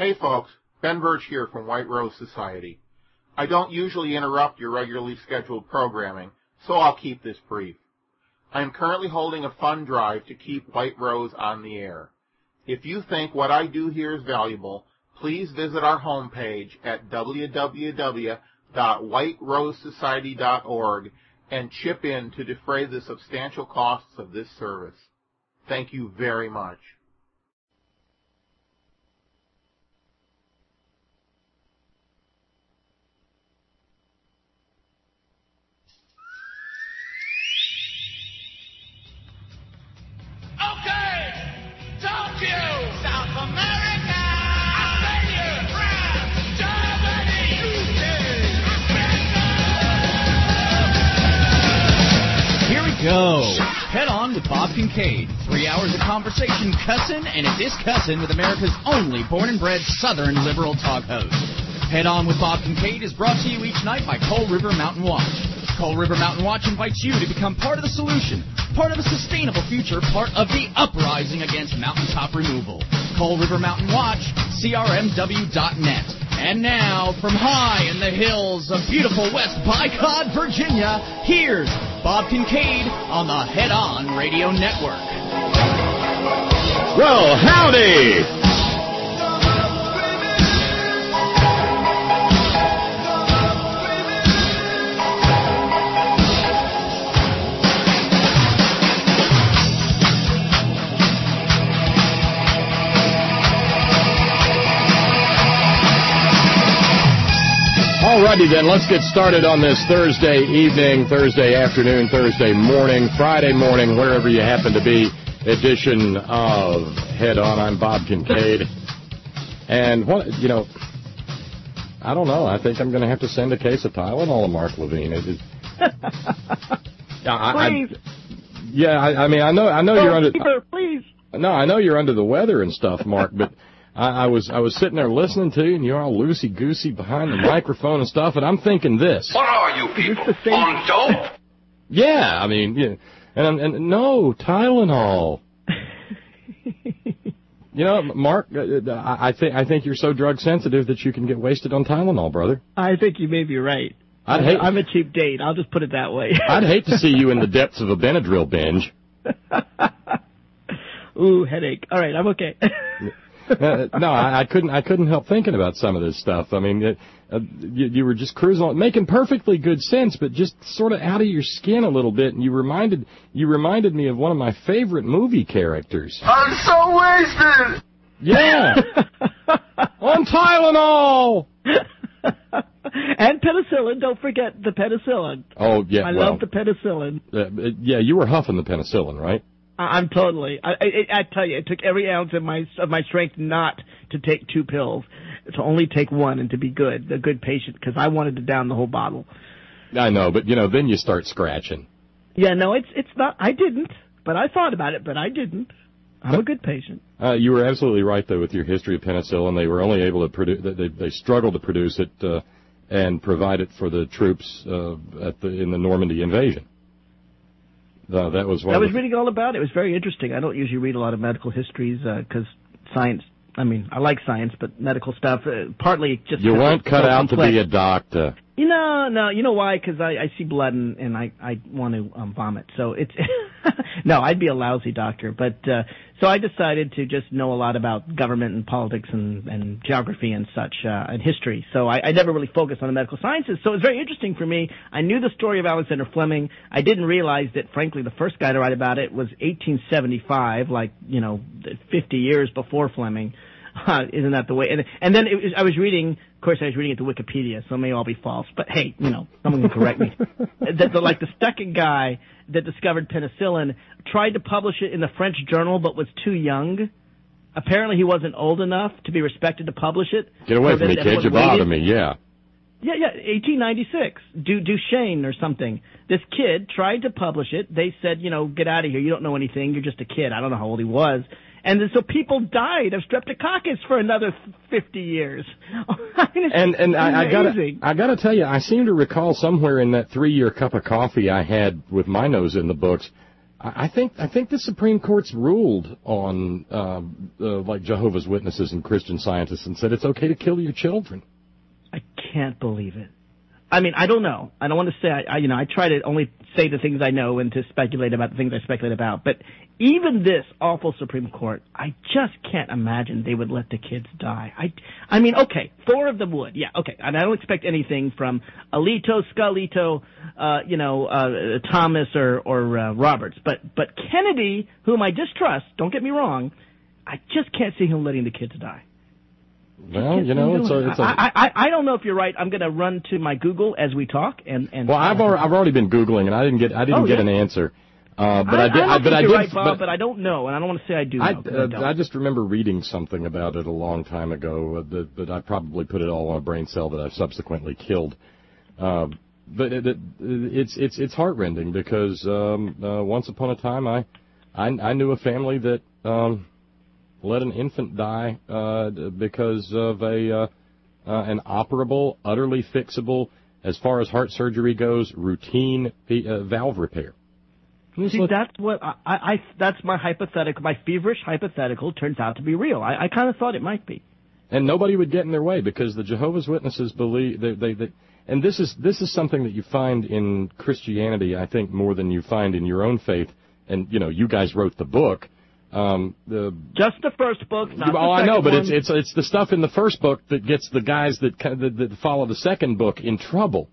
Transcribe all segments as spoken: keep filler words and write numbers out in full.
Hey folks, Ben Birch here from White Rose Society. I don't usually interrupt your regularly scheduled programming, so I'll keep this brief. I am currently holding a fund drive to keep White Rose on the air. If you think what I do here is valuable, please visit our homepage at w w w dot white rose society dot org and chip in to defray the substantial costs of this service. Thank you very much. Go. Head On with Bob Kincaid. Three hours of conversation, cussing, and a discussing with America's only born and bred Southern liberal talk host. Head On with Bob Kincaid is brought to you each night by Coal River Mountain Watch. Coal River Mountain Watch invites you to become part of the solution, part of a sustainable future, part of the uprising against mountaintop removal. Coal River Mountain Watch, C R M W dot net. And now, from high in the hills of beautiful West Bycott, Virginia, here's Bob Kincaid on the Head On Radio Network. Well, howdy! Alrighty then, let's get started on this Thursday evening, Thursday afternoon, Thursday morning, Friday morning, wherever you happen to be, edition of Head On. I'm Bob Kincaid. And, what you know, I don't know. I think I'm going to have to send a case of Tylenol to Mark Levine. It is, I, please. I, yeah, I, I mean, I know I know oh, you're under... Peter, please. No, I know you're under the weather and stuff, Mark, but... I, I was I was sitting there listening to you, and you're all loosey-goosey behind the microphone and stuff, and I'm thinking this. What are you people, on dope? Yeah, I mean, yeah, and, and no, Tylenol. You know, Mark, I, I think I think you're so drug sensitive that you can get wasted on Tylenol, brother. I think you may be right. I'd hate, I'm a cheap date. I'll just put it that way. I'd hate to see you in the depths of a Benadryl binge. Ooh, headache. All right, I'm okay. uh, no, I, I couldn't. I couldn't help thinking about some of this stuff. I mean, it, uh, you, you were just cruising on, making perfectly good sense, but just sort of out of your skin a little bit. And you reminded you reminded me of one of my favorite movie characters. I'm so wasted. Yeah, on Tylenol. And penicillin. Don't forget the penicillin. Oh yeah, I well, love the penicillin. Uh, yeah, you were huffing the penicillin, right? I'm totally. I, I, I tell you, it took every ounce of my of my strength not to take two pills, to only take one and to be good, a good patient, because I wanted to down the whole bottle. I know, but you know, then you start scratching. Yeah, no, it's it's not. I didn't, but I thought about it, but I didn't. I'm a good patient. Uh, you were absolutely right, though, with your history of penicillin. They were only able to produce. They they struggled to produce it uh, and provide it for the troops uh, at the in the Normandy invasion. Uh, that was one I of was the... reading all about it. It was very interesting. I don't usually read a lot of medical histories because uh, science, I mean, I like science, but medical stuff, uh, partly just... You weren't cut so out complex. to be a doctor. You know, no, you know why? Because I, I see blood and, and I, I want to um, vomit. So it's... no, I'd be a lousy doctor. But uh, so I decided to just know a lot about government and politics and, and geography and such, uh, and history. So I, I never really focused on the medical sciences. So it was very interesting for me. I knew the story of Alexander Fleming. I didn't realize that, frankly, the first guy to write about it was eighteen seventy-five, like, you know, fifty years before Fleming. Uh, isn't that the way? And, and then it was, I was reading, of course, I was reading it to Wikipedia, so it may all be false. But hey, you know, someone can correct me. the, the, like the second guy that discovered penicillin tried to publish it in the French journal, but was too young. Apparently, he wasn't old enough to be respected to publish it. Get away so from me, kid! You bother me. Yeah. Yeah, yeah, eighteen ninety-six. Du Duchesne or something. This kid tried to publish it. They said, you know, get out of here. You don't know anything. You're just a kid. I don't know how old he was. And so people died of streptococcus for another fifty years. I mean, it's and and I, I gotta amazing. I gotta tell you, I seem to recall somewhere in that three-year cup of coffee I had with my nose in the books, I think I think the Supreme Court's ruled on uh, uh, like Jehovah's Witnesses and Christian Scientists and said it's okay to kill your children. I can't believe it. I mean, I don't know. I don't want to say, I, I, you know, I try to only say the things I know and to speculate about the things I speculate about. But even this awful Supreme Court, I just can't imagine they would let the kids die. I, I mean, okay, four of them would. Yeah, okay. And I don't expect anything from Alito, Scalia, uh, you know, uh, Thomas or, or uh, Roberts. But, but Kennedy, whom I distrust, don't get me wrong, I just can't see him letting the kids die. Well, you know, it's a, it's a... I, I, I don't know if you're right. I'm going to run to my Google as we talk and. and well, I've already, I've already been Googling and I didn't get I didn't oh, get yeah. an answer. Uh, but I, I did. I, I, but I you're did. Right, Bob, but, but I don't know, and I don't want to say I do. I, know, uh, I, I just remember reading something about it a long time ago. Uh, that, that I probably put it all on a brain cell that I've subsequently killed. Uh, but it, it, it's it's it's heartrending because um, uh, once upon a time I, I I knew a family that. Um, let an infant die uh, because of a uh, uh, an operable, utterly fixable, as far as heart surgery goes, routine uh, valve repair. See, let... that's what I, I. That's my hypothetical. My feverish hypothetical turns out to be real. I, I kind of thought it might be. And nobody would get in their way because the Jehovah's Witnesses believe they, they, they and this is this is something that you find in Christianity, I think, more than you find in your own faith. And you know, you guys wrote the book. Um, the, Just the first book, not oh, the I know, but one. it's it's it's the stuff in the first book that gets the guys that that, that follow the second book in trouble.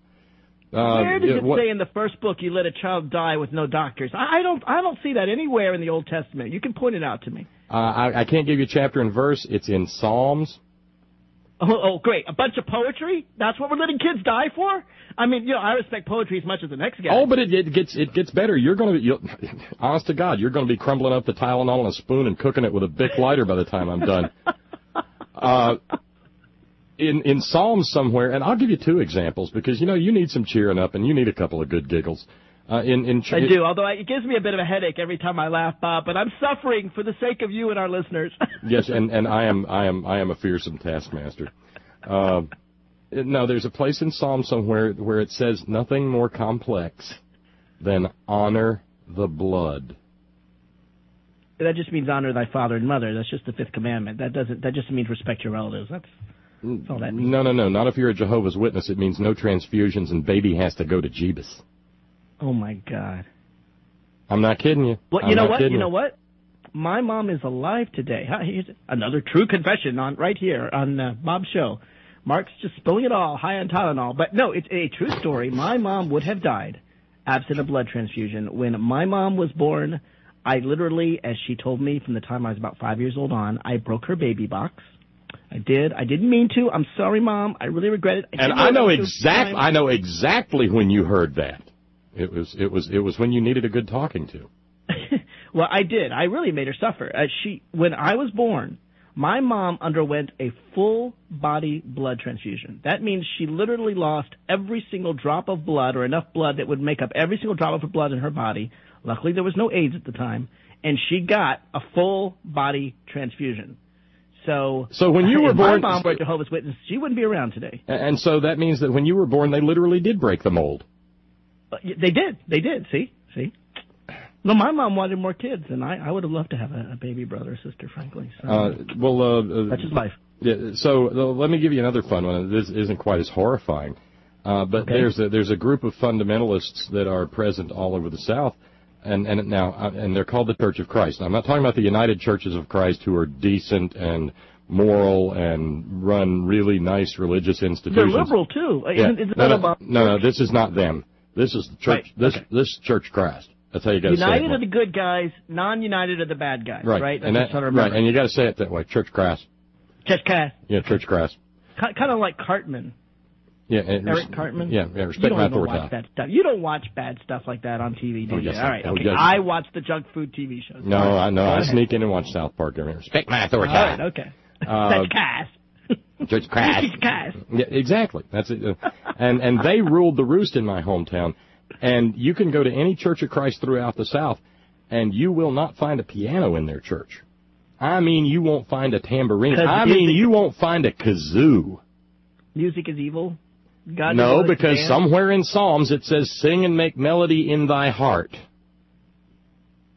Uh, Where does it what, say in the first book you let a child die with no doctors? I, I don't I don't see that anywhere in the Old Testament. You can point it out to me. Uh, I, I can't give you chapter and verse. It's in Psalms. Oh, oh, great! A bunch of poetry. That's what we're letting kids die for. I mean, you know, I respect poetry as much as the next guy. Oh, but it, it gets it gets better. You're going to, you'll, honest to God, you're going to be crumbling up the Tylenol on a spoon and cooking it with a Bic lighter by the time I'm done. Uh, in in Psalms somewhere, and I'll give you two examples because you know you need some cheering up and you need a couple of good giggles. Uh, in, in I do, although I, it gives me a bit of a headache every time I laugh, Bob. But I'm suffering for the sake of you and our listeners. Yes, and, and I am I am I am a fearsome taskmaster. Uh, no, there's a place in Psalm somewhere where it says nothing more complex than honor the blood. That just means honor thy father and mother. That's just the fifth commandment. That doesn't. That just means respect your relatives. That's, that's all that means. No, no, no. Not if you're a Jehovah's Witness. It means no transfusions and baby has to go to Jeebus. Oh, my God. I'm not kidding you. Well, I'm you know not what? kidding You know what? My mom is alive today. Here's another true confession on right here on uh, Bob's show. Mark's just spilling it all, high on Tylenol. But no, it's a true story. My mom would have died absent a blood transfusion. When my mom was born, I literally, as she told me from the time I was about five years old on, I broke her baby box. I did. I didn't mean to. I'm sorry, Mom. I really regret it. I and I know exactly. I know exactly when you heard that. It was. It was. It was when you needed a good talking to. Well, I did. I really made her suffer. Uh, she, when I was born, my mom underwent a full body blood transfusion. That means she literally lost every single drop of blood, or enough blood that would make up every single drop of blood in her body. Luckily, there was no AIDS at the time, and she got a full body transfusion. So, so when you were if born, my mom were a Jehovah's Witness, she wouldn't be around today. And so that means that when you were born, they literally did break the mold. But they did. They did. See, see. No, my mom wanted more kids, and I, I would have loved to have a, a baby brother or sister, frankly. So, uh, well, uh, that's his life. Yeah. So uh, let me give you another fun one. This isn't quite as horrifying, uh, but okay. there's a, there's a group of fundamentalists that are present all over the South, and and now uh, and they're called the Church of Christ. Now, I'm not talking about the United Churches of Christ, who are decent and moral and run really nice religious institutions. They're liberal too. Yeah. Isn't, isn't no, that no, about no, no. This is not them. This is the church. Right. This okay. this Church Christ. That's how you got to say it. United are the good guys, non-United are the bad guys, right? Right, and that, right, and you got to say it that way. Church Christ. Church Christ. Yeah, Church Christ. Kind of like Cartman. Yeah, and Eric Cartman. Yeah, yeah. Respect you don't my even authority. Watch that stuff. You don't watch bad stuff like that on T V, do oh, you? yes, All right, oh, okay. yes. I watch the junk food T V shows. No, right. I know. I ahead. sneak in and watch South Park every. Respect my authority. All right, okay. Uh, That's Cass. Church Christ. Church Christ. Yeah, exactly. That's it. And and they ruled the roost in my hometown. And you can go to any Church of Christ throughout the South, and you will not find a piano in their church. I mean, you won't find a tambourine. I mean, you won't find a kazoo. Music is evil? God no, because somewhere in Psalms it says, sing and make melody in thy heart.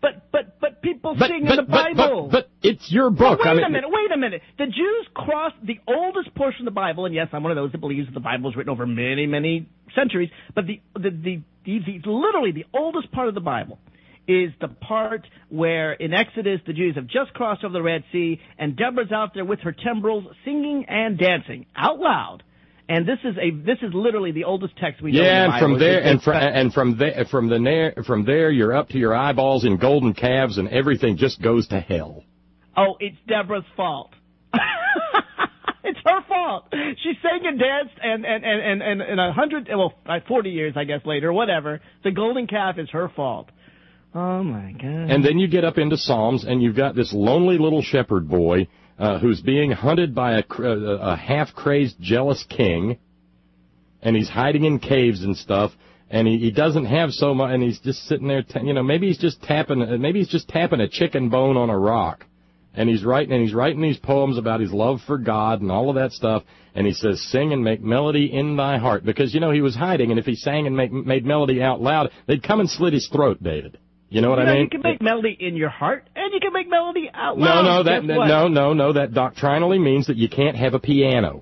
But but but people But, sing but, in the but, Bible. but, but it's your book. Well, wait I mean, a minute, wait a minute. The Jews crossed the oldest portion of the Bible, and yes, I'm one of those that believes that the Bible was written over many, many centuries, but the the, the, the, the literally the oldest part of the Bible is the part where in Exodus the Jews have just crossed over the Red Sea, and Deborah's out there with her timbrels singing and dancing out loud. And this is a this is literally the oldest text we know. Yeah, in the and from Bible. there It's- and it's- from and from there from the there from there you're up to your eyeballs in golden calves, and everything just goes to hell. Oh, it's Deborah's fault. It's her fault. She sang and danced, and and and and and, and a hundred, well, forty years, I guess, later, whatever. The golden calf is her fault. Oh my God! And then you get up into Psalms, and you've got this lonely little shepherd boy uh, who's being hunted by a, a half-crazed, jealous king, and he's hiding in caves and stuff. And he, he doesn't have so much, and he's just sitting there. T- you know, maybe he's just tapping. Maybe he's just tapping a chicken bone on a rock. And he's writing, and he's writing these poems about his love for God and all of that stuff. And he says, "Sing and make melody in thy heart," because you know he was hiding, and if he sang and make, made melody out loud, they'd come and slit his throat, David. You know what you I know, mean? You can make melody in your heart, and you can make melody out No, loud. no, that Guess what? no, no, no. That doctrinally means that you can't have a piano.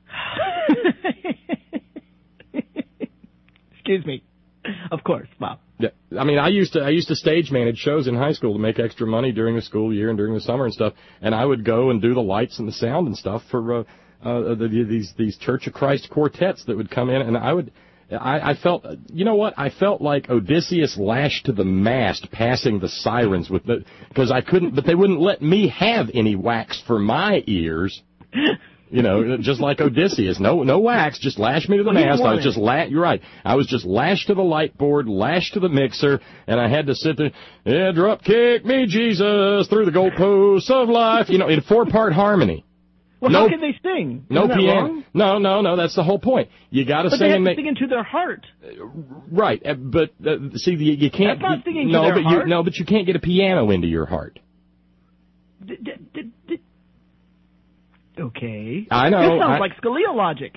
Excuse me. Of course, Bob. Yeah, I mean, I used to I used to stage manage shows in high school to make extra money during the school year and during the summer and stuff. And I would go and do the lights and the sound and stuff for uh, uh, the, these these Church of Christ quartets that would come in, and I would. I, I felt, you know what? I felt like Odysseus lashed to the mast, passing the sirens with the, because I couldn't, but they wouldn't let me have any wax for my ears. You know, just like Odysseus. No, no wax. Just lash me to the well, mast. I was it. just la- You're right. I was just lashed to the light board, lashed to the mixer, and I had to sit there. Yeah, drop kick me, Jesus, through the goalposts of life. You know, in four-part harmony. Well, no, how can they sing? No Isn't that piano. wrong? No, no, no. That's the whole point. You got to But sing they have and to make sing into their heart. right. uh, But uh, see, you, you can't. That's not singing to no, their but heart. you no, but you can't get a piano into your heart. D- d- d- d- okay. I know. This sounds I, like Scalia logic.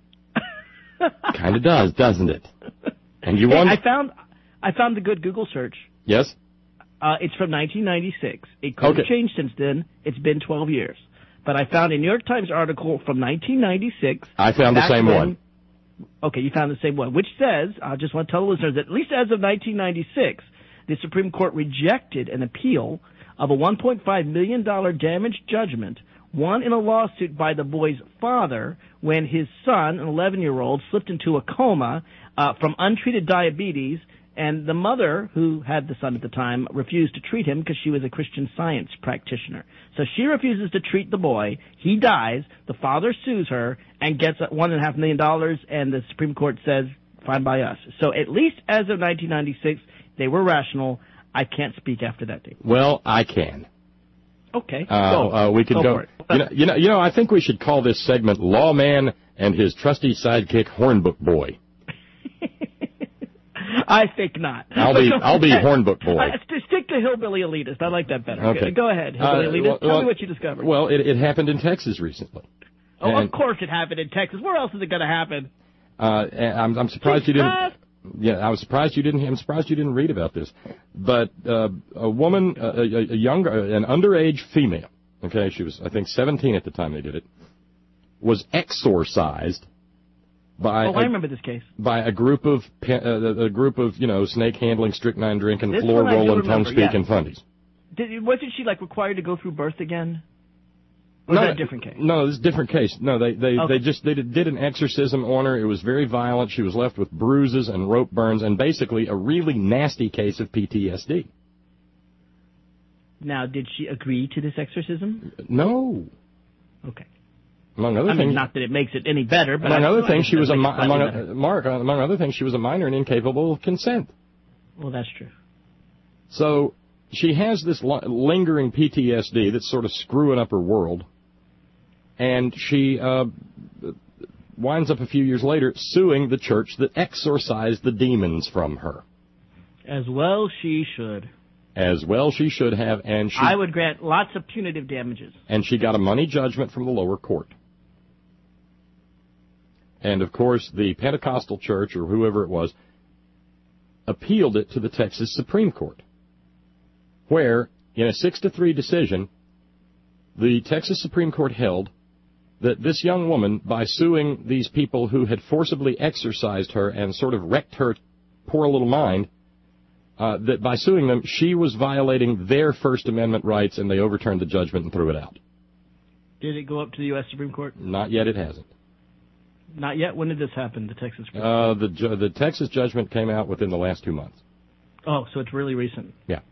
Kind of does, doesn't it? And you Hey, wonder. I found I found a good Google search. Yes. Uh, it's from nineteen ninety-six. It could Okay. have changed since then. It's been twelve years. But I found a New York Times article from nineteen ninety-six. I found the back same when- one. Okay, you found the same one, which says, I just want to tell the listeners, that at least as of nineteen ninety-six, the Supreme Court rejected an appeal of a one point five million dollars damage judgment won in a lawsuit by the boy's father when his son, an eleven-year-old, slipped into a coma uh, from untreated diabetes, and the mother, who had the son at the time, refused to treat him because she was a Christian Science practitioner. So she refuses to treat the boy. He dies. The father sues her and gets one and a half million dollars, and the Supreme Court says, fine by us. So at least as of nineteen ninety-six, they were rational. I can't speak after that date. Well, I can. Okay. Uh, go. uh, we could go. go. For it. You know, you know, you know. I think we should call this segment "Lawman and His Trusty Sidekick Hornbook Boy." I think not. I'll But be go I'll be ahead. Hornbook Boy. Uh, st- stick to Hillbilly Elitist. I like that better. Okay. Go ahead, Hillbilly Uh, Elitist. well, Tell well, me what you discovered. Well, it, it happened in Texas recently. oh, and, of course it happened in Texas. Where else is it going to happen? Uh, and I'm, I'm surprised you didn't. Yeah, I was surprised you didn't. I'm surprised you didn't read about this. But uh, a woman, a, a, a young, an underage female. Okay, she was I think seventeen at the time they did it. Was exorcised by Oh, a, I remember this case. by a group of pe- uh, a group of you know snake handling, strychnine drinking, This floor one I do rolling, tongue remember, speaking yeah. fundies. Did, wasn't she like required to go through birth again? Or No, was that a different case? No, this is a different case. No, they they Okay. they just they did, did an exorcism on her. It was very violent. She was left with bruises and rope burns, and basically a really nasty case of P T S D. Now, did she agree to this exorcism? No, Okay. among other I things. mean, not that it makes it any better, but among I, other I things, guess she that was a makes mi- it slightly among better. uh, Mark. uh, Among other things, she was a minor and incapable of consent. Well, that's true. So she has this li- lingering P T S D that's sort of screwing up her world, and she uh, winds up a few years later suing the church that exorcised the demons from her. As well she should. As well she should have, and she I would grant lots of punitive damages. and she got a money judgment from the lower court. And of course, the Pentecostal church, or whoever it was, appealed it to the Texas Supreme Court. where, in a six to three decision, the Texas Supreme Court held that this young woman, by suing these people who had forcibly exorcised her and sort of wrecked her poor little mind, uh, that by suing them, she was violating their First Amendment rights, and they overturned the judgment and threw it out. Did it go up to the U S Supreme Court? Not yet, it hasn't. Not yet? When did this happen, the Texas Supreme Uh, Court? the, ju- the Texas judgment came out within the last two months. Oh, so it's really recent. Yeah.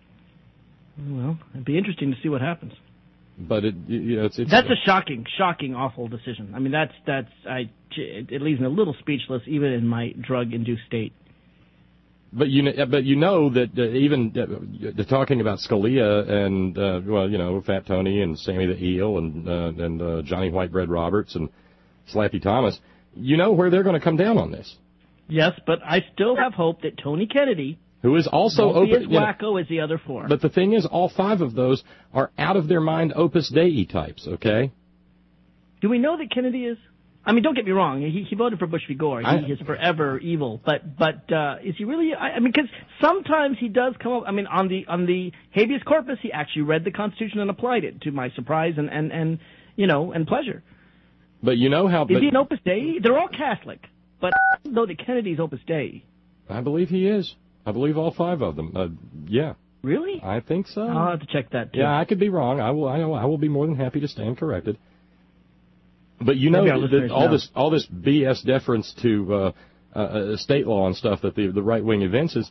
Well, it'd be interesting to see what happens. But it, you know, it's, it's That's a shocking, shocking, awful decision. I mean, that's that's I. It leaves me a little speechless, even in my drug-induced state. But you know, but you know that uh, even uh, talking about Scalia and uh, well, you know, Fat Tony and Sammy the Eel and uh, and uh, Johnny Whitebread Roberts and Slappy Thomas, you know where they're going to come down on this. Yes, but I still have hope that Tony Kennedy, who is also won't be open, as you know, wacko as the other four. But the thing is, all five of those are out of their mind Opus Dei types. Okay. Do we know that Kennedy is? I mean, don't get me wrong. He, he voted for Bush v. Gore. He I, is forever evil. But but uh, is he really? I, I mean, because sometimes he does come up. I mean, on the on the habeas corpus, he actually read the Constitution and applied it, to my surprise and and, and you know and pleasure. But you know how? Is he an Opus Dei? They're all Catholic, but I don't know that Kennedy's Opus Dei. I believe he is. I believe all five of them. Uh, yeah. Really? I think so. I'll have to check that too. Yeah, I could be wrong. I will. I, I will be more than happy to stand corrected. But you know that all know. this all this B S deference to uh, uh, state law and stuff that the the right wing evinces.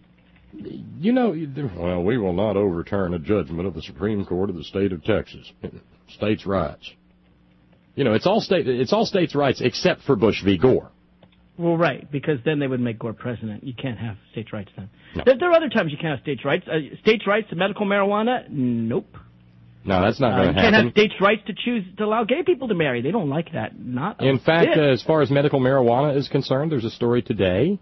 You know, well, we will not overturn a judgment of the Supreme Court of the state of Texas. States' rights. You know, it's all state it's all states' rights except for Bush v. Gore. Well, right, because then they would make Gore president. You can't have states' rights then. No. There, there are other times you can't have states' rights. Uh, states' rights to medical marijuana? Nope. No, that's not going to uh, happen. You can't have states' rights to choose to allow gay people to marry. They don't like that. Not in fact, uh, as far as medical marijuana is concerned, there's a story today.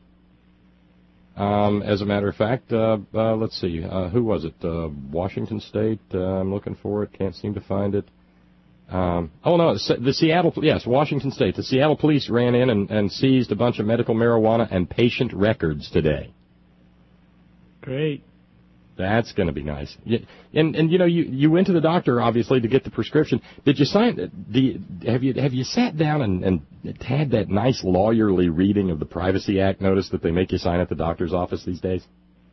Um, as a matter of fact, uh, uh, let's see, uh, who was it? Uh, Washington State. Uh, I'm looking for it. Can't seem to find it. Um, oh no, the Seattle. Yes, Washington State. The Seattle police ran in and, and seized a bunch of medical marijuana and patient records today. Great. That's going to be nice. And and you know you, you went to the doctor obviously to get the prescription. Did you sign? Do you, have you have you sat down and, and had that nice lawyerly reading of the Privacy Act notice that they make you sign at the doctor's office these days?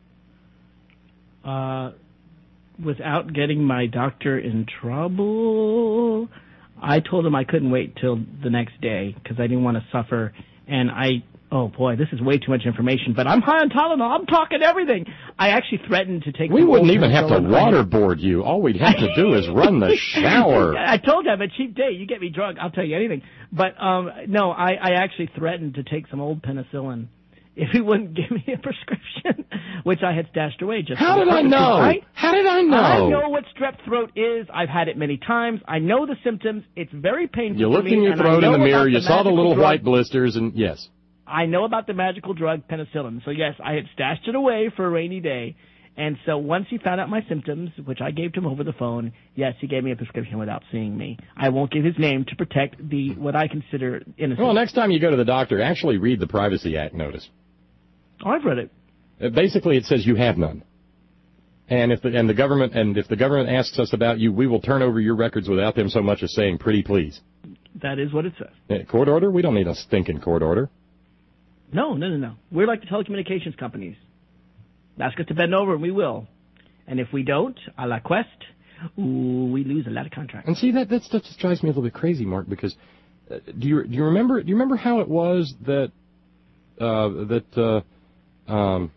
Uh, without getting my doctor in trouble, I told him I couldn't wait till the next day because I didn't want to suffer. And I. Oh, boy, this is way too much information, but I'm high on Tylenol. I'm talking everything. I actually threatened to take... We wouldn't even have to waterboard you. All we'd have to do is run the shower. I told you I have a cheap day. You get me drunk, I'll tell you anything. But, um, no, I, I actually threatened to take some old penicillin if he wouldn't give me a prescription, which I had stashed away. Just How did I know? Right? How did I know? I know what strep throat is. I've had it many times. I know the symptoms. It's very painful. You looked to me, in your throat in the mirror. You saw the little drug. white blisters, and yes. I know about the magical drug penicillin. So, yes, I had stashed it away for a rainy day. And so once he found out my symptoms, which I gave to him over the phone, yes, he gave me a prescription without seeing me. I won't give his name to protect the what I consider innocent. Well, next time you go to the doctor, actually read the Privacy Act notice. Oh, I've read it. Uh, basically, it says you have none. And if the, and the government and if the government asks us about you, we will turn over your records without them so much as saying pretty please. That is what it says. Uh, court order? We don't need a stinking court order. No, no, no, no. We're like the telecommunications companies. Ask us to bend over, and we will. And if we don't, a la Quest, ooh, we lose a lot of contracts. And see, that that stuff just drives me a little bit crazy, Mark. Because uh, do you do you remember do you remember how it was that uh, that uh, um,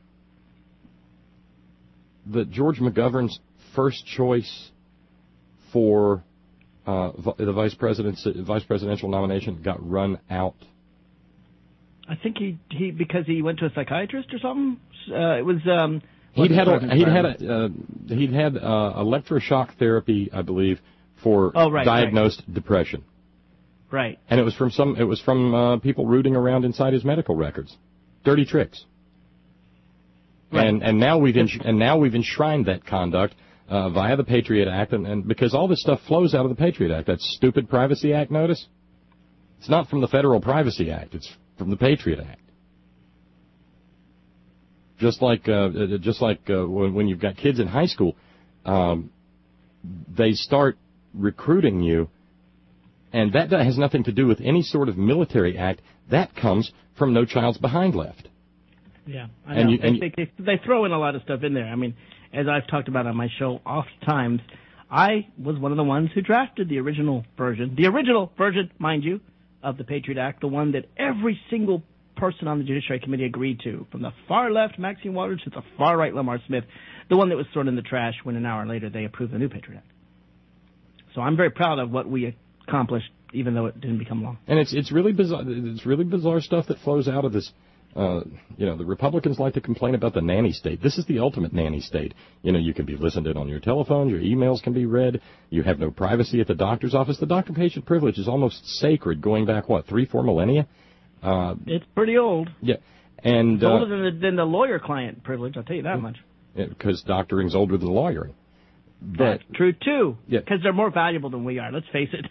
that George McGovern's first choice for uh, the vice president's vice presidential nomination got run out? I think he, he because he went to a psychiatrist or something. Uh, it was um. He'd had a, he'd had a, uh, he'd had uh, electroshock therapy, I believe, for oh, right, diagnosed right. depression. Right. And it was from some it was from uh, people rooting around inside his medical records, dirty tricks. Right. And and now we've ensh- and now we've enshrined that conduct uh, via the Patriot Act, and, and because all this stuff flows out of the Patriot Act, that stupid Privacy Act notice. It's not from the Federal Privacy Act. It's from the Patriot Act. Just like uh, just like uh, when, when you've got kids in high school, um, they start recruiting you, and that has nothing to do with any sort of military act. That comes from No Child's Behind Left. Yeah, I and know. You, and they, they, they throw in a lot of stuff in there. I mean, as I've talked about on my show oft times, I was one of the ones who drafted the original version, the original version, mind you, of the Patriot Act, the one that every single person on the Judiciary Committee agreed to, from the far left, Maxine Waters, to the far right, Lamar Smith, the one that was thrown in the trash when an hour later they approved the new Patriot Act. So I'm very proud of what we accomplished, even though it didn't become law. And it's it's really bizarre. It's really bizarre stuff that flows out of this. Uh, you know, the Republicans like to complain about the nanny state. This is the ultimate nanny state. You know, you can be listened to on your telephone, your emails can be read, you have no privacy at the doctor's office. The doctor-patient privilege is almost sacred, going back, what, three, four millennia? Uh, it's pretty old. Yeah. And, it's older uh, than, the, than the lawyer-client privilege, I'll tell you that much. Because doctoring's older than lawyering. But, That's true, too, because yeah. they're more valuable than we are, let's face it.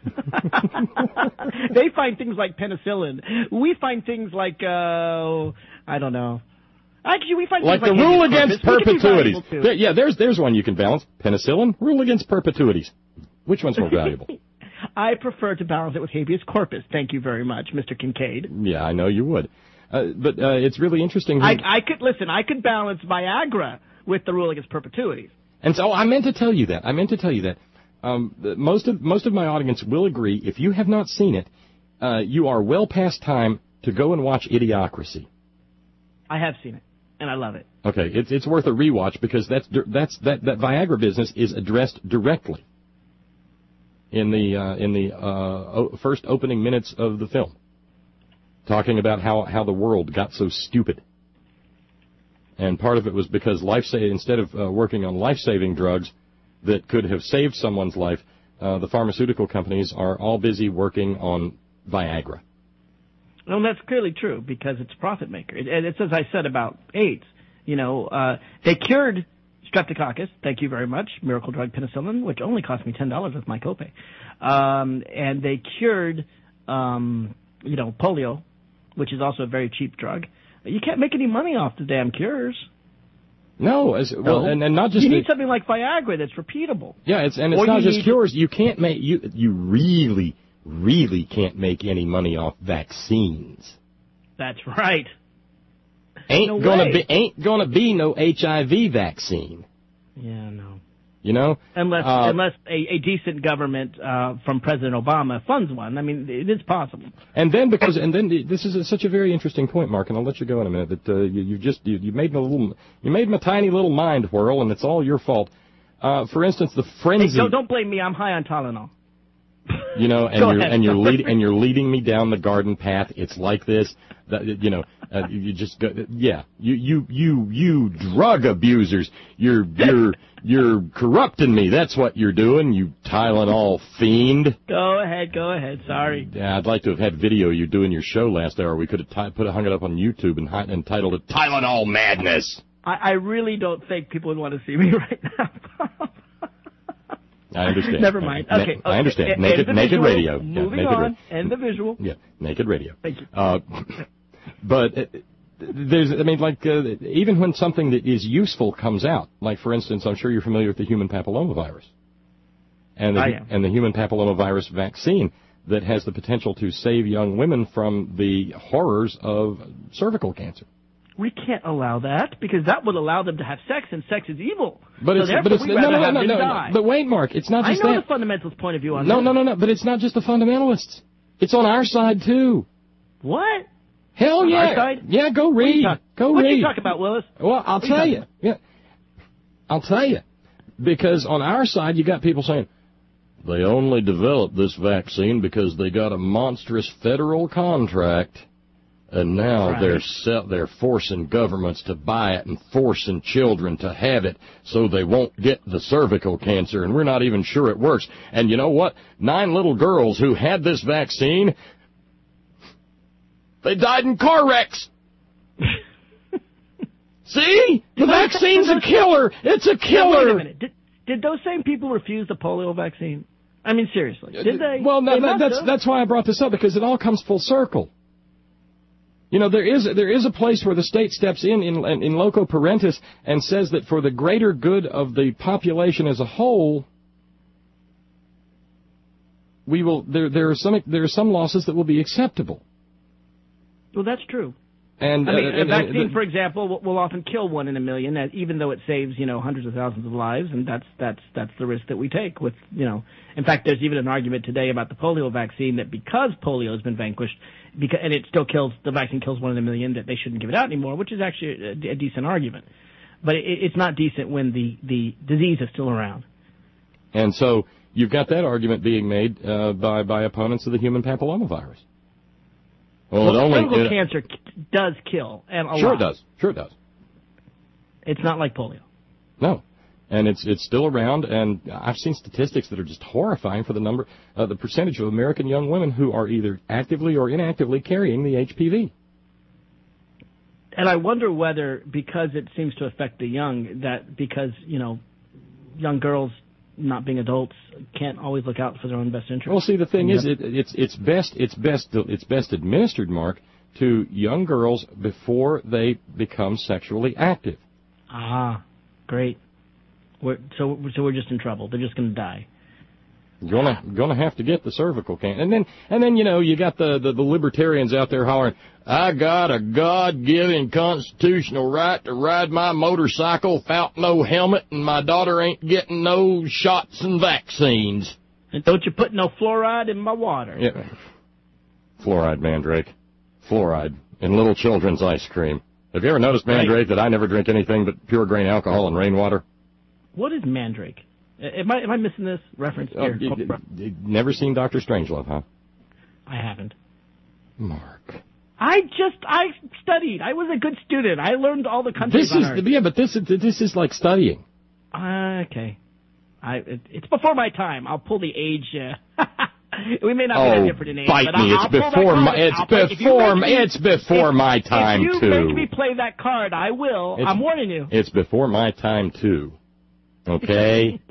They find things like penicillin. We find things like, uh, I don't know. Actually, we find like things the like... rule against perpetuities. There, yeah, there's there's one you can balance. Penicillin, rule against perpetuities. Which one's more valuable? I prefer to balance it with habeas corpus. Thank you very much, Mister Kincaid. Yeah, I know you would. Uh, but uh, it's really interesting. I, I could, listen, I could balance Viagra with the rule against perpetuities. And so I meant to tell you that. I meant to tell you that. Um, most of most of my audience will agree. If you have not seen it, uh, you are well past time to go and watch Idiocracy. I have seen it, and I love it. Okay, it's it's worth a rewatch because that's that's that that Viagra business is addressed directly in the uh, in the uh, first opening minutes of the film, talking about how how the world got so stupid. And part of it was because life sa- instead of uh, working on life-saving drugs that could have saved someone's life, uh, the pharmaceutical companies are all busy working on Viagra. Well, that's clearly true because it's a profit maker. It, and it's as I said about AIDS. You know, uh, they cured Streptococcus, thank you very much, miracle drug penicillin, which only cost me ten dollars with my copay. Um, and they cured, um, you know, polio, which is also a very cheap drug. You can't make any money off the damn cures. No, as, well, and, and not just you the, need something like Viagra that's repeatable. Yeah, it's and it's or not just need, cures. You can't make you you really really can't make any money off vaccines. That's right. Ain't no gonna way. be ain't gonna be no H I V vaccine. Yeah, no. You know, unless uh, unless a, a decent government uh, from President Obama funds one. I mean, it is possible. And then because and then this is a, such a very interesting point, Mark, and I'll let you go in a minute. That uh, you, you just you, you made my little you made my tiny little mind whirl, and it's all your fault. Uh, for instance, the frenzy. Hey, don't, don't blame me. I'm high on Tylenol. You know, and Go you're ahead. and you're lead, and you're leading me down the garden path. It's like this, that, you know, uh, you just go, yeah, you you you you drug abusers, you're you're you're corrupting me. That's what you're doing, you Tylenol fiend. Go ahead, go ahead. Sorry. Yeah, I'd like to have had video of you doing your show last hour. We could have t- put hung it up on YouTube and hi- entitled it Tylenol Madness. I, I really don't think people would want to see me right now. I understand. Never mind. Okay. okay. I understand. End Naked, naked visual. radio. Moving yeah, naked on. radio. End the visual. Yeah, naked radio. Thank you. Uh, but uh, there's, I mean, like, uh, even when something that is useful comes out, like, for instance, I'm sure you're familiar with the human papillomavirus. And the, I am. and the human papillomavirus vaccine that has the potential to save young women from the horrors of cervical cancer. We can't allow that because that would allow them to have sex, and sex is evil. But so it's, therefore, but it's we'd no, rather no, no, have no, them no, die. no. But wait, Mark, it's not I just know that. the fundamentalist point of view on no, that. No, no, no, no. But it's not just the fundamentalists. It's on our side too. What? Hell on yeah! Our side? Yeah, go read. What go what read. What you talk about, Willis? Well, I'll what tell you. you Yeah, I'll tell you. Because on our side, you got people saying they only developed this vaccine because they got a monstrous federal contract. And now right. they're se- they're forcing governments to buy it and forcing children to have it so they won't get the cervical cancer, and we're not even sure it works. And you know what? Nine little girls who had this vaccine, they died in car wrecks. See? The vaccine's a killer. It's a killer. Wait a minute. Did, did those same people refuse the polio vaccine? I mean, seriously. Did they? Well, no, they that, that's have. that's why I brought this up, because it all comes full circle. You know, there is there is a place where the state steps in, in in loco parentis and says that for the greater good of the population as a whole, we will there there are some there are some losses that will be acceptable. Well, that's true. And I mean, uh, a vaccine, uh, for example, will, will often kill one in a million, even though it saves, you know, hundreds of thousands of lives, and that's that's that's the risk that we take. With, you know, in fact, there's even an argument today about the polio vaccine that because polio has been vanquished, because and it still kills, the vaccine kills one in a million, that they shouldn't give it out anymore, which is actually a, a decent argument. But it, it's not decent when the the disease is still around. And so you've got that argument being made uh, by by opponents of the human papillomavirus. Well, well it only, cervical it, cancer does kill, and a sure lot. it does. Sure it does. It's not like polio. No, and it's it's still around, and I've seen statistics that are just horrifying for the number, uh, the percentage of American young women who are either actively or inactively carrying the H P V. And I wonder whether, because it seems to affect the young, that because, you know, young girls, not being adults, can't always look out for their own best interest. Well, see, the thing yeah. is, it, it's it's best it's best it's best administered, Mark, to young girls before they become sexually active. Ah, great. We're, so so we're just in trouble. They're just going to die. You're gonna gonna have to get the cervical cancer, and then and then you know you got the, the the libertarians out there hollering, I got a God-given constitutional right to ride my motorcycle without no helmet, and my daughter ain't getting no shots and vaccines. And don't you put no fluoride in my water. Yeah. Fluoride, Mandrake. Fluoride in little children's ice cream. Have you ever noticed, Mandrake, right, that I never drink anything but pure grain alcohol and rainwater? What is Mandrake? Am I am I missing this reference Oh, here? you, you, you never seen Doctor Strangelove, huh? I haven't. Mark. I just, I studied. I was a good student. I learned all the countries This on is, Earth. yeah, but this is, this is like studying. Uh, okay. I, it, it's before my time. I'll pull the age, uh, we may not oh, be that different in age, bite but me. I'll, It's I'll before pull my, that it's card. I'll- before, if you make me- it's before if, my time, if you too. make me play that card, I will. It's, I'm warning you. It's before my time, too. Okay?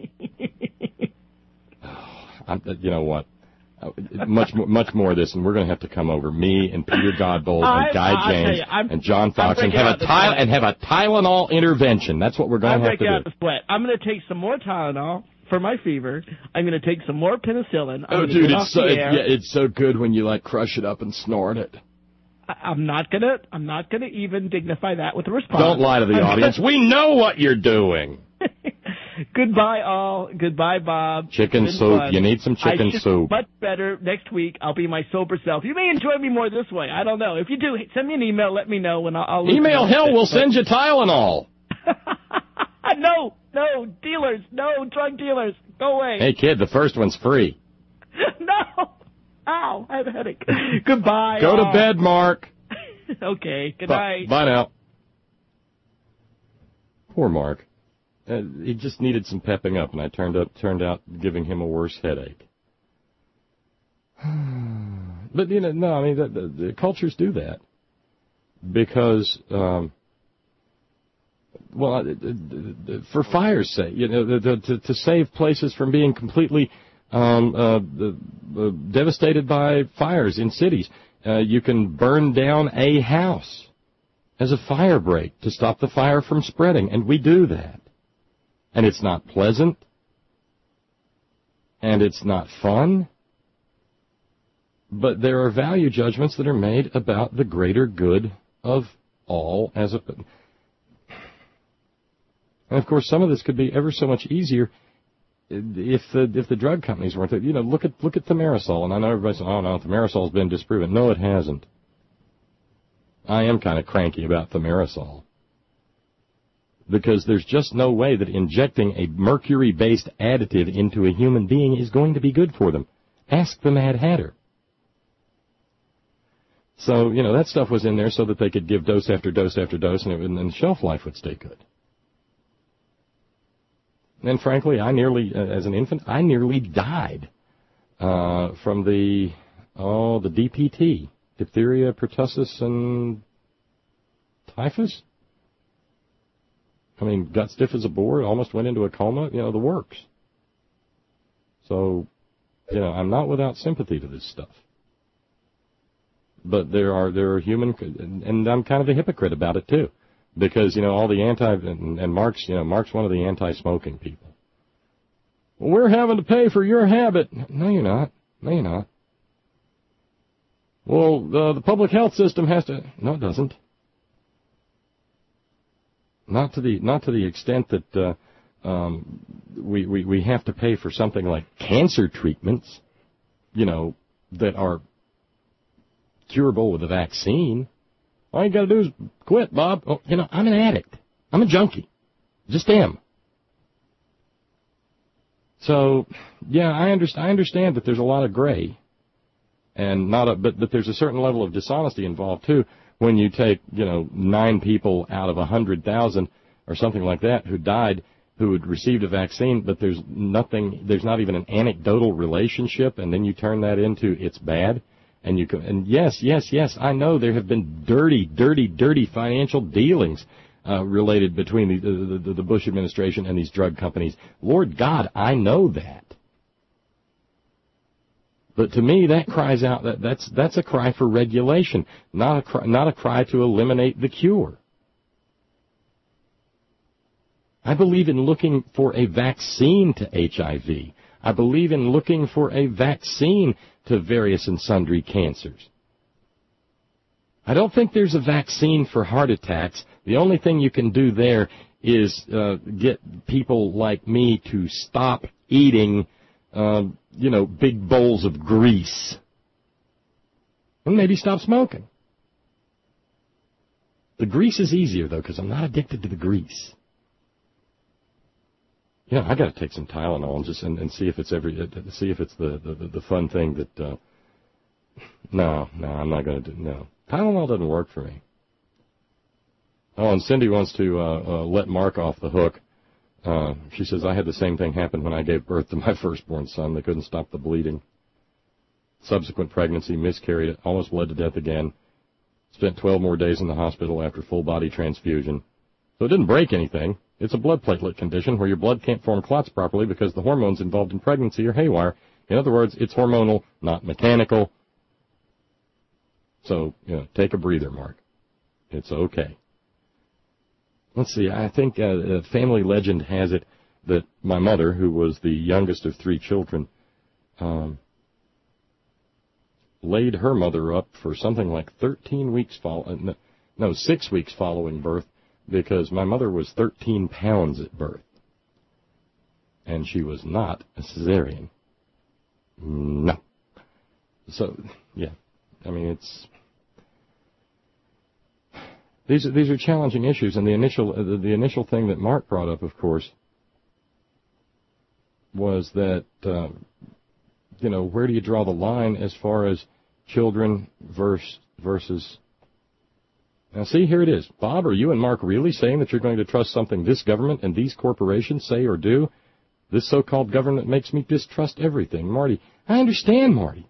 I'm, you know what? Much more, much more of this, and we're going to have to come over. Me and Peter Godbold and I- Guy I'll James tell you, I'm- and John Fox I'm and have a breaking out Tyl- the and have a Tylenol intervention. That's what we're going I'm to have to breaking do. out the sweat. I'm going to take some more Tylenol for my fever. I'm going to take some more penicillin. I'm Oh, gonna dude, get off it's so the it, air. yeah, it's so good when you like crush it up and snort it. I- I'm not gonna. I'm not gonna even dignify that with a response. Don't lie to the audience. We know what you're doing. Goodbye, all. Goodbye, Bob. Chicken It's been soup. fun. You need some chicken I should soup. Much better next week. I'll be my sober self. You may enjoy me more this way. I don't know. If you do, send me an email. Let me know, and I'll. I'll listen Email to hell. it. We'll send you Tylenol. no, no, dealers, no drug dealers. Go away. Hey, kid, the first one's free. No. Ow, I have a headache. Goodbye. Go to all. bed, Mark. Okay. Good Bye, night. bye now. Poor Mark. Uh, he just needed some pepping up, and I turned up turned out giving him a worse headache. But you know, no, I mean, the, the, the cultures do that because, um, well, uh, uh, uh, for fire's sake, you know, the, the, to, to save places from being completely um, uh, the, uh, devastated by fires in cities. Uh, you can burn down a house as a fire break to stop the fire from spreading, and we do that. And it's not pleasant, and it's not fun, but there are value judgments that are made about the greater good of all as a... And, of course, some of this could be ever so much easier if the if the drug companies weren't, you know, look at look at thimerosal, and I know everybody says, oh, no, thimerosal's been disproven. No, it hasn't. I am kind of cranky about thimerosal because there's just no way that injecting a mercury-based additive into a human being is going to be good for them. Ask the Mad Hatter. So, you know, that stuff was in there so that they could give dose after dose after dose, and, it would, and the shelf life would stay good. And frankly, I nearly, uh, as an infant, I nearly died uh, from the, oh, the D P T, diphtheria, pertussis, and typhus. I mean, got stiff as a board, almost went into a coma, you know, the works. So, you know, I'm not without sympathy to this stuff. but there are there are human, and I'm kind of a hypocrite about it too, because you know all the anti and, and Mark's you know Mark's one of the anti-smoking people. Well, we're having to pay for your habit. No, you're not. No, you're not. Well, the, the public health system has to. No, it doesn't. Not to the not to the extent that uh, um, we, we we have to pay for something like cancer treatments, you know, that are curable with a vaccine. All you got to do is quit, Bob. Oh, you know, I'm an addict. I'm a junkie. Just am. So, yeah, I understand. I understand that there's a lot of gray, and not a, but but there's a certain level of dishonesty involved too. When you take, you know, nine people out of a hundred thousand or something like that who died, who had received a vaccine, but there's nothing, there's not even an anecdotal relationship, and then you turn that into it's bad, and you can, and yes, yes, yes, I know there have been dirty, dirty, dirty financial dealings uh, related between the, the the Bush administration and these drug companies. Lord God, I know that. But to me, that cries out that that's that's a cry for regulation, not a cry, not a cry to eliminate the cure. I believe in looking for a vaccine to H I V. I believe in looking for a vaccine to various and sundry cancers. I don't think there's a vaccine for heart attacks. The only thing you can do there is uh, get people like me to stop eating Uh, you know, big bowls of grease. And maybe stop smoking. The grease is easier, though, because I'm not addicted to the grease. Yeah, I got to take some Tylenol and just and, and see if it's every uh, see if it's the the, the fun thing that. Uh, no, no, I'm not going to do. No, Tylenol doesn't work for me. Oh, and Cindy wants to uh, uh, let Mark off the hook. Uh, she says, I had the same thing happen when I gave birth to my firstborn son. They couldn't stop the bleeding. Subsequent pregnancy, miscarried, almost bled to death again. Spent twelve more days in the hospital after full body transfusion. So it didn't break anything. It's a blood platelet condition where your blood can't form clots properly because the hormones involved in pregnancy are haywire. In other words, it's hormonal, not mechanical. So, you know, take a breather, Mark. It's okay. Let's see, I think uh, a family legend has it that my mother, who was the youngest of three children, um, laid her mother up for something like thirteen weeks, follow, no, no, six weeks following birth, because my mother was thirteen pounds at birth. And she was not a cesarean. No. So, yeah, I mean, it's... These are, these are challenging issues, and the initial uh, the, the initial thing that Mark brought up, of course, was that uh, you know, where do you draw the line as far as children versus versus? Now, see, here it is, Bob. Are you and Mark really saying that you're going to trust something this government and these corporations say or do? This so-called government makes me distrust everything, Marty. I understand, Marty,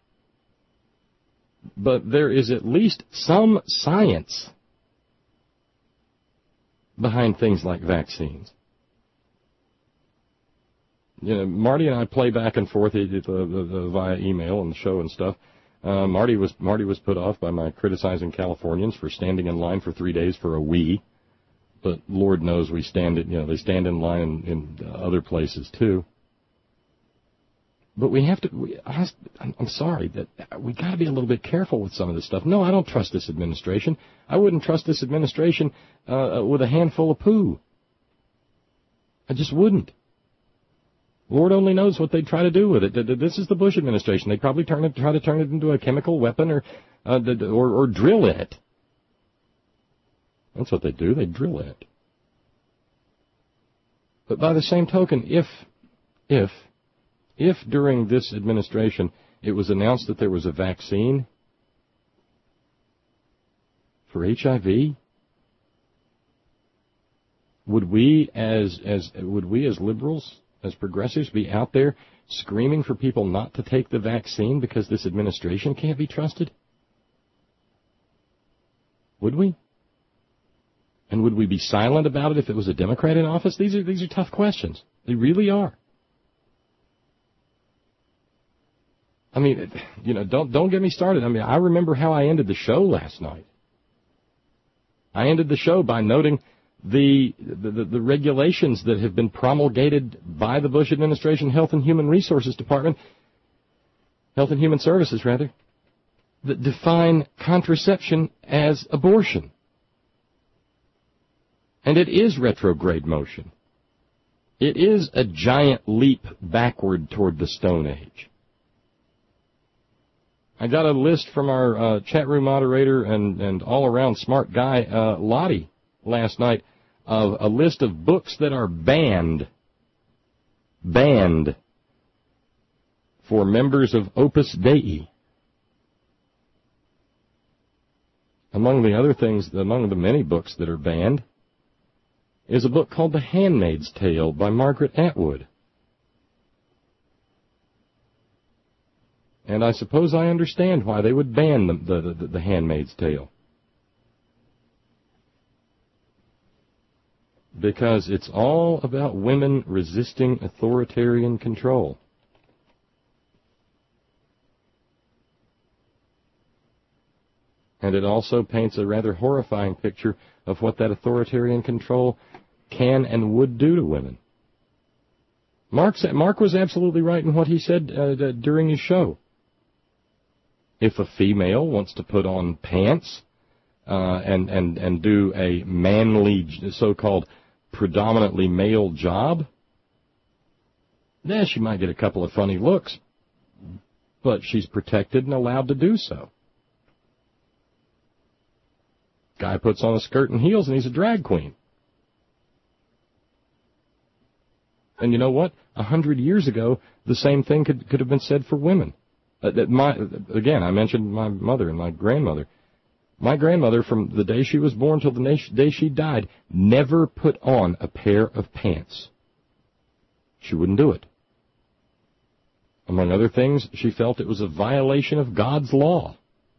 but there is at least some science behind things like vaccines. You know, Marty and I play back and forth uh, uh, via email and the show and stuff. Uh, Marty was Marty was put off by my criticizing Californians for standing in line for three days for a Wii, but Lord knows we stand it. You know, they stand in line in, in other places too. But we have to. We, I, I'm sorry that we got to be a little bit careful with some of this stuff. No, I don't trust this administration. I wouldn't trust this administration uh, with a handful of poo. I just wouldn't. Lord only knows what they'd try to do with it. This is the Bush administration. They'd probably turn it, try to turn it into a chemical weapon or uh, or, or drill in it. That's what they do. They drill in it. But by the same token, if if If during this administration it was announced that there was a vaccine for H I V, would we as as would we as liberals, as progressives, be out there screaming for people not to take the vaccine because this administration can't be trusted? Would we? And would we be silent about it if it was a Democrat in office? These are these are tough questions. They really are. I mean, you know, don't don't get me started. I mean, I remember how I ended the show last night. I ended the show by noting the the, the, the regulations that have been promulgated by the Bush administration Health and Human Resources Department, Health and Human Services, rather, that define contraception as abortion. And it is retrograde motion. It is a giant leap backward toward the Stone Age. I got a list from our uh, chat room moderator and, and all-around smart guy, uh, Lottie, last night, of a list of books that are banned, banned for members of Opus Dei. Among the other things, among the many books that are banned, is a book called The Handmaid's Tale by Margaret Atwood. And I suppose I understand why they would ban the, the, the, the Handmaid's Tale. Because it's all about women resisting authoritarian control. And it also paints a rather horrifying picture of what that authoritarian control can and would do to women. Mark, Mark was absolutely right in what he said uh, during his show. If a female wants to put on pants uh, and, and, and do a manly, so-called predominantly male job, yeah, she might get a couple of funny looks, but she's protected and allowed to do so. Guy puts on a skirt and heels and he's a drag queen. And you know what? A hundred years ago, the same thing could could have been said for women. Uh, that my, again, I mentioned my mother and my grandmother. My grandmother, from the day she was born till the day she died, never put on a pair of pants. She wouldn't do it. Among other things, she felt it was a violation of God's law.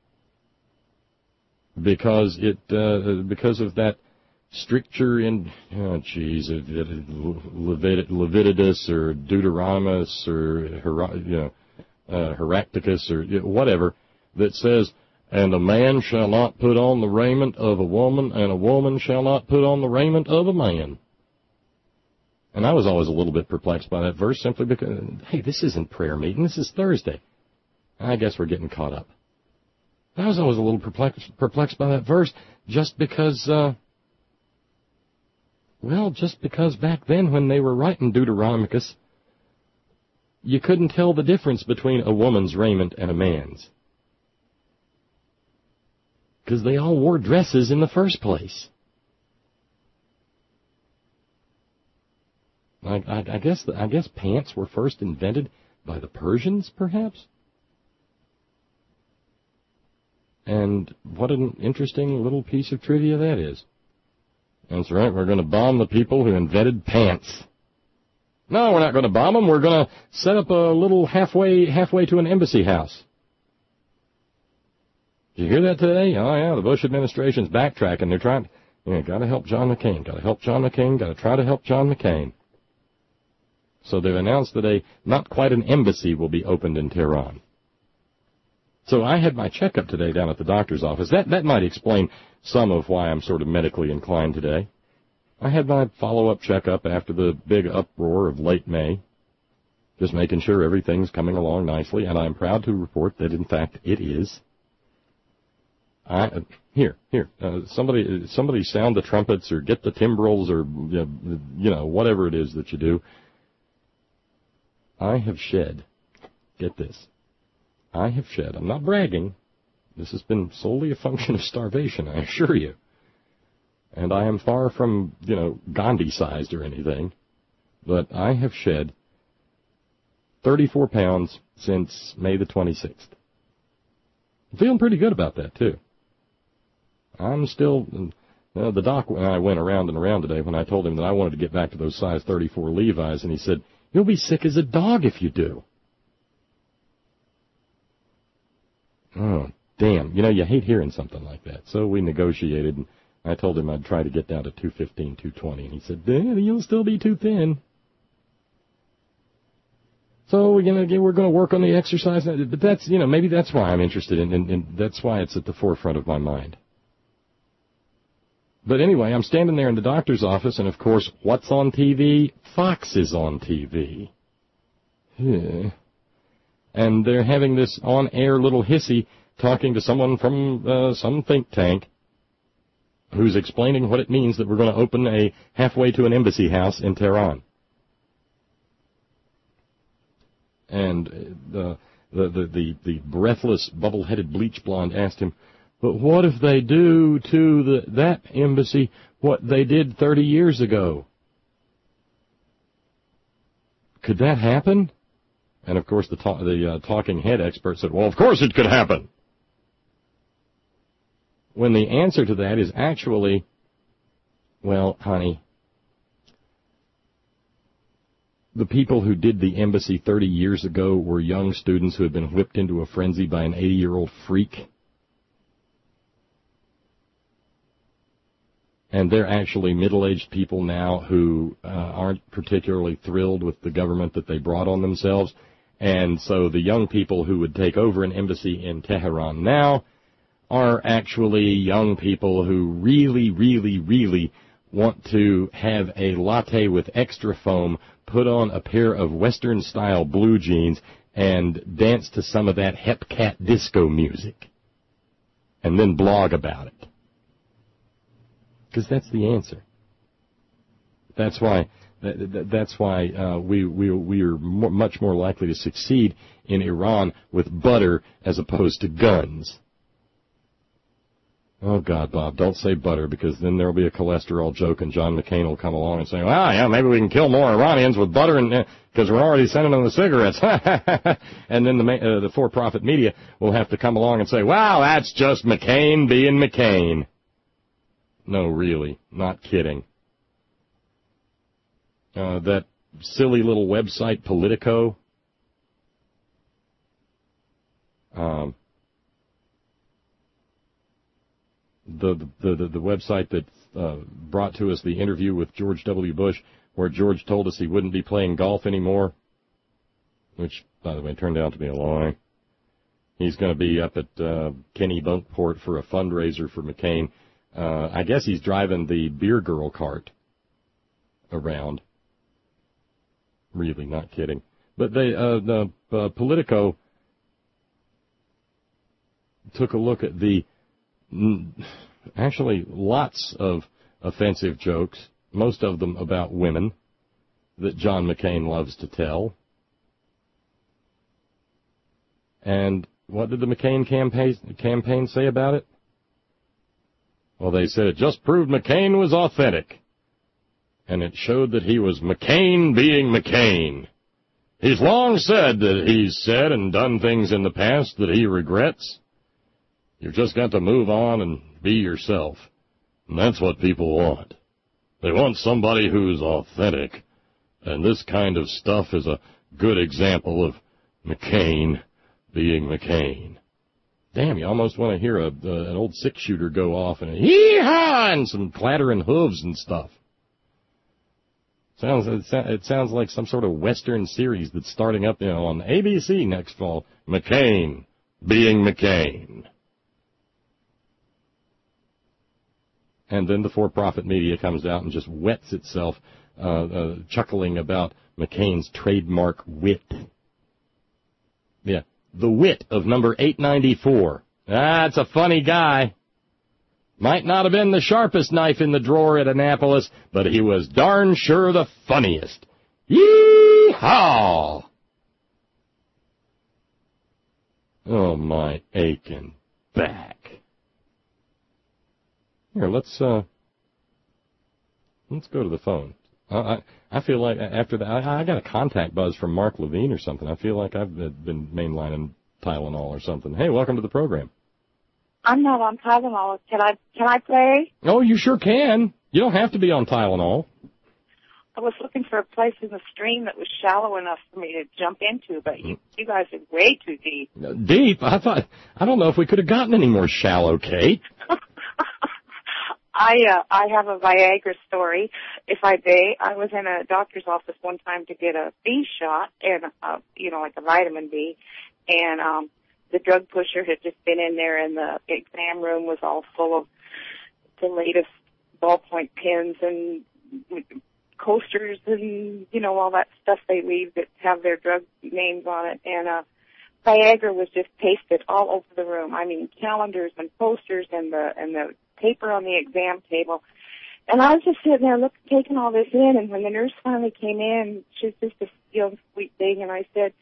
Because it, uh, because of that stricture in, oh geez, Levit- Leviticus or Deuteronomus or, you know, uh, Heracticus or whatever, that says, and a man shall not put on the raiment of a woman, and a woman shall not put on the raiment of a man. And I was always a little bit perplexed by that verse, simply because, hey, this isn't prayer meeting, this is Thursday. I guess we're getting caught up. I was always a little perplexed, perplexed by that verse, just because, uh, well, just because back then when they were writing Deuteronomicus, you couldn't tell the difference between a woman's raiment and a man's. Because they all wore dresses in the first place. I, I, I guess I guess pants were first invented by the Persians, perhaps? And what an interesting little piece of trivia that is. That's right, we're going to bomb the people who invented pants. No, we're not going to bomb them. We're going to set up a little halfway halfway to an embassy house. Did you hear that today? Oh, yeah, the Bush administration's backtracking. They're trying, you know, got to help John McCain, got to help John McCain, got to try to help John McCain. So they've announced that a, not quite an embassy will be opened in Tehran. So I had my checkup today down at the doctor's office. That that might explain some of why I'm sort of medically inclined today. I had my follow-up checkup after the big uproar of late May, just making sure everything's coming along nicely, and I'm proud to report that, in fact, it is. I, uh, here, here, uh, somebody somebody sound the trumpets or get the timbrels or, you know, whatever it is that you do. I have shed, get this, I have shed, I'm not bragging, this has been solely a function of starvation, I assure you. And I am far from, you know, Gandhi-sized or anything, but I have shed thirty-four pounds since May the twenty-sixth. I'm feeling pretty good about that, too. I'm still, uh, the doc and I went around and around today when I told him that I wanted to get back to those size thirty-four Levi's, and he said, you'll be sick as a dog if you do. Oh, damn. You know, you hate hearing something like that. So we negotiated, and I told him I'd try to get down to two fifteen, two twenty, and he said, Dad, you'll still be too thin. So, you know, again, we're going to work on the exercise. But that's, you know, maybe that's why I'm interested in, and, and that's why it's at the forefront of my mind. But anyway, I'm standing there in the doctor's office, and of course, what's on T V? Fox is on T V. Yeah. And they're having this on-air little hissy talking to someone from uh, some think tank who's explaining what it means that we're going to open a halfway to an embassy house in Tehran. And the the the the, the breathless, bubble-headed bleach blonde asked him, "But what if they do to the that embassy what they did thirty years ago? Could that happen?" And of course, the ta- the uh, talking head expert said, "Well, of course it could happen." When the answer to that is actually, well, honey, the people who did the embassy thirty years ago were young students who had been whipped into a frenzy by an eighty-year-old freak. And they're actually middle-aged people now who uh, aren't particularly thrilled with the government that they brought on themselves. And so the young people who would take over an embassy in Tehran now are actually young people who really, really, really want to have a latte with extra foam, put on a pair of Western-style blue jeans, and dance to some of that Hepcat disco music, and then blog about it. Because that's the answer. That's why. That's why uh, we we we are more, much more likely to succeed in Iran with butter as opposed to guns. Oh, God, Bob, don't say butter, because then there will be a cholesterol joke, and John McCain will come along and say, well, yeah, maybe we can kill more Iranians with butter, and because uh, we're already sending them the cigarettes. And then the, uh, the for-profit media will have to come along and say, wow, that's just McCain being McCain. No, really, not kidding. Uh, that silly little website, Politico, um, The, the the the website that uh, brought to us the interview with George W. Bush, where George told us he wouldn't be playing golf anymore, which, by the way, turned out to be a lie. He's going to be up at uh, Kenny Bunkport for a fundraiser for McCain. Uh, I guess he's driving the beer girl cart around. Really, not kidding. But they uh, the uh, Politico took a look at the actually lots of offensive jokes, most of them about women, that John McCain loves to tell. And what did the McCain campaign, campaign say about it? Well, they said it just proved McCain was authentic. And it showed that he was McCain being McCain. He's long said that he's said and done things in the past that he regrets. You've just got to move on and be yourself. And that's what people want. They want somebody who's authentic. And this kind of stuff is a good example of McCain being McCain. Damn, you almost want to hear a, uh, an old six-shooter go off and a hee-haw and some clattering hooves and stuff. Sounds it, it sounds like some sort of Western series that's starting up, you know, on A B C next fall. McCain being McCain. And then the for-profit media comes out and just wets itself, uh, uh, chuckling about McCain's trademark wit. Yeah, the wit of number eight ninety-four. Ah, it's a funny guy. Might not have been the sharpest knife in the drawer at Annapolis, but he was darn sure the funniest. Yee-haw! Oh, my aching back. Here, let's uh, let's go to the phone. I I, I feel like after that, I, I got a contact buzz from Mark Levine or something. I feel like I've been mainlining Tylenol or something. Hey, welcome to the program. I'm not on Tylenol. Can I can I play? Oh, you sure can. You don't have to be on Tylenol. I was looking for a place in the stream that was shallow enough for me to jump into, but you, you guys are way too deep. Deep? I thought I don't know if we could have gotten any more shallow, Kate. I uh, I have a Viagra story, if I may. I was in a doctor's office one time to get a B shot, and uh, you know, like a vitamin B, and um, the drug pusher had just been in there, and the exam room was all full of the latest ballpoint pens and coasters and, you know, all that stuff they leave that have their drug names on it. And uh, Viagra was just pasted all over the room. I mean, calendars and posters and the and the paper on the exam table. And I was just sitting there looking, taking all this in. And when the nurse finally came in, she was just a young, sweet thing. And I said,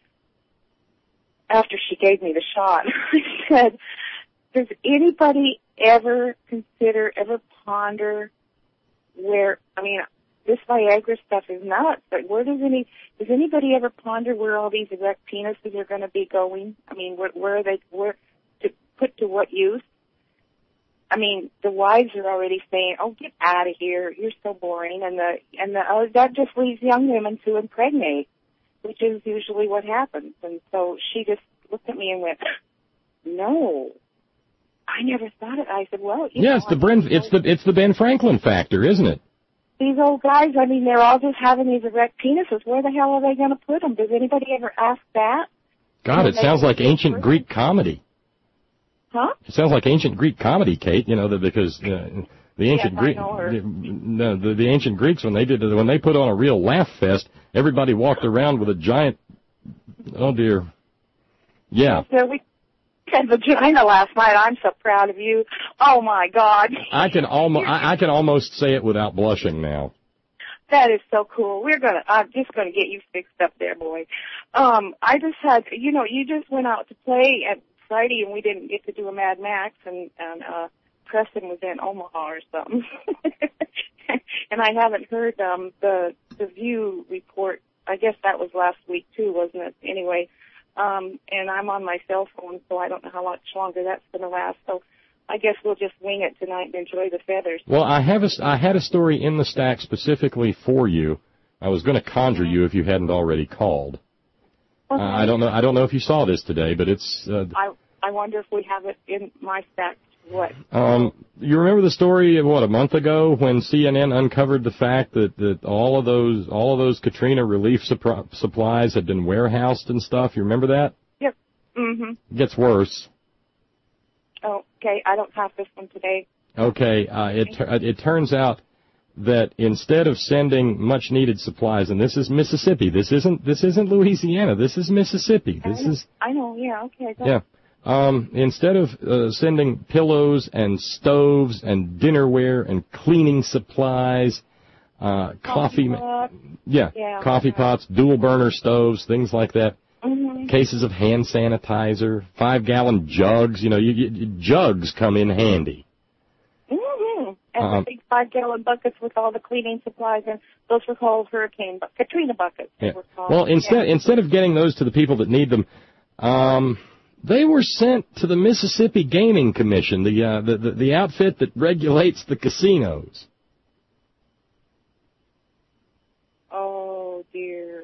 after she gave me the shot, I said, does anybody ever consider, ever ponder where, I mean, this Viagra stuff is nuts, but where does any, does anybody ever ponder where all these erect penises are going to be going? I mean, where, where are they, where, to put to what use? I mean, the wives are already saying, oh, get out of here, you're so boring, and the, and the, oh, that just leaves young women to impregnate, which is usually what happens. And so she just looked at me and went, no. I never thought it. I said, well, you yeah, know, it's the Ben, it's the it's the Ben Franklin factor, isn't it? These old guys, I mean, they're all just having these erect penises. Where the hell are they going to put them? Does anybody ever ask that? God, it sounds like ancient Greek comedy. Huh? It sounds like ancient Greek comedy, Kate. You know, the, because uh, the ancient yes, Greek, the, no, the, the ancient Greeks when they did when they put on a real laugh fest, everybody walked around with a giant. Oh dear. Yeah. So we had vagina last night. I'm so proud of you. Oh my God. I can almost I, I can almost say it without blushing now. That is so cool. We're gonna I'm just gonna get you fixed up there, boy. Um, I just had you know, you just went out to play at Friday and we didn't get to do a Mad Max and, and uh Preston was in Omaha or something. And I haven't heard um the the View report. I guess that was last week too, wasn't it? Anyway. Um, and I'm on my cell phone, so I don't know how much longer that's going to last. So I guess we'll just wing it tonight and enjoy the feathers. Well, I have a, I had a story in the stack specifically for you. I was going to conjure you if you hadn't already called. Okay. Uh, I don't know. I don't know if you saw this today, but it's. Uh, I I wonder if we have it in my stack. What? Um, you remember the story of what a month ago when C N N uncovered the fact that, that all of those all of those Katrina relief supr- supplies had been warehoused and stuff. You remember that? Yep. Mhm. It gets worse. Oh, okay. I don't have this one today. Okay. Uh, it it turns out that instead of sending much needed supplies, and this is Mississippi. This isn't this isn't Louisiana. This is Mississippi. This I know, is. I know. Yeah. Okay. Go Yeah. Um, instead of uh, sending pillows and stoves and dinnerware and cleaning supplies, uh, coffee, pot. yeah, yeah, coffee pots, dual burner stoves, things like that. Mm-hmm. Cases of hand sanitizer, five gallon jugs. You know, you, you, jugs come in handy. Mm-hmm. And Um, the big five gallon buckets with all the cleaning supplies, and those were called hurricane, bu- Katrina buckets. Yeah. Were called. Well, instead yeah. instead of getting those to the people that need them, um, they were sent to the Mississippi Gaming Commission, the, uh, the, the the outfit that regulates the casinos. Oh, dear.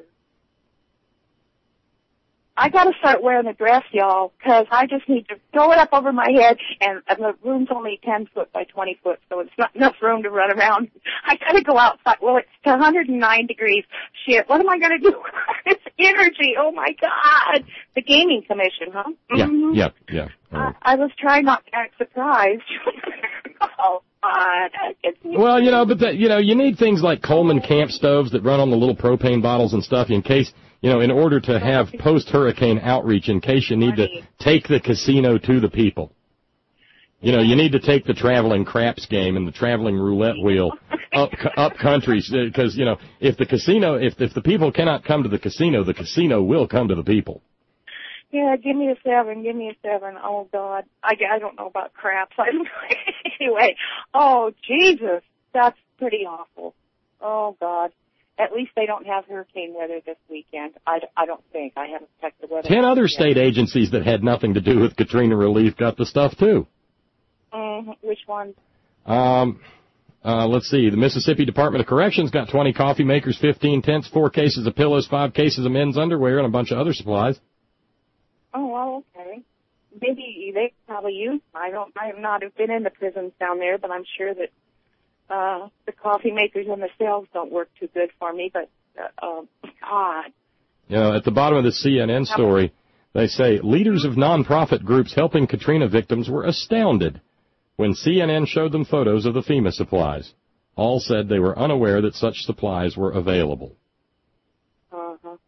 I got to start wearing a dress, y'all, because I just need to throw it up over my head, and, and the room's only ten foot by twenty foot, so it's not enough room to run around. I got to go outside. Well, it's one hundred nine degrees. Shit, what am I going to do? It's energy. Oh, my God. The Gaming Commission, huh? Yeah, Mm-hmm. yeah, yeah. Uh, I, I was trying not to act surprised. Oh, God. It's well, you know, but that, you know, you need things like Coleman camp stoves that run on the little propane bottles and stuff in case, you know, in order to have post-hurricane outreach in case you need to take the casino to the people. You know, you need to take the traveling craps game and the traveling roulette wheel up up countries because, you know, if the casino, if if the people cannot come to the casino, the casino will come to the people. Yeah, give me a seven. Give me a seven. Oh, God. I, I don't know about craps. I don't Anyway, oh, Jesus. That's pretty awful. Oh, God. At least they don't have hurricane weather this weekend. I, I don't think. I haven't checked the weather. Ten other state agencies that had nothing to do with Katrina relief got the stuff, too. Mm, which one? Um, uh, let's see. The Mississippi Department of Corrections got twenty coffee makers, fifteen tents, four cases of pillows, five cases of men's underwear, and a bunch of other supplies. Oh, well, okay. Maybe they probably use. I don't. I have not been in the prisons down there, but I'm sure that uh, the coffee makers and the sales don't work too good for me, but, uh, uh, God. You know, at the bottom of the C N N story, they say leaders of nonprofit groups helping Katrina victims were astounded when C N N showed them photos of the FEMA supplies. All said they were unaware that such supplies were available. Uh-huh.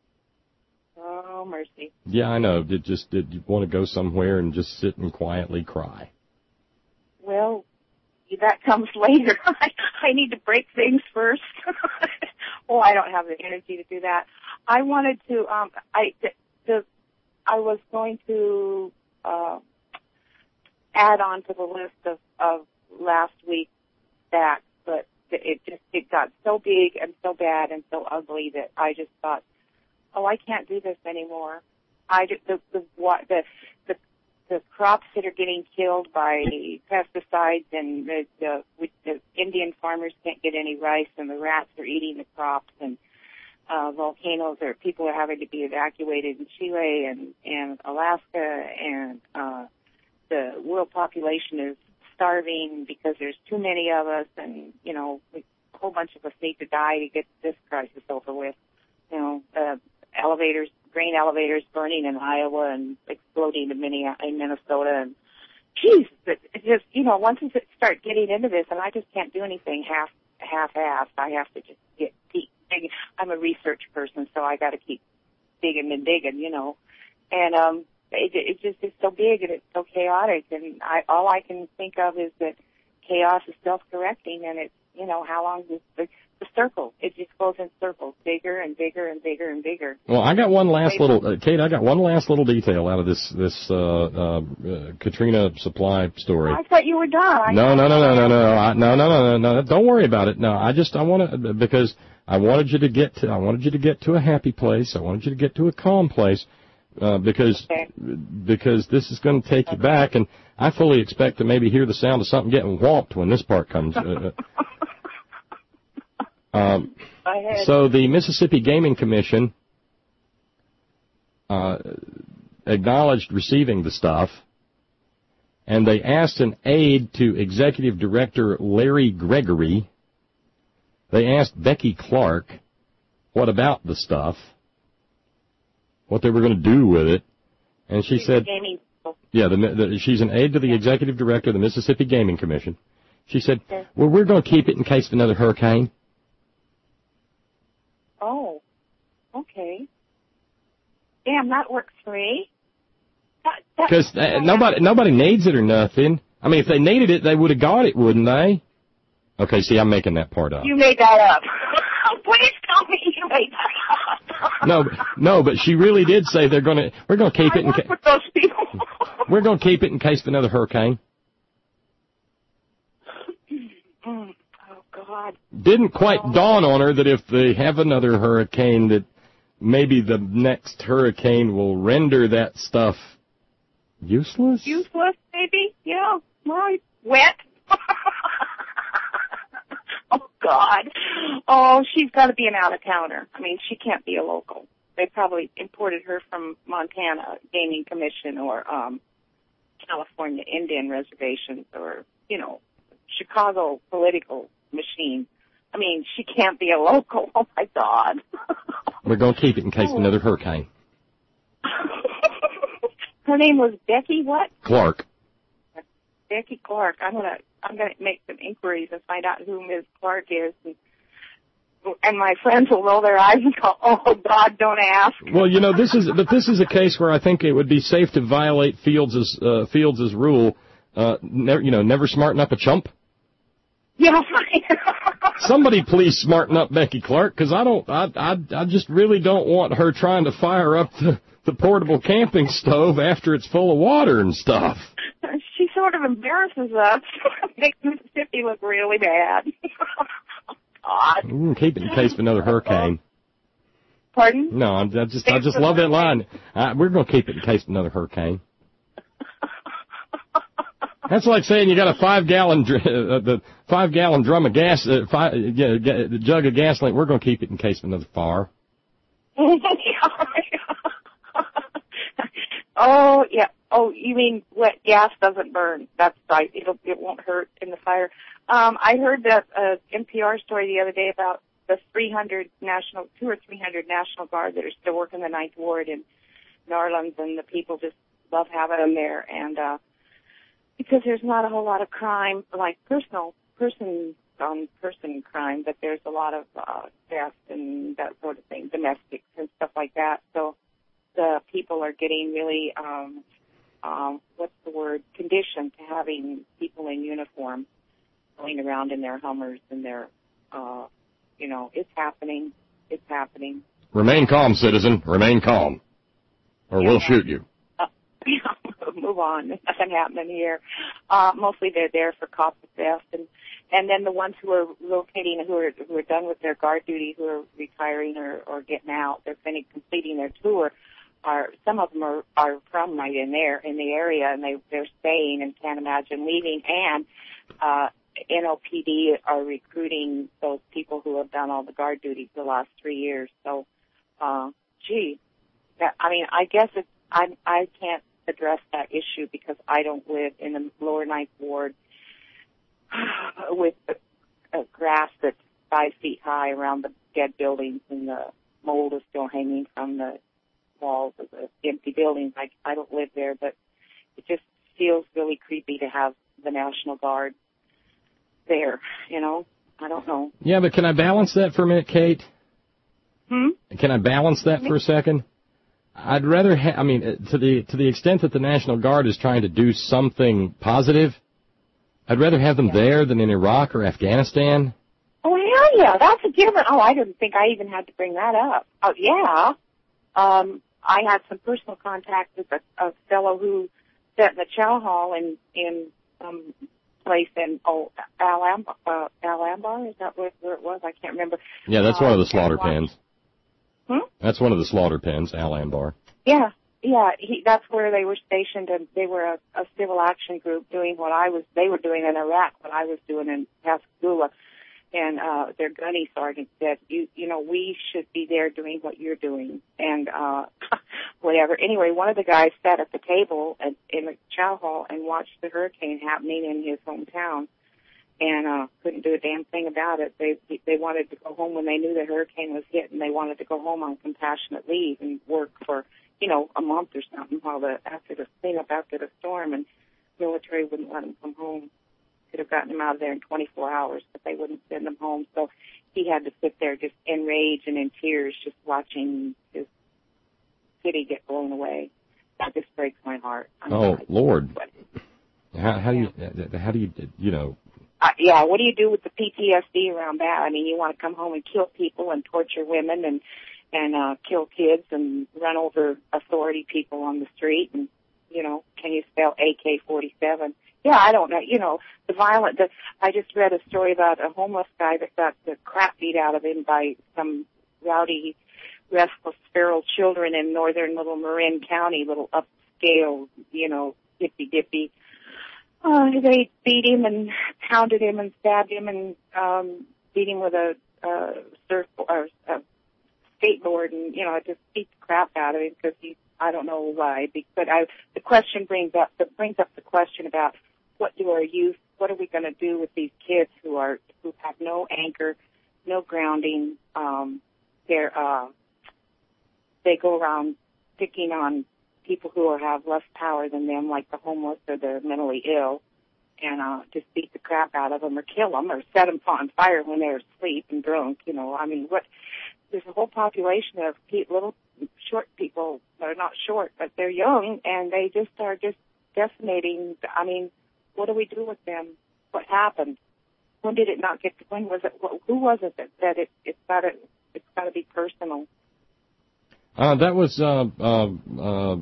Oh, mercy. Yeah, I know. Did just did you want to go somewhere and just sit and quietly cry? Well, that comes later. I need to break things first. Oh, I don't have the energy to do that. I wanted to. Um, I the, the I was going to uh, add on to the list of, of last week's facts, but it just it got so big and so bad and so ugly that I just thought, oh, I can't do this anymore. I just, the the what the the the crops that are getting killed by pesticides, and the, the, the Indian farmers can't get any rice, and the rats are eating the crops, and uh, volcanoes or people are having to be evacuated in Chile and, and Alaska, and uh, the world population is starving because there's too many of us, and, you know, a whole bunch of us need to die to get this crisis over with. You know, uh, elevators, grain elevators burning in Iowa and exploding in Minnesota, and geez, it just, you know, once you start getting into this, and I just can't do anything half half-assed. I have to just get deep. Digging. I'm a research person, so I got to keep digging and digging, you know. And um, it, it just is so big and it's so chaotic, and I all I can think of is that chaos is self-correcting, and it's, you know, how long does the, the circle? It just goes in circles, bigger and bigger and bigger and bigger. Well, I got one last little, uh, Kate. I got one last little detail out of this this uh, uh, uh, Katrina supply story. I thought you were done. No, no, no, no, no, no, I, no, no, no, no, no. Don't worry about it. No, I just I want to because I wanted you to get to I wanted you to get to a happy place. I wanted you to get to a calm place. Uh, because okay. because this is going to take you back, and I fully expect to maybe hear the sound of something getting whomped when this part comes. Uh, um, so the Mississippi Gaming Commission uh, acknowledged receiving the stuff, and they asked an aide to Executive Director Larry Gregory. They asked Becky Clark what about the stuff, what they were going to do with it, and she said, yeah, the, the, she's an aide to the executive director of the Mississippi Gaming Commission. She said, well, we're going to keep it in case of another hurricane. Oh, okay. Damn, that works for me. Because uh, nobody nobody needs it or nothing. I mean, if they needed it, they would have got it, wouldn't they? Okay, see, I'm making that part up. You made that up. Please tell me you made that up. No, no, but she really did say they're going to. We're going to keep I it in case. With those people. We're going to keep it in case of another hurricane. Oh God! Didn't quite oh. dawn on her that if they have another hurricane, that maybe the next hurricane will render that stuff useless. Useless, maybe? Yeah. Right. Wet. Oh, God. Oh, she's got to be an out-of-towner. I mean, she can't be a local. They probably imported her from Montana Gaming Commission or um, California Indian reservations or, you know, Chicago political machine. I mean, she can't be a local. Oh, my God. We're going to keep it in case of another hurricane. Her name was Becky what? Clark. Becky Clark. I'm gonna I'm gonna make some inquiries and find out who Miz Clark is, and, and my friends will roll their eyes and go, "Oh God, don't ask." Well, you know, this is but this is a case where I think it would be safe to violate Fields's uh, Fields's rule. Uh, never, you know, never smarten up a chump. Yeah, right. Somebody please smarten up Becky Clark, because I don't, I, I, I just really don't want her trying to fire up the, the portable camping stove after it's full of water and stuff. She sort of embarrasses us. Makes Mississippi look really bad. Oh, God. We're gonna keep it in case of another hurricane. Pardon? No, I just, I just love that line. Uh, we're gonna keep it in case of another hurricane. That's like saying you got a five-gallon dr- uh, the five-gallon drum of gas, uh, five, uh, yeah, the jug of gasoline. We're going to keep it in case of another fire. Oh yeah. Oh, you mean wet gas doesn't burn? That's right. It'll it won't hurt in the fire. Um, I heard that uh, N P R story the other day about the three hundred national, two or three hundred National Guard that are still working the Ninth Ward in New Orleans, and the people just love having them there. And uh, because there's not a whole lot of crime, like personal person on person crime, but there's a lot of uh, theft and that sort of thing, domestics and stuff like that. So the people are getting really, um, um, what's the word, conditioned to having people in uniform going around in their Hummers and their, uh, you know, it's happening. It's happening. Remain calm, citizen. Remain calm, or yeah. we'll shoot you. Uh, move on. Nothing happening here. Uh, mostly they're there for cop theft, and and then the ones who are locating, who are who are done with their guard duty, who are retiring or, or getting out, they're finished completing their tour. Are some of them are are from right in there in the area, and they they're staying and can't imagine leaving. And uh, N O P D are recruiting those people who have done all the guard duty for the last three years. So, uh, gee, that, I mean, I guess it's, I I can't address that issue because I don't live in the lower Ninth Ward with a, a grass that's five feet high around the dead buildings, and the mold is still hanging from the walls of the empty buildings. I, I don't live there, but it just feels really creepy to have the National Guard there, you know? I don't know. Yeah, but can I balance that for a minute, Kate? Hmm? Can I balance that for a second? I'd rather ha- I mean, to the to the extent that the National Guard is trying to do something positive, I'd rather have them yeah. there than in Iraq or Afghanistan. Oh, hell yeah, that's a different... Oh, I didn't think I even had to bring that up. Oh, yeah. Um, I had some personal contact with a, a fellow who sat in the chow hall in, in some place in, oh, Al-Ambar, uh, Al-Ambar? Is that where, where it was? I can't remember. Yeah, that's uh, one of the slaughter pens. Hmm? That's one of the slaughter pens, Al-Ambar. Yeah, yeah, he, that's where they were stationed, and they were a, a civil action group doing what I was, they were doing in Iraq, what I was doing in Pascagoula. And uh their gunny sergeant said, you you know, we should be there doing what you're doing, and uh whatever. Anyway, one of the guys sat at the table at, in the chow hall and watched the hurricane happening in his hometown, and uh couldn't do a damn thing about it. They they wanted to go home when they knew the hurricane was hit, and they wanted to go home on compassionate leave and work for, you know, a month or something while the after the cleanup after the storm, and military wouldn't let them come home. Could have gotten him out of there in twenty-four hours, but they wouldn't send him home. So he had to sit there just enraged and in tears, just watching his city get blown away. That just breaks my heart. I'm oh, sorry. Lord. How, how do you, how do you, you know? Uh, yeah, what do you do with the P T S D around that? I mean, you want to come home and kill people and torture women and, and, uh, kill kids and run over authority people on the street, and, you know, can you spell A K forty-seven? Yeah, I don't know. You know, the violent, the, I just read a story about a homeless guy that got the crap beat out of him by some rowdy, restless, feral children in northern little Marin County, little upscale, you know, hippy-dippy. Uh, they beat him and pounded him and stabbed him and um, beat him with a uh, surf or a skateboard, and, you know, just beat the crap out of him because he, I don't know why. But I, the question brings up, that brings up the question about, what do our youth, what are we going to do with these kids who are, who have no anchor, no grounding, um, they're, uh, they go around picking on people who are, have less power than them, like the homeless or the mentally ill, and, uh, just beat the crap out of them or kill them or set them on fire when they're asleep and drunk, you know. I mean, what, there's a whole population of pe- little short people that are not short, but they're young, and they just are just decimating. I mean, what do we do with them? What happened? When did it not get? When was it? Who was it that, that it? It's got to. It's got to be personal. Uh, that was uh, uh, uh,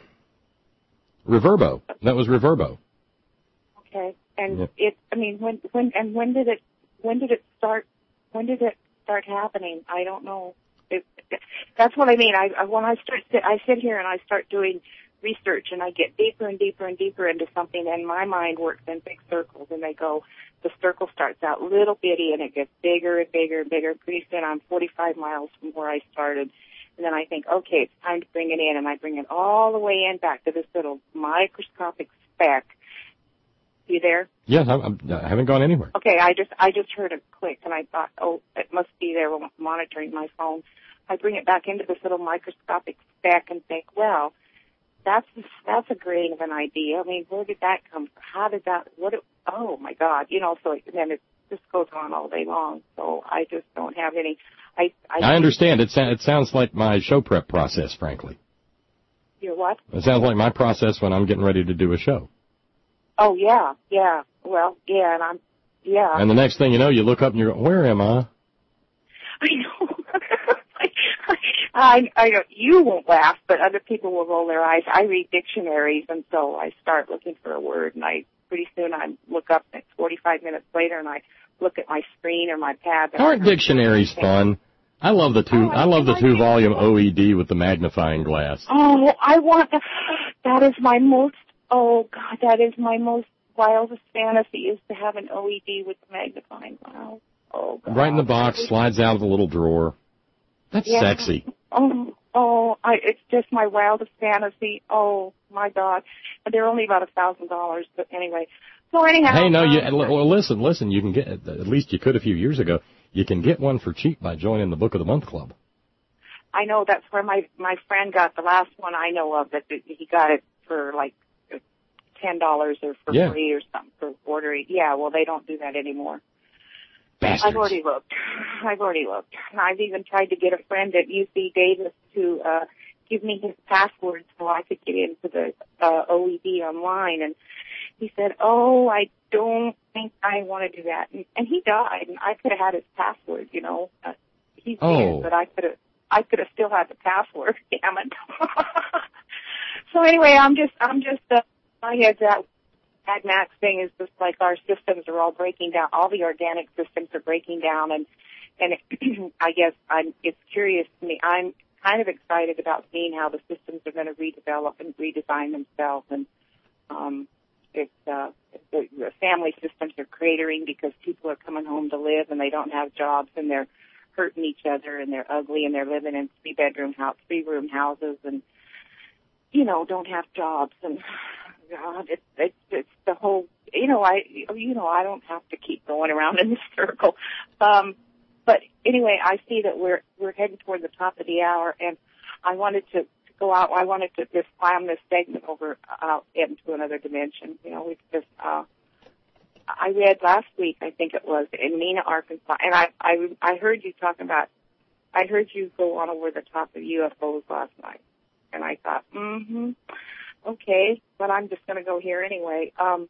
Reverbo. That was Reverbo. Okay, and yeah. it. I mean, when when and when did it? When did it start? When did it start happening? I don't know. It, it, that's what I mean. I when I start, I sit here and I start doing research, and I get deeper and deeper and deeper into something, and my mind works in big circles, and they go, the circle starts out little bitty, and it gets bigger and bigger and bigger. Pretty soon I'm forty-five miles from where I started, and then I think, okay, it's time to bring it in, and I bring it all the way in back to this little microscopic speck, You there? Yes, I'm, I'm, I haven't gone anywhere. Okay, I just I just heard a click, and I thought, oh, it must be there monitoring my phone. I bring it back into this little microscopic speck and think, well, that's that's a grain of an idea. I mean, where did that come from? How did that? What? It, oh my God! You know, so and then it just goes on all day long. So I just don't have any. I I, I understand. It it sounds like my show prep process, frankly. Your what? It sounds like my process when I'm getting ready to do a show. Oh yeah, yeah. Well, yeah, and I'm yeah. And the next thing you know, you look up and you go, "Where am I?" I know. I, I don't, you won't laugh, but other people will roll their eyes. I read dictionaries, and so I start looking for a word, and I pretty soon I look up, and it's forty-five minutes later, and I look at my screen or my pad. Aren't dictionaries fun? I love the two. Oh, I, I love the like two-volume O E D with the magnifying glass. Oh, I want that. That is my most. Oh God, that is my most wildest fantasy is to have an O E D with the magnifying glass. Oh God. Right in the box, slides out of the little drawer. That's yeah. sexy. Oh, oh, I, it's just my wildest fantasy. Oh, my God. And they're only about a thousand dollars, but anyway. So anyhow. Hey, no, um, you, well, listen, listen, you can get, at least you could a few years ago, you can get one for cheap by joining the Book of the Month Club. I know that's where my, my friend got the last one I know of, that he got it for like ten dollars or for yeah. free or something for ordering. Yeah, well, they don't do that anymore. Bastards. I've already looked. I've already looked. And I've even tried to get a friend at U C Davis to uh give me his password so I could get into the uh, O E D online. And he said, oh, I don't think I want to do that. And, and he died, and I could have had his password, you know. Uh, he's oh. dead, but I could have I could have still had the password. Damn it. So anyway, I'm just, I'm just, uh, my head's out. Mad Max thing is just like our systems are all breaking down. All the organic systems are breaking down, and and it, I guess I'm. It's curious to me. I'm kind of excited about seeing how the systems are going to redevelop and redesign themselves, and um, it's uh, the, the family systems are cratering because people are coming home to live and they don't have jobs and they're hurting each other and they're ugly and they're living in three bedroom house, three room houses, and you know don't have jobs and. God, it's, it's, it's the whole, you know, I, you know, I don't have to keep going around in this circle. Um, but anyway, I see that we're, we're heading toward the top of the hour, and I wanted to, to go out, I wanted to just slam this segment over, out into another dimension. You know, we've just, uh, I read last week, I think it was, in Mena, Arkansas, and I, I, I heard you talking about, I heard you go on over the top of U F Os last night, and I thought, mm-hmm. Okay, but I'm just going to go here anyway. Um,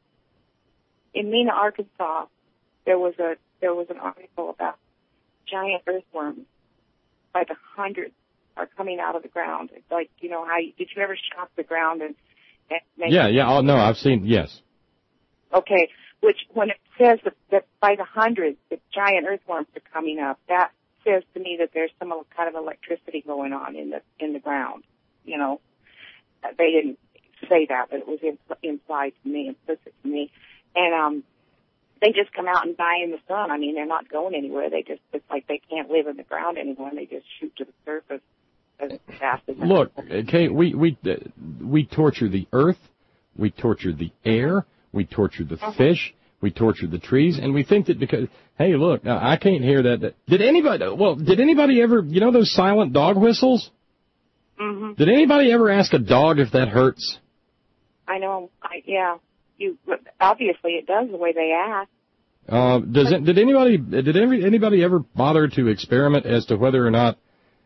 in Mena, Arkansas, there was a there was an article about giant earthworms by the hundreds are coming out of the ground. It's like, you know, how you, did you ever shock the ground and, and make yeah, yeah. Oh no, I've seen yes. Okay, which when it says that, that by the hundreds the giant earthworms are coming up, that says to me that there's some kind of electricity going on in the in the ground. You know, they didn't say that, but it was impl- implied to me, implicit to me. And um, they just come out and die in the sun. I mean, they're not going anywhere. They just, it's like they can't live in the ground anymore, and they just shoot to the surface as fast as Look, Kate, we, we, uh, we torture the earth, we torture the air, we torture the uh-huh. fish, we torture the trees, and we think that because, hey, look, now, I can't hear that, that. Did anybody, well, did anybody ever, you know those silent dog whistles? Mm-hmm. Did anybody ever ask a dog if that hurts? I know. I, yeah. You obviously it does the way they act. Uh, does it, did anybody did every, anybody ever bother to experiment as to whether or not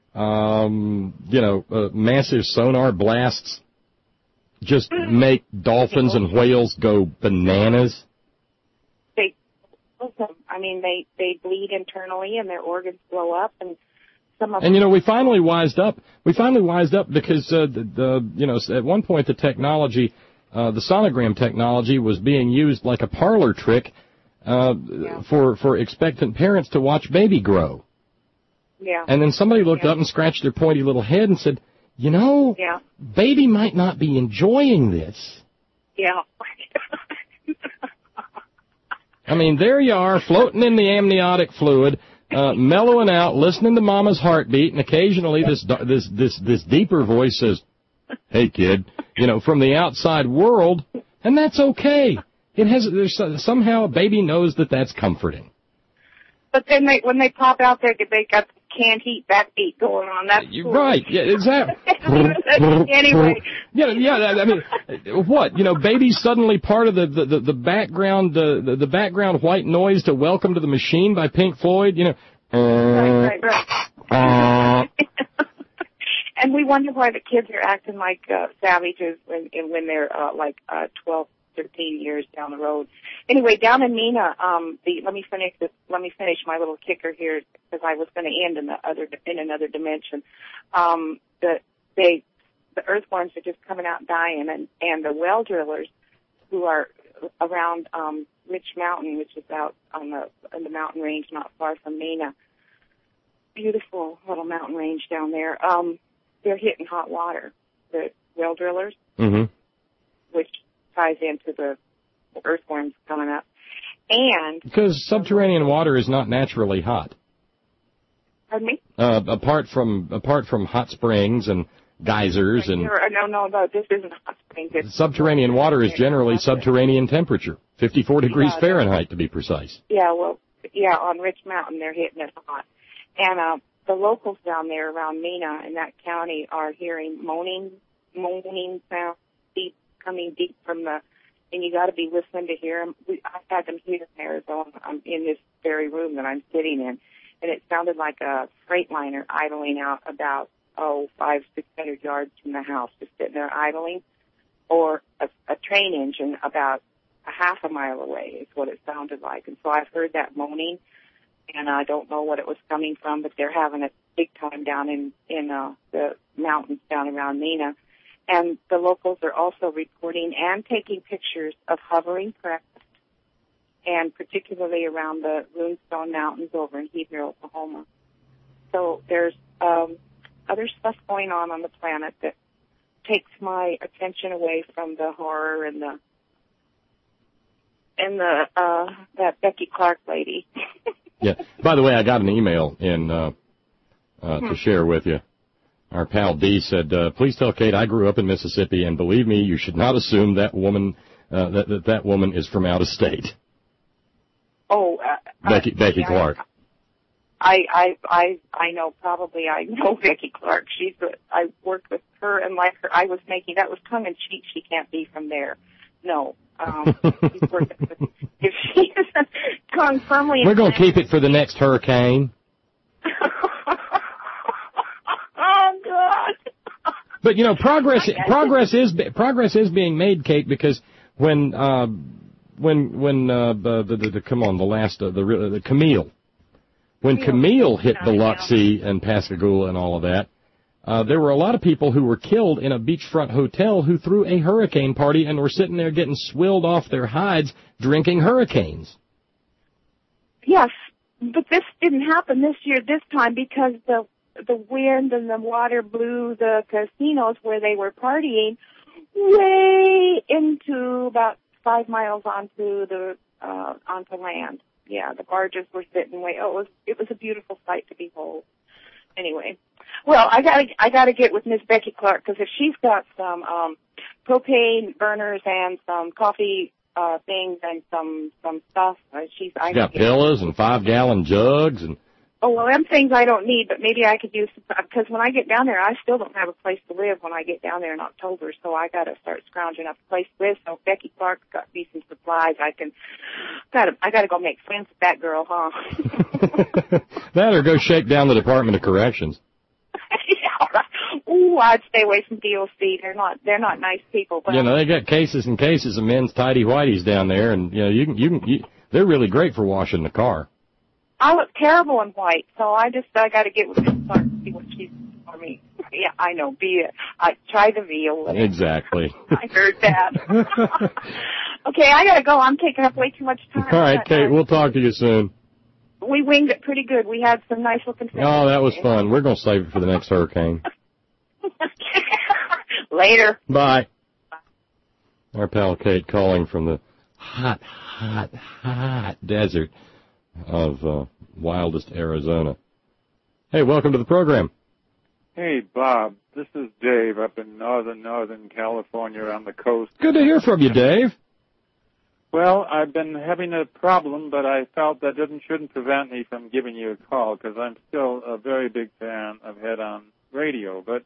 um, you know uh, massive sonar blasts just make dolphins and whales go bananas? They, I mean, they they bleed internally and their organs blow up and. Some of and you know we finally wised up. We finally wised up because uh, the, the you know at one point the technology. Uh, the sonogram technology was being used like a parlor trick uh, yeah. for for expectant parents to watch baby grow. Yeah. And then somebody looked yeah. up and scratched their pointy little head and said, you know, yeah. baby might not be enjoying this. Yeah. I mean, there you are, floating in the amniotic fluid, uh, mellowing out, listening to mama's heartbeat, and occasionally this this this this deeper voice says, hey, kid, you know, from the outside world, and that's okay. it has, there's somehow a baby knows that that's comforting. But then they, when they pop out there, they got the canned heat backbeat going on. That's You're cool. right. Yeah, exactly. Anyway. Yeah, yeah. I mean, what? You know, baby's suddenly part of the the, the, the background uh, the, the background white noise to "Welcome to the Machine" by Pink Floyd. You know. Right, right, right. And we wonder why the kids are acting like uh, savages when when they're uh, like uh, twelve, thirteen years down the road. Anyway, down in Mena, um, the let me finish this. Let me finish my little kicker here because I was going to end in the other in another dimension. Um, the they the earthworms are just coming out dying, and and the well drillers who are around um, Rich Mountain, which is out on the on the mountain range not far from Mena. Beautiful little mountain range down there. Um, they're hitting hot water. The well drillers, mm-hmm. which ties into the earthworms coming up. And because subterranean water is not naturally hot. Pardon me? Uh, apart from apart from hot springs and geysers and no, no, no, this isn't hot springs. It's subterranean water is generally subterranean temperature, fifty-four degrees yeah, Fahrenheit to be precise. Yeah, well, yeah, on Rich Mountain they're hitting it hot, and uh, the locals down there around Mena in that county are hearing moaning, moaning sounds deep coming deep from the. And you got to be listening to hear them. We, I've had them here in Arizona. I'm in this very room that I'm sitting in, and it sounded like a freight liner idling out about oh five, six hundred yards from the house, just sitting there idling, or a, a train engine about a half a mile away is what it sounded like. And so I've heard that moaning, and I don't know what it was coming from, but they're having a big time down in in uh, the mountains down around Mena. And the locals are also reporting and taking pictures of hovering craft, and particularly around the Runestone Mountains over in Heber, Oklahoma. So there's um, other stuff going on on the planet that takes my attention away from the horror and the and the uh, that Becky Clark lady. Yeah. By the way, I got an email in uh, uh, to share with you. Our pal D said, uh, please tell Kate I grew up in Mississippi, and believe me, you should not assume that woman uh, that, that that woman is from out of state. Oh, uh, Becky uh, Becky yeah, Clark. I I I I know probably I know Becky Clark. She's a, I worked with her, and like her, I was making that was tongue in cheek. She can't be from there. No, um, she's working with, if she is tongue firmly. We're going to keep it for the next hurricane. Oh God! But you know, progress progress is progress is being made, Kate, because when uh, when when uh, the, the, the come on the last uh, the the Camille when Camille hit Biloxi and Pascagoula and all of that, uh, there were a lot of people who were killed in a beachfront hotel who threw a hurricane party and were sitting there getting swilled off their hides drinking hurricanes. Yes, but this didn't happen this year this time because the the wind and the water blew the casinos where they were partying way into about five miles onto the uh, onto land. Yeah, the barges were sitting way. Oh, it was it was a beautiful sight to behold. Anyway, well, I got I got to get with Miss Becky Clark because if she's got some um, propane burners and some coffee uh, things and some some stuff, uh, she's I got pillows and five gallon jugs and. Oh, well, them things I don't need, but maybe I could use, because when I get down there, I still don't have a place to live when I get down there in October, so I got to start scrounging up a place to live. So if Becky Clark's got me some supplies, I can, gotta, I got to go make friends with that girl, huh? That or go shake down the Department of Corrections. Yeah, right. Ooh, I'd stay away from D O C. They're not, they're not nice people. But you know, they got cases and cases of men's tidy whities down there, and you know, you can, you can, you, they're really great for washing the car. I look terrible in white, so I just I got to get with Miss Clark and see what she's for me. Yeah, I know. Be it. I try the veal. Exactly. I heard that. Okay, I got to go. I'm taking up way too much time. All right, Kate. We'll talk to you soon. We winged it pretty good. We had some nice looking things. Oh, that was fun. We're going to save it for the next hurricane. Later. Bye. Our pal Kate calling from the hot, hot, hot desert of uh, wildest Arizona. Hey, welcome to the program. Hey, Bob. This is Dave up in northern, northern California on the coast. Good to hear from you, Dave. Well, I've been having a problem, but I felt that didn't, shouldn't prevent me from giving you a call because I'm still a very big fan of Head On Radio. But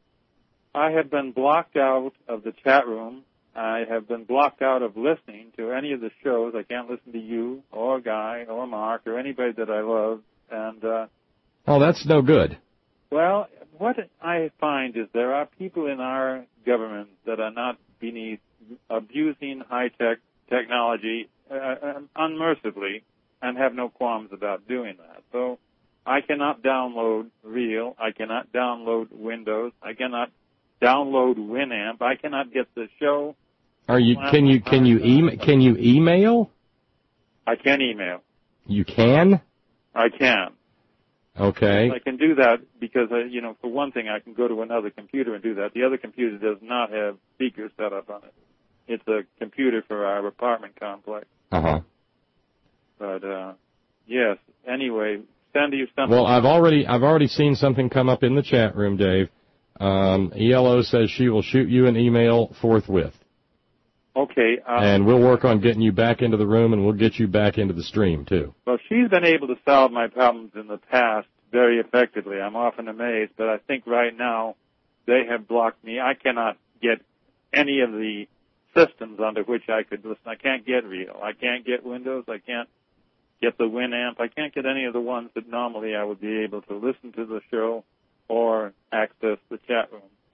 I have been blocked out of the chat room. I have been blocked out of listening to any of the shows. I can't listen to you or Guy or Mark or anybody that I love. And uh, oh, that's no good. Well, what I find is there are people in our government that are not beneath abusing high-tech technology uh, unmercifully and have no qualms about doing that. So I cannot download Real. I cannot download Windows. I cannot download Winamp. I cannot get the show. Are you? Can you? Can you email? Can you email? I can email. You can? I can. Okay. I can do that because, uh, you know, for one thing, I can go to another computer and do that. The other computer does not have speakers set up on it. It's a computer for our apartment complex. Uh-huh. But, uh, yes, anyway, send you something. Well, I've already I've already seen something come up in the chat room, Dave. Um, E L O says she will shoot you an email forthwith. Okay. Um, and we'll work on getting you back into the room, and we'll get you back into the stream, too. Well, she's been able to solve my problems in the past very effectively. I'm often amazed, but I think right now they have blocked me. I cannot get any of the systems under which I could listen. I can't get Real. I can't get Windows. I can't get the Winamp. I can't get any of the ones that normally I would be able to listen to the show or access the chat room. So,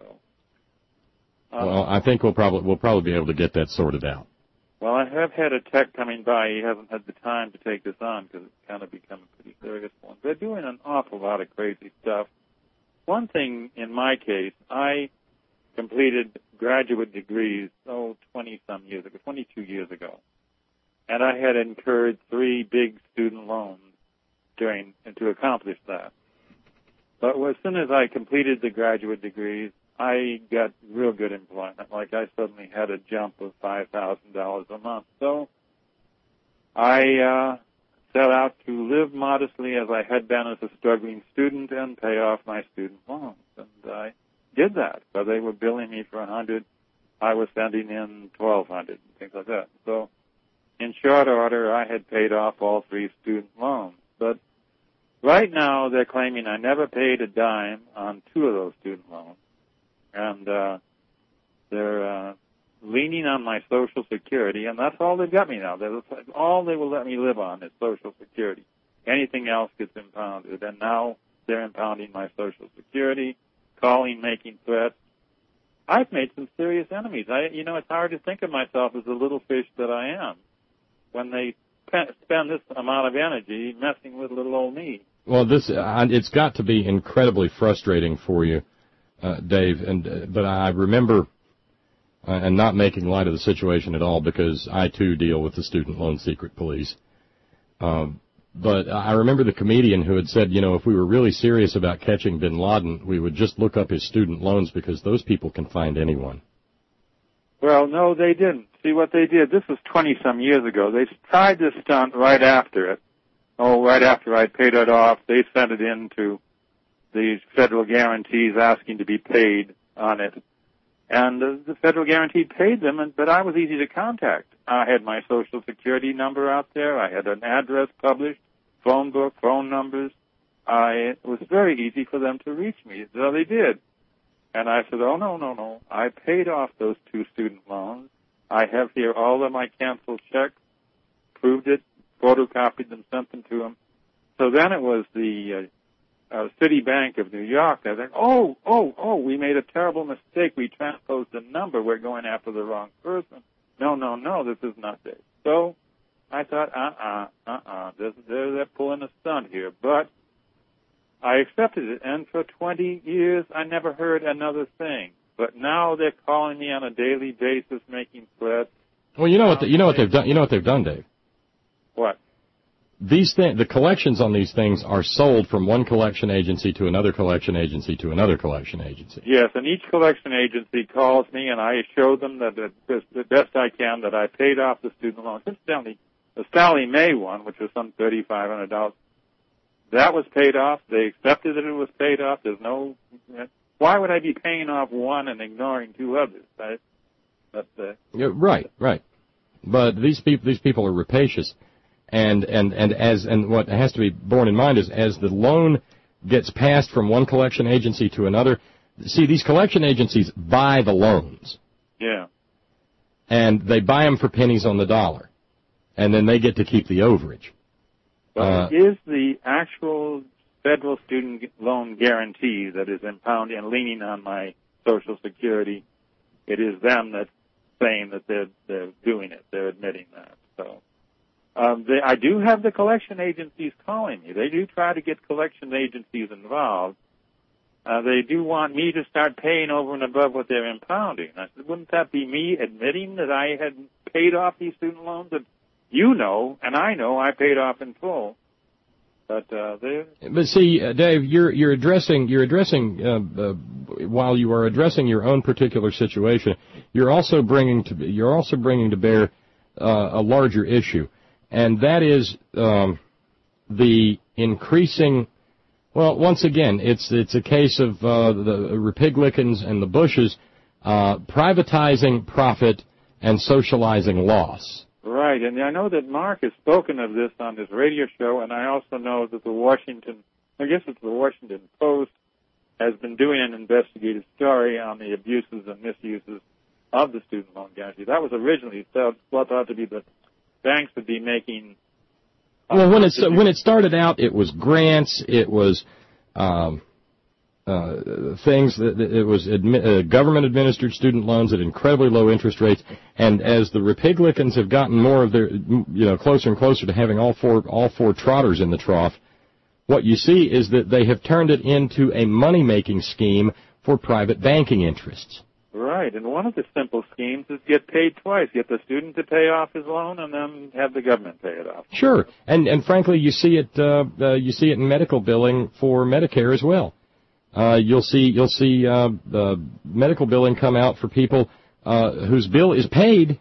um, well, I think we'll probably we'll probably be able to get that sorted out. Well, I have had a tech coming by. He hasn't had the time to take this on because it's kind of become a pretty serious one. They're doing an awful lot of crazy stuff. One thing in my case, I completed graduate degrees, oh, twenty-some years ago, twenty-two years ago. And I had incurred three big student loans during to accomplish that. But as soon as I completed the graduate degrees, I got real good employment. Like I suddenly had a jump of five thousand dollars a month. So I uh, set out to live modestly as I had been as a struggling student and pay off my student loans. And I did that. So they were billing me for a hundred. I was sending in twelve hundred and things like that. So in short order, I had paid off all three student loans. But right now, they're claiming I never paid a dime on two of those student loans. And uh, they're uh, leaning on my Social Security, and that's all they've got me now. They're, all they will let me live on is Social Security. Anything else gets impounded, and now they're impounding my Social Security, calling, making threats. I've made some serious enemies. I, you know, it's hard to think of myself as the little fish that I am when they spend this amount of energy messing with little old me. Well, this uh, it's got to be incredibly frustrating for you, uh, Dave. And uh, but I remember, uh, and not making light of the situation at all, because I too deal with the student loan secret police. Um, but I remember the comedian who had said, you know, if we were really serious about catching Bin Laden, we would just look up his student loans because those people can find anyone. Well, no, they didn't. See what they did. This was twenty-some years ago. They tried this stunt right after it. Oh, right after I paid it off, they sent it in to the federal guarantees asking to be paid on it. And uh, the federal guarantee paid them, and, but I was easy to contact. I had my Social Security number out there. I had an address published, phone book, phone numbers. I, it was very easy for them to reach me. So they did. And I said, oh, no, no, no. I paid off those two student loans. I have here all of my canceled checks, proved it, photocopied them, sent them to them. So then it was the uh, uh, Citibank of New York. They said, oh, oh, oh, we made a terrible mistake. We transposed the number. We're going after the wrong person. No, no, no, this is not it. So I thought, uh-uh, uh-uh, they're, they're pulling a stunt here. But I accepted it, and for twenty years, I never heard another thing. But now they're calling me on a daily basis, making threats. Well, you know what the, you know what they've done. You know what they've done, Dave. What? These th- the collections on these things are sold from one collection agency to another collection agency to another collection agency. Yes, and each collection agency calls me, and I show them that the, the best I can that I paid off the student loans. Incidentally, the Sally Mae one, which was some thirty-five hundred dollars, that was paid off. They accepted that it was paid off. There's no. Why would I be paying off one and ignoring two others? I, that's uh, yeah, right, right. But these people, these people are rapacious, and and and as and what has to be borne in mind is as the loan gets passed from one collection agency to another. See, these collection agencies buy the loans. Yeah. And they buy them for pennies on the dollar, and then they get to keep the overage. But uh, it is the actual federal student loan guarantee that is impounding and leaning on my Social Security. It is them that's saying that they're they're doing it. They're admitting that. So um, they, I do have the collection agencies calling me. They do try to get collection agencies involved. Uh, they do want me to start paying over and above what they're impounding. I said, wouldn't that be me admitting that I had paid off these student loans that you know and I know I paid off in full? But uh, they. But see, uh, Dave, you're you're addressing you're addressing uh, uh, while you are addressing your own particular situation, you're also bringing to you're also bringing to bear uh, a larger issue, and that is um, the increasing. Well, once again, it's it's a case of uh, the Republicans and the Bushes uh, privatizing profit and socializing loss. Right, and I know that Mark has spoken of this on his radio show, and I also know that the Washington, I guess it's the Washington Post, has been doing an investigative story on the abuses and misuses of the student loan guarantee. That was originally thought, thought to be the banks would be making. Well, when it's when it started out, it was grants, it was um, uh, things that it was admi- uh, government-administered student loans at incredibly low interest rates, and as the Republicans have gotten more of their, you know, closer and closer to having all four all four trotters in the trough, what you see is that they have turned it into a money-making scheme for private banking interests. Right, and one of the simple schemes is get paid twice. Get the student to pay off his loan, and then have the government pay it off. Sure, and and frankly, you see it uh, uh, you see it in medical billing for Medicare as well. Uh, you'll see you'll see uh, uh, medical billing come out for people uh, whose bill is paid,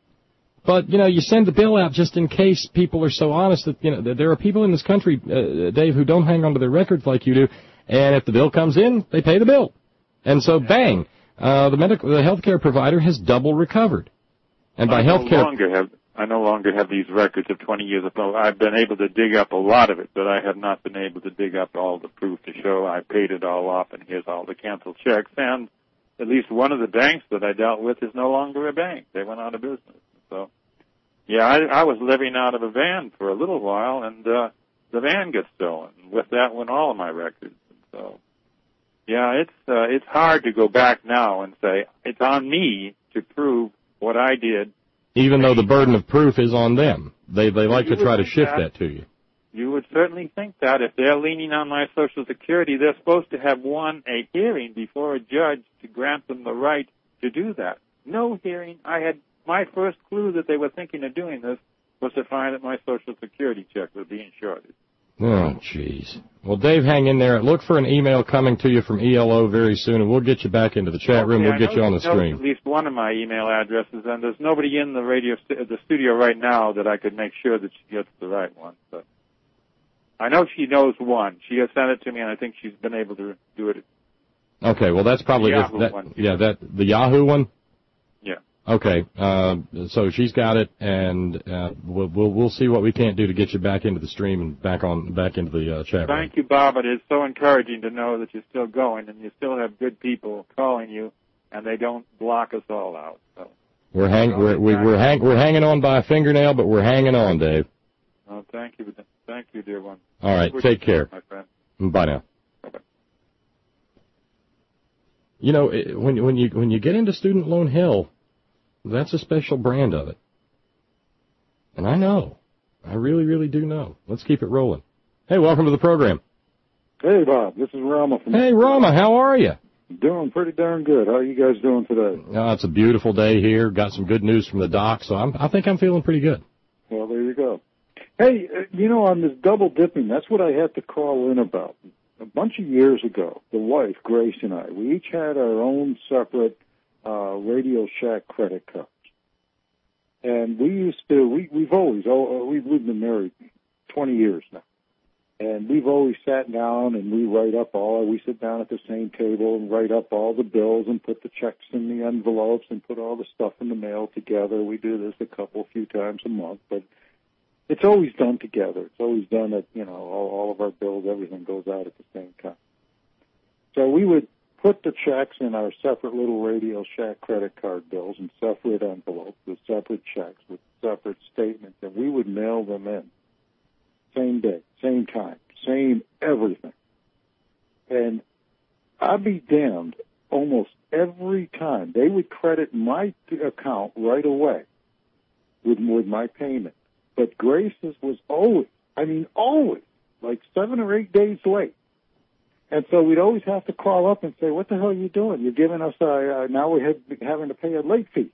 but you know you send the bill out just in case people are so honest that you know there are people in this country, uh, Dave, who don't hang on to their records like you do, and if the bill comes in, they pay the bill, and so bang. Uh, the medical, the healthcare provider has double recovered, and by I healthcare, no longer have I no longer have these records of twenty years ago. I've been able to dig up a lot of it, but I have not been able to dig up all the proof to show I paid it all off, and here's all the canceled checks. And at least one of the banks that I dealt with is no longer a bank; they went out of business. So, yeah, I, I was living out of a van for a little while, and uh, the van got stolen. With that went all of my records. And so. Yeah, it's uh, it's hard to go back now and say it's on me to prove what I did. Even though the burden of proof is on them, they they like you to try to shift that, that to you. You would certainly think that if they're leaning on my Social Security, they're supposed to have won a hearing before a judge to grant them the right to do that. No hearing. I had my first clue that they were thinking of doing this was to find that my Social Security check was being shorted. Oh, jeez. Well, Dave, hang in there. Look for an email coming to you from E L O very soon, and we'll get you back into the chat room. Okay, we'll get you on the stream. At least one of my email addresses, and there's nobody in the radio st- the studio right now that I could make sure that she gets the right one. But I know she knows one. She has sent it to me, and I think she's been able to do it. Okay, well, that's probably the Yahoo that, one. Yeah, that the Yahoo one. Yeah. Okay, uh, so she's got it, and uh, we'll, we'll we'll see what we can't do to get you back into the stream and back on back into the uh, chat room. Thank you, Bob. It is so encouraging to know that you're still going and you still have good people calling you, and they don't block us all out. So we're hang we're we, we're hang we're hanging on by a fingernail, but we're hanging on, Dave. Oh, thank you, thank you, dear one. All right, take care, my friend. Bye now. Bye-bye. You know, when when you when you get into student loan hell, that's a special brand of it. And I know. I really, really do know. Let's keep it rolling. Hey, welcome to the program. Hey, Bob. This is Rama from... Hey, Rama. How are you? Doing pretty darn good. How are you guys doing today? Oh, it's a beautiful day here. Got some good news from the doc, so I'm, I think I'm feeling pretty good. Well, there you go. Hey, you know, on this double dipping, that's what I had to call in about. A bunch of years ago, the wife, Grace, and I, we each had our own separate uh, Radio Shack credit cards. And we used to, we, we've always, oh, we've, we've been married twenty years now. And we've always sat down and we write up all, we sit down at the same table and write up all the bills and put the checks in the envelopes and put all the stuff in the mail together. We do this a couple, few times a month, but it's always done together. It's always done at, you know, all, all of our bills, everything goes out at the same time. So we would put the checks in our separate little Radio Shack credit card bills in separate envelopes with separate checks, with separate statements, and we would mail them in. Same day, same time, same everything. And I'd be damned, almost every time they would credit my account right away with, with my payment. But Grace's was always, I mean always, like seven or eight days late. And so we'd always have to call up and say, what the hell are you doing? You're giving us a, uh, now we're having to pay a late fee.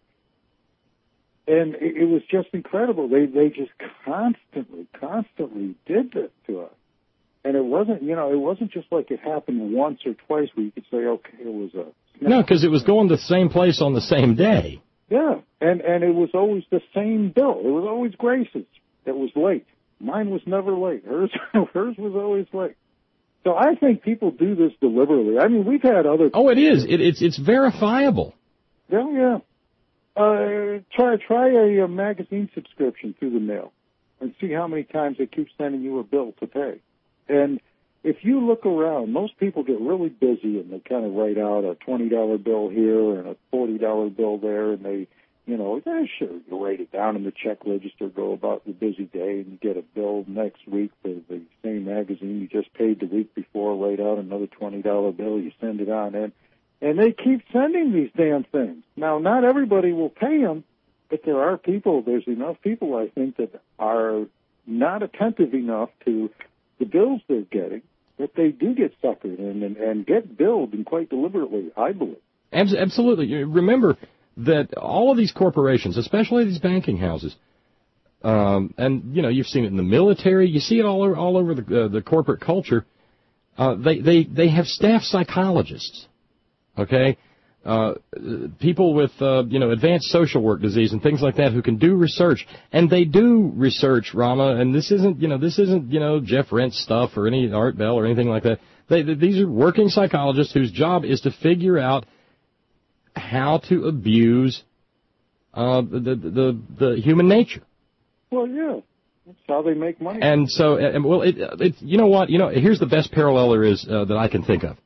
And it, it was just incredible. They they just constantly, constantly did this to us. And it wasn't, you know, it wasn't just like it happened once or twice where you could say, okay, it was a... No, because it was going to the same place on the same day. Yeah, and, and it was always the same bill. It was always Grace's that was late. Mine was never late. Hers, hers was always late. So I think people do this deliberately. I mean, we've had other... Oh, it is. It, it's it's verifiable. Yeah, yeah. Uh, try try a, a magazine subscription through the mail and see how many times they keep sending you a bill to pay. And if you look around, most people get really busy and they kind of write out a twenty dollar bill here and a forty dollar bill there, and they, you know, yeah, sure, you write it down in the check register, go about your busy day, and you get a bill next week for the same magazine you just paid the week before, write out another twenty dollar bill, you send it on in. And they keep sending these damn things. Now, not everybody will pay them, but there are people, there's enough people, I think, that are not attentive enough to the bills they're getting that they do get suckered in and, and get billed, and quite deliberately, I believe. Absolutely. Remember that all of these corporations, especially these banking houses, um, and, you know, you've seen it in the military, you see it all over, all over the, uh, the corporate culture, uh, they, they, they have staff psychologists. Okay, uh, people with, uh, you know, advanced social work disease and things like that who can do research. And they do research, Rama, and this isn't, you know, this isn't, you know, Jeff Rent's stuff or any Art Bell or anything like that. They, they, these are working psychologists whose job is to figure out how to abuse uh, the, the, the, the human nature. Well, yeah. That's how they make money. And so, and, well, it, it, you know what? You know, here's the best parallel there is uh, that I can think of.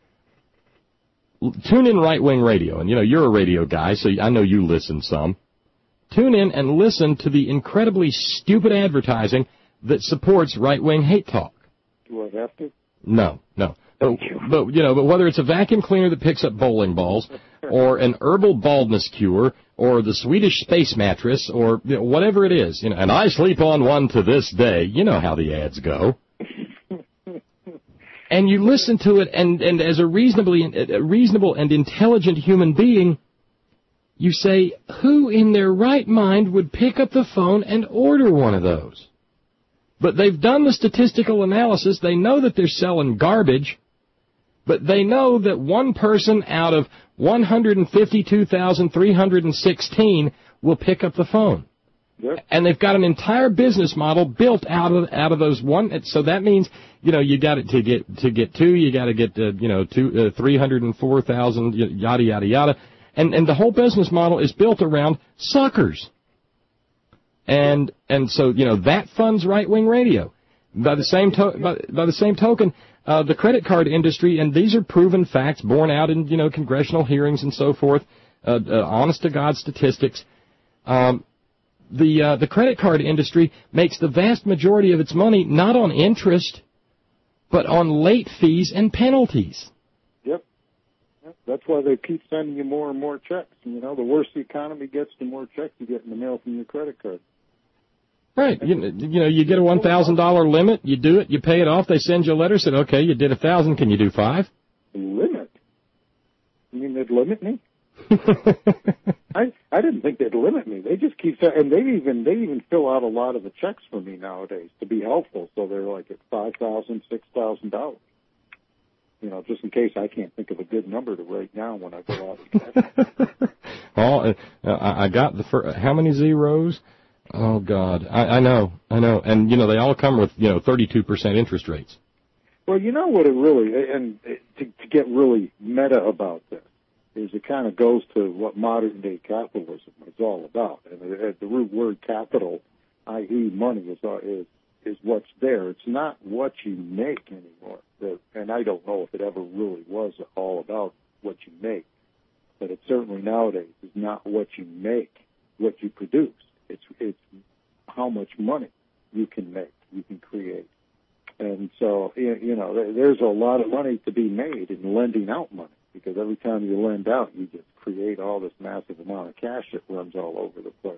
Tune in right-wing radio, and, you know, you're a radio guy, so I know you listen some. Tune in and listen to the incredibly stupid advertising that supports right-wing hate talk. Do I have to? No, no. But, but, you know, but whether it's a vacuum cleaner that picks up bowling balls, or an herbal baldness cure, or the Swedish space mattress, or, you know, whatever it is, you know, and I sleep on one to this day, you know how the ads go. And you listen to it, and, and as a reasonably a reasonable and intelligent human being, you say, who in their right mind would pick up the phone and order one of those? But they've done the statistical analysis. They know that they're selling garbage, but they know that one person out of one hundred fifty-two thousand three hundred sixteen will pick up the phone. Yep. And they've got an entire business model built out of out of those one. So that means, you know, you got it to get to get two, you got to get uh, you know two uh, three hundred and four thousand, yada yada yada, and and the whole business model is built around suckers. And and so, you know, that funds right wing radio. By the same to- by, by the same token, uh, the credit card industry, and these are proven facts borne out in, you know, congressional hearings and so forth, uh, uh, honest to God statistics. Um, The uh, the credit card industry makes the vast majority of its money not on interest, but on late fees and penalties. Yep. yep. That's why they keep sending you more and more checks. You know, the worse the economy gets, the more checks you get in the mail from your credit card. Right. You, you know, you get a one thousand dollars limit, you do it, you pay it off, they send you a letter, said, okay, you did one thousand dollars, can you do five? Limit? You mean they'd limit me? I I didn't think they'd limit me. They just keep and they even they even fill out a lot of the checks for me nowadays to be helpful. So they're like at five thousand, six thousand dollars. You know, just in case I can't think of a good number to write down when I go out and cash. Well, uh, I got the first, how many zeros? Oh, God. I, I know. I know. And, you know, they all come with, you know, thirty-two percent interest rates. Well, you know what it really, and to, to get really meta about this, is it kind of goes to what modern-day capitalism is all about. And the, the root word capital, that is money, is, is is what's there. It's not what you make anymore. The, and I don't know if it ever really was all about what you make. But it certainly nowadays is not what you make, what you produce. It's it's how much money you can make, you can create. And so, you know, there's a lot of money to be made in lending out money, because every time you lend out, you just create all this massive amount of cash that runs all over the place.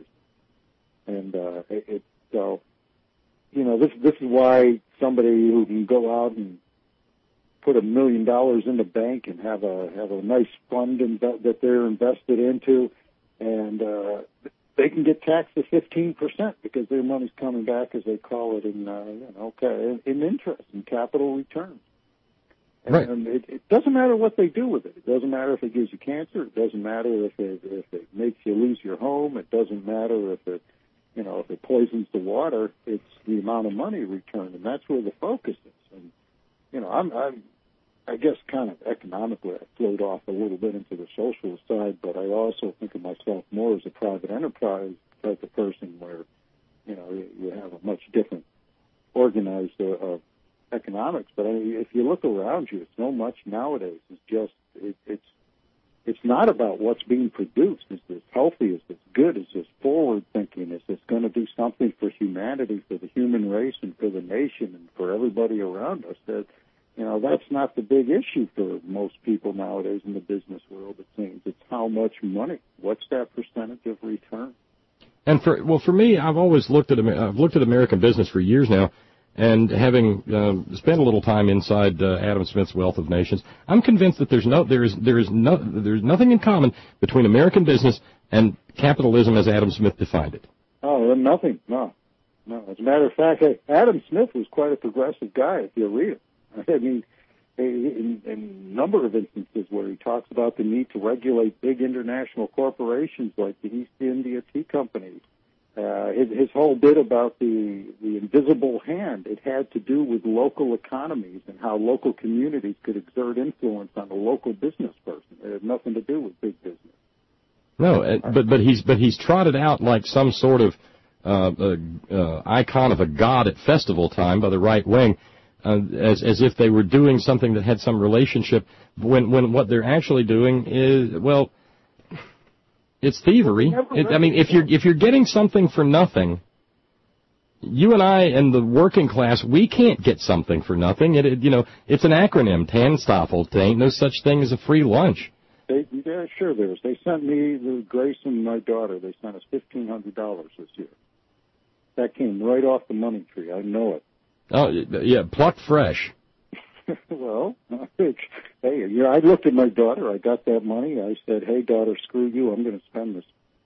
And uh, it, it so, you know, this this is why somebody who can go out and put a million dollars in the bank and have a have a nice fund inve- that they're invested into, and uh, they can get taxed at fifteen percent because their money's coming back, as they call it, in uh, you know, okay, in interest and capital returns. And, right. and it, it doesn't matter what they do with it. It doesn't matter if it gives you cancer. It doesn't matter if it if it makes you lose your home. It doesn't matter if it you know if it poisons the water. It's the amount of money returned, and that's where the focus is. And you know, I'm I'm I guess kind of economically I float off a little bit into the social side, but I also think of myself more as a private enterprise type of person, where you know you, you have a much different organized uh, uh, economics. But I mean, if you look around you, so much nowadays is just it, it's it's not about what's being produced. Is this healthy? Is this good? Is this forward thinking? Is this going to do something for humanity, for the human race, and for the nation, and for everybody around us? That You know, that's not the big issue for most people nowadays in the business world, it seems. It's how much money. What's that percentage of return? And for, well, for me, I've always looked at, I've looked at American business for years now, and having uh, spent a little time inside uh, Adam Smith's Wealth of Nations, I'm convinced that there's no, there is, there is no, there's nothing in common between American business and capitalism as Adam Smith defined it. Oh, nothing. No. No. As a matter of fact, Adam Smith was quite a progressive guy, if you read it. I mean, in, in a number of instances where he talks about the need to regulate big international corporations like the East India Tea Company, uh, his, his whole bit about the, the invisible hand, it had to do with local economies and how local communities could exert influence on the local business person. It had nothing to do with big business. No, but but he's but he's trotted out like some sort of uh, uh, uh, icon of a god at festival time by the right wing. Uh, as as if they were doing something that had some relationship, when when what they're actually doing is, well, it's thievery. It, I mean, if you're if you're getting something for nothing, you and I and the working class, we can't get something for nothing. It, it you know, it's an acronym, TANSTAFL. There ain't no such thing as a free lunch. They, yeah, sure there is. They sent me, the Grace and my daughter, they sent us fifteen hundred dollars this year. That came right off the money tree. I know it. Oh, yeah, plucked fresh. Well, hey, you know, I looked at my daughter. I got that money. I said, hey, daughter, screw you. I'm going to spend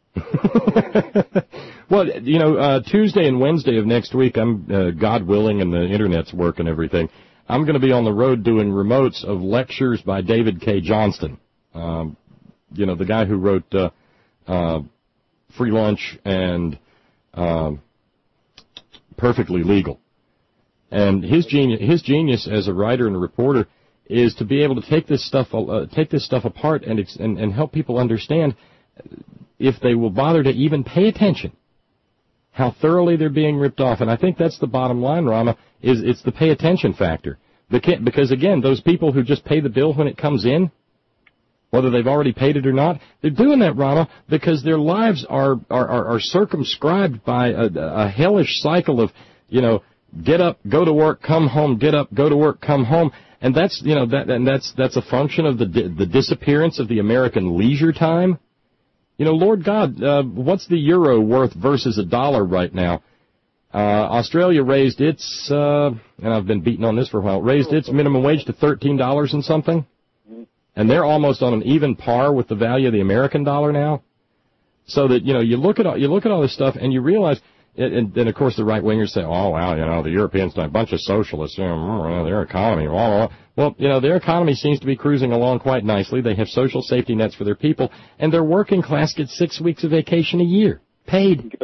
this. Well, you know, uh, Tuesday and Wednesday of next week, I'm, uh, God willing, and the Internet's working and everything, I'm going to be on the road doing remotes of lectures by David K. Johnston. Um, you know, the guy who wrote uh, uh, Free Lunch and uh, Perfectly Legal. And his genius, his genius as a writer and a reporter is to be able to take this stuff, uh, take this stuff apart and, and and help people understand, if they will bother to even pay attention, how thoroughly they're being ripped off. And I think that's the bottom line, Rama, is it's the pay attention factor. Because again, those people who just pay the bill when it comes in, whether they've already paid it or not, they're doing that, Rama, because their lives are are are, are circumscribed by a, a hellish cycle of, you know, get up, go to work, come home, get up, go to work, come home. And that's, you know, that, and that's, that's a function of the, the disappearance of the American leisure time. You know, Lord God, uh, what's the euro worth versus a dollar right now? Uh, Australia raised its, uh, and I've been beating on this for a while, raised its minimum wage to thirteen dollars and something. And they're almost on an even par with the value of the American dollar now. So that, you know, you look at all, you look at all this stuff and you realize, and then, of course, the right-wingers say, oh, well, you know, the Europeans are a bunch of socialists, you know, their economy, blah, blah, blah. Well, you know, their economy seems to be cruising along quite nicely. They have social safety nets for their people, and their working class gets six weeks of vacation a year, paid.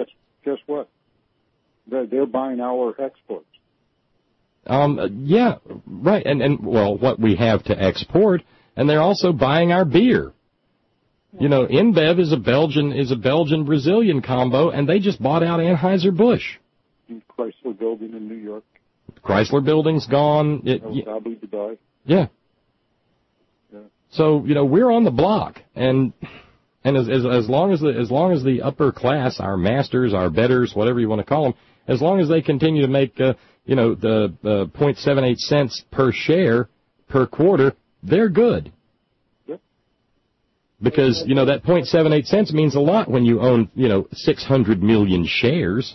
guess what? They're, they're buying our exports. Um, yeah, right. And, and, well, what we have to export, and they're also buying our beer. You know, InBev is a Belgian, is a Belgian-Brazilian combo, and they just bought out Anheuser-Busch. Chrysler Building in New York. Chrysler Building's gone. It, Abu Dhabi. Yeah. Yeah. So, you know, we're on the block, and and as, as as long as the as long as the upper class, our masters, our betters, whatever you want to call them, as long as they continue to make, uh, you know, the uh, zero point seven eight cents per share per quarter, they're good. Yep. Because, you know, that zero point seven eight cents means a lot when you own, you know, six hundred million shares.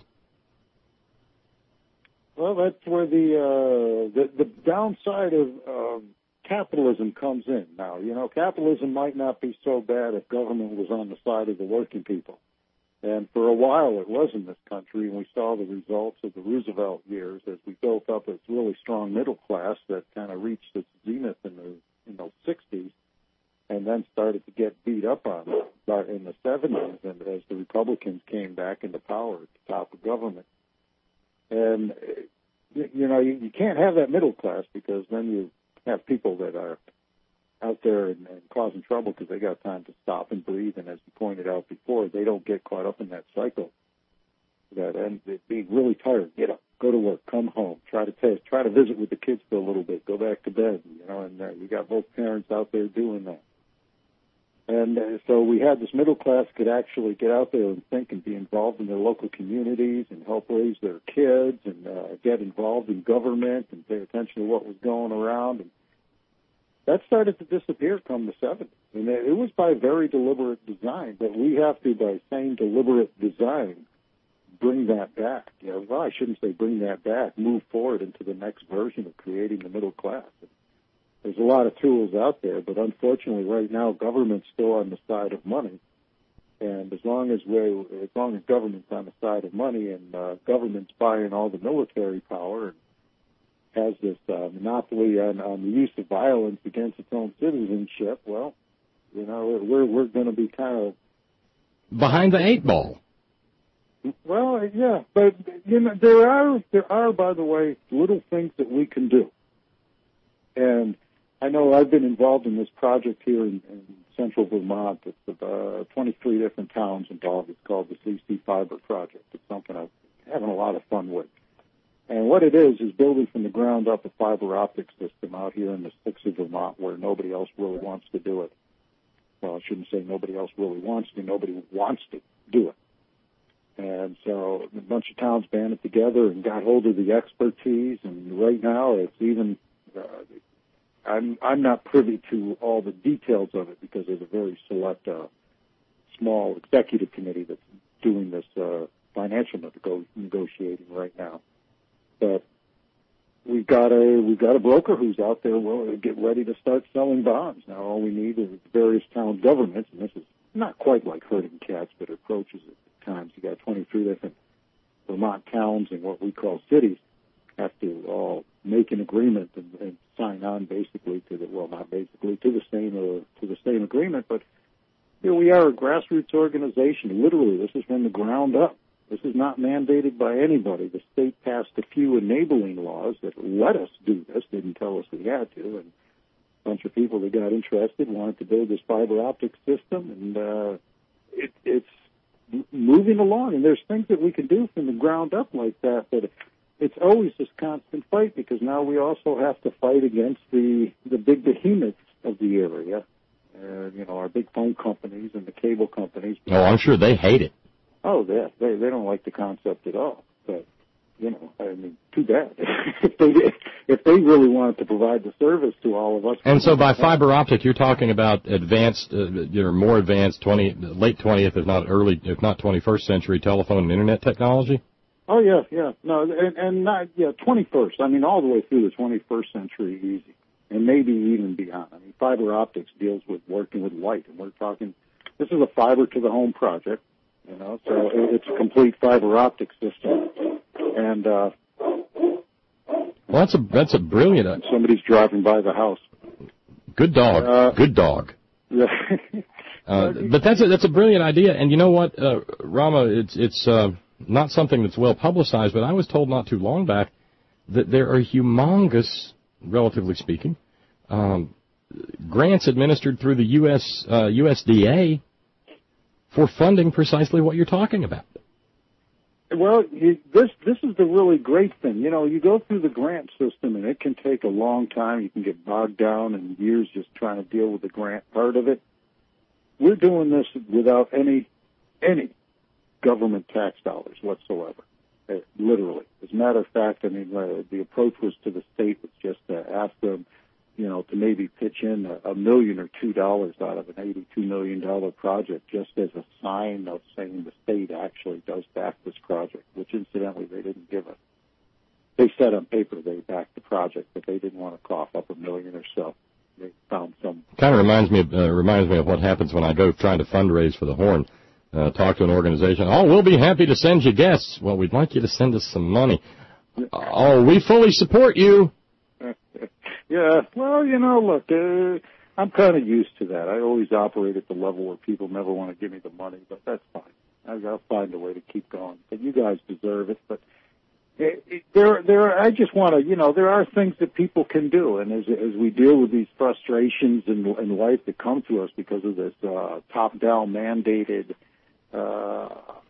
Well, that's where the uh, the, the downside of uh, capitalism comes in. Now, you know, capitalism might not be so bad if government was on the side of the working people. And for a while it was in this country, and we saw the results of the Roosevelt years as we built up this really strong middle class that kind of reached its zenith in the in the sixties and then started to get beat up on in the seventies and as the Republicans came back into power at the top of government. And, you know, you, you can't have that middle class because then you have people that are out there and, and causing trouble because they got time to stop and breathe. And as you pointed out before, they don't get caught up in that cycle. That and being really tired, get up, go to work, come home, try to test, try to visit with the kids for a little bit, go back to bed. You know, and uh, you got both parents out there doing that. And uh, so we had this middle class could actually get out there and think and be involved in their local communities and help raise their kids and uh, get involved in government and pay attention to what was going around. And that started to disappear come the seventies. And it was by very deliberate design, but we have to, by same deliberate design, bring that back. You know, well, I shouldn't say bring that back, move forward into the next version of creating the middle class. There's a lot of tools out there, but unfortunately right now government's still on the side of money. And as long as we, as long as government's on the side of money and uh, government's buying all the military power and has this uh, monopoly on, on the use of violence against its own citizenship, well, you know, we're we're going to be kind of behind the eight ball. Well, yeah, but you know, there are there are, by the way, little things that we can do, and I know I've been involved in this project here in, in central Vermont. It's about twenty-three different towns involved. It's called the C C Fiber Project. It's something I'm having a lot of fun with. And what it is is building from the ground up a fiber optic system out here in the sticks of Vermont where nobody else really wants to do it. Well, I shouldn't say nobody else really wants to. Nobody wants to do it. And so a bunch of towns banded together and got hold of the expertise. And right now it's even uh, I'm I'm not privy to all the details of it because there's a very select, uh, small executive committee that's doing this uh, financial nego- negotiating right now. But we've got a we've got a broker who's out there willing to get ready to start selling bonds. Now all we need is various town governments, and this is not quite like herding cats, but it approaches it at times. You got twenty-three different Vermont towns and what we call cities have to all make an agreement and, and sign on basically to the well not basically to the same uh, to the same agreement. But here we are, a grassroots organization. Literally, this is from the ground up. This is not mandated by anybody. The state passed a few enabling laws that let us do this, didn't tell us we had to, and a bunch of people that got interested wanted to build this fiber optic system, and uh, it, it's moving along. And there's things that we can do from the ground up like that, but it's always this constant fight because now we also have to fight against the, the big behemoths of the area, uh, you know, our big phone companies and the cable companies. Oh, I'm sure they hate it. Oh, yeah, they they don't like the concept at all. But you know, I mean, too bad if they if they really wanted to provide the service to all of us. And so, by fiber optic, you're talking about advanced, uh, you know, more advanced twenty, late twentieth, if not early, if not twenty-first century telephone and internet technology. Oh yeah, yeah, no, and, and not yeah, twenty-first. I mean, all the way through the twenty-first century, easy, and maybe even beyond. I mean, fiber optics deals with working with light, and we're talking. This is a fiber to the home project. You know, so it's a complete fiber optic system, and uh, well, that's a that's a brilliant. Uh, somebody's driving by the house. Good dog, uh, good dog. Yeah. uh, but that's a that's a brilliant idea, and you know what, uh, Rama, it's it's uh, not something that's well publicized, but I was told not too long back that there are humongous, relatively speaking, um, grants administered through the U S uh, U S D A for funding precisely what you're talking about. Well, you, this this is the really great thing. You know, you go through the grant system, and it can take a long time. You can get bogged down in years just trying to deal with the grant part of it. We're doing this without any any government tax dollars whatsoever, uh, literally. As a matter of fact, I mean, uh, the approach was to the state was just to ask them, you know, to maybe pitch in a, a million or two dollars out of an eighty-two million dollars project just as a sign of saying the state actually does back this project, which incidentally they didn't give us. They said on paper they backed the project, but they didn't want to cough up a million or so. They found some. Kind of reminds me of, uh, reminds me of what happens when I go trying to fundraise for the Horn. Uh, talk to an organization. Oh, we'll be happy to send you guests. Well, we'd like you to send us some money. Oh, we fully support you. Yeah, well, you know, look, uh, I'm kind of used to that. I always operate at the level where people never want to give me the money, but that's fine. I've got to find a way to keep going. But you guys deserve it. But it, it, there, there. I just want to, you know, there are things that people can do, and as as we deal with these frustrations in, in life that come to us because of this uh, top-down mandated, uh,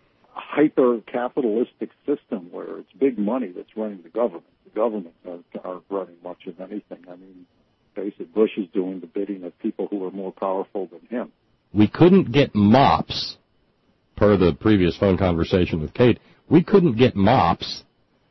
hyper-capitalistic system where it's big money that's running the government. The government aren't, aren't running much of anything. I mean, face it, Bush is doing the bidding of people who are more powerful than him. We couldn't get mops, per the previous phone conversation with Kate, we couldn't get mops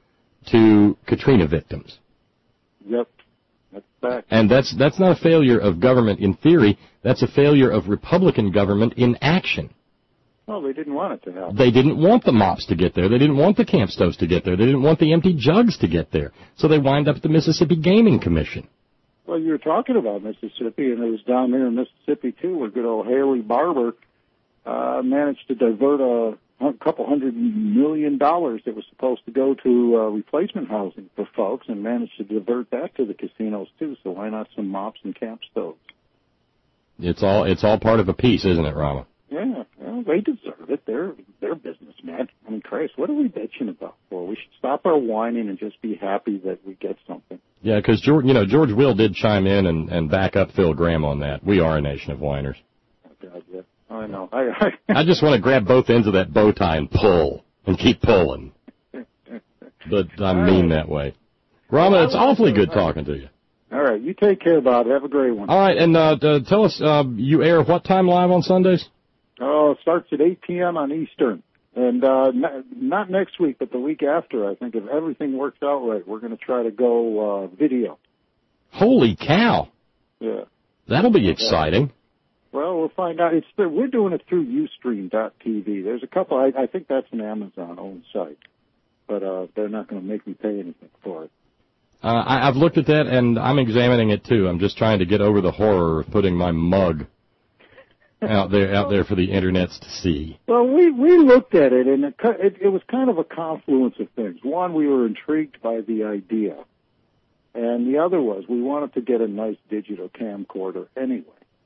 to Katrina victims. Yep, that's fact. And that's that's not a failure of government in theory. That's a failure of Republican government in action. Well, they didn't want it to happen. They didn't want the mops to get there. They didn't want the camp stoves to get there. They didn't want the empty jugs to get there. So they wind up at the Mississippi Gaming Commission. Well, you were talking about Mississippi, and it was down there in Mississippi, too, where good old Haley Barbour uh, managed to divert a, a couple hundred million dollars that was supposed to go to uh, replacement housing for folks and managed to divert that to the casinos, too. So why not some mops and camp stoves? It's all it's all part of a piece, isn't it, Rama? Yeah, well, they deserve it. They're they're businessmen. I mean, Christ, what are we bitching about for? We should stop our whining and just be happy that we get something. Yeah, because George, you know, George Will did chime in and, and back up Phil Graham on that. We are a nation of whiners. Oh, God, yeah. I know. I, I, I just want to grab both ends of that bow tie and pull and keep pulling. But I mean that way. Rama, it's awfully good talking to you. All right, you take care, Bob. Have a great one. All right, and uh, uh, tell us, uh, you air what time live on Sundays? Oh, it starts at eight p.m. on Eastern. And uh, not, not next week, but the week after, I think, if everything works out right, we're going to try to go uh, video. Holy cow. Yeah. That'll be exciting. Well, we'll find out. It's We're doing it through Ustream dot T V. There's a couple, I, I think that's an Amazon-owned site, but uh, they're not going to make me pay anything for it. Uh, I, I've looked at that, and I'm examining it, too. I'm just trying to get over the horror of putting my mug out there out there for the internets to see. Well, we, we looked at it, and it, it, it was kind of a confluence of things. One, we were intrigued by the idea, and the other was we wanted to get a nice digital camcorder anyway.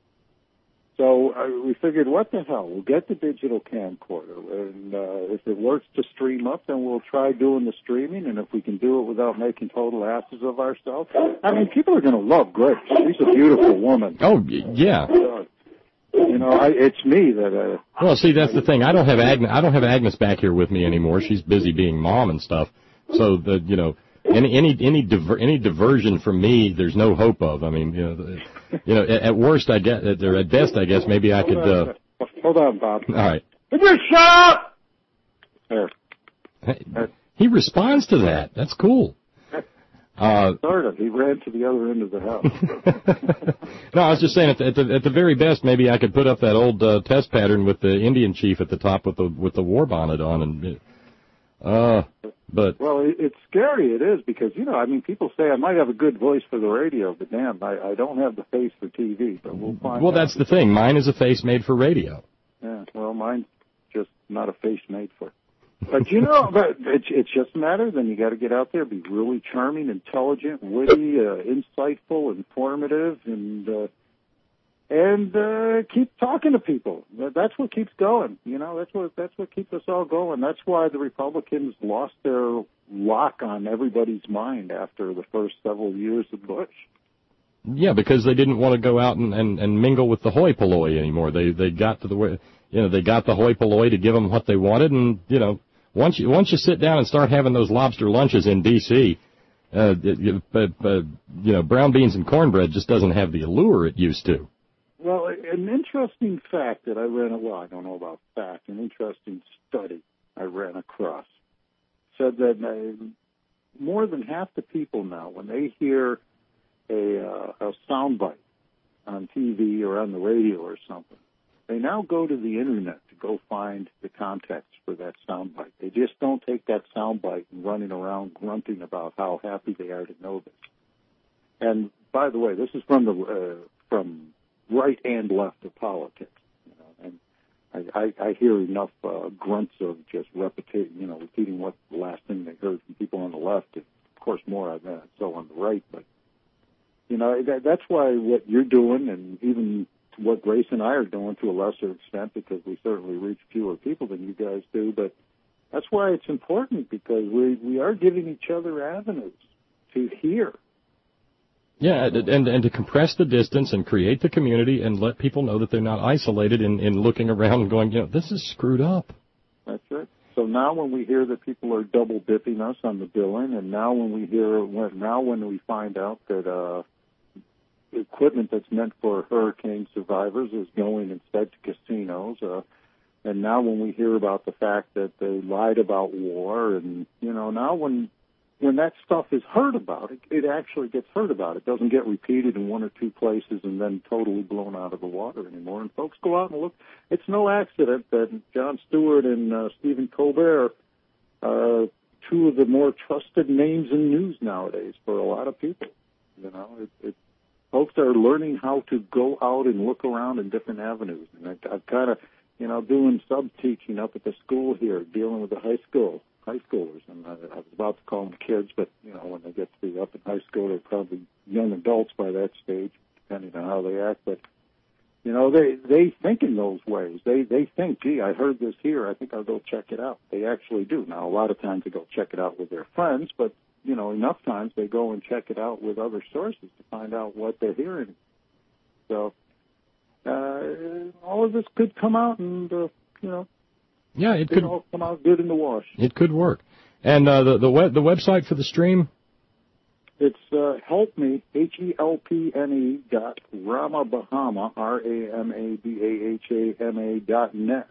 So uh, we figured, what the hell, we'll get the digital camcorder, and uh, if it works to stream up, then we'll try doing the streaming, and if we can do it without making total asses of ourselves. I mean, people are going to love Grace. She's a beautiful woman. Oh, yeah. So, you know, I, it's me that. Uh, well, see, that's the thing. I don't have Agnes. I don't have Agnes back here with me anymore. She's busy being mom and stuff. So the you know any any any diver, any diversion from me, there's no hope of. I mean, you know, the, you know, at, at worst, I guess, or at best, I guess maybe I could. Uh, Hold on, Bob. All right. Would you shut up? There. Hey, he responds to that. That's cool. Uh, sort of. He ran to the other end of the house. No, I was just saying, at the, at the at the very best, maybe I could put up that old uh, test pattern with the Indian chief at the top with the with the war bonnet on, and uh, but well, it's scary. It is because you know, I mean, people say I might have a good voice for the radio, but damn, I, I don't have the face for T V. But we'll find. Well, out. That's the thing. Mine is a face made for radio. Yeah. Well, mine's just not a face made for. But, you know, but it's, it's just a matter, then you got to get out there, be really charming, intelligent, witty, uh, insightful, informative, and uh, and uh, keep talking to people. That's what keeps going. You know, that's what that's what keeps us all going. That's why the Republicans lost their lock on everybody's mind after the first several years of Bush. Yeah, because they didn't want to go out and, and, and mingle with the hoi polloi anymore. They they got to the way, you know, they got the hoi polloi to give them what they wanted, and you know, once you once you sit down and start having those lobster lunches in D C, uh, you, uh, uh, you know, brown beans and cornbread just doesn't have the allure it used to. Well, an interesting fact that I ran, well, I don't know about fact, an interesting study I ran across said that uh, more than half the people now, when they hear a, uh, a soundbite on T V or on the radio or something, they now go to the Internet to go find the context for that soundbite. They just don't take that soundbite and running around grunting about how happy they are to know this. And, by the way, this is from the uh, from right and left of politics, you know, and I, I, I hear enough uh, grunts of just repeating, you know, repeating what the last thing they heard from people on the left. Of course, more of that, so on the right. But you know, that, that's why what you're doing, and even what Grace and I are doing to a lesser extent, because we certainly reach fewer people than you guys do. But that's why it's important, because we we are giving each other avenues to hear. Yeah, and and to compress the distance and create the community and let people know that they're not isolated in, in looking around and going, you know, this is screwed up. That's it. So now when we hear that people are double dipping us on the billing, and now when we hear, when, now when we find out that uh, equipment that's meant for hurricane survivors is going instead to casinos, uh, and now when we hear about the fact that they lied about war, and you know, now when when that stuff is heard about, it, it actually gets heard about. It doesn't get repeated in one or two places and then totally blown out of the water anymore. And folks go out and look. It's no accident that Jon Stewart and uh, Stephen Colbert are two of the more trusted names in news nowadays for a lot of people. You know, it, it, folks are learning how to go out and look around in different avenues. And I, I've kind of, you know, doing sub-teaching up at the school here, dealing with the high school. high schoolers, and I, I was about to call them kids, but, you know, when they get to be up in high school, they're probably young adults by that stage, depending on how they act, but, you know, they, they think in those ways. They, they think, gee, I heard this here, I think I'll go check it out. They actually do. Now, a lot of times they go check it out with their friends, but, you know, enough times they go and check it out with other sources to find out what they're hearing. So, uh, all of this could come out and, uh, you know, Yeah, it could all come out good in the wash. It could work. And uh, the the web, the website for the stream? It's uh, help me, H E L P N E dot Rama Bahama, R A M A B A H A M A dot net.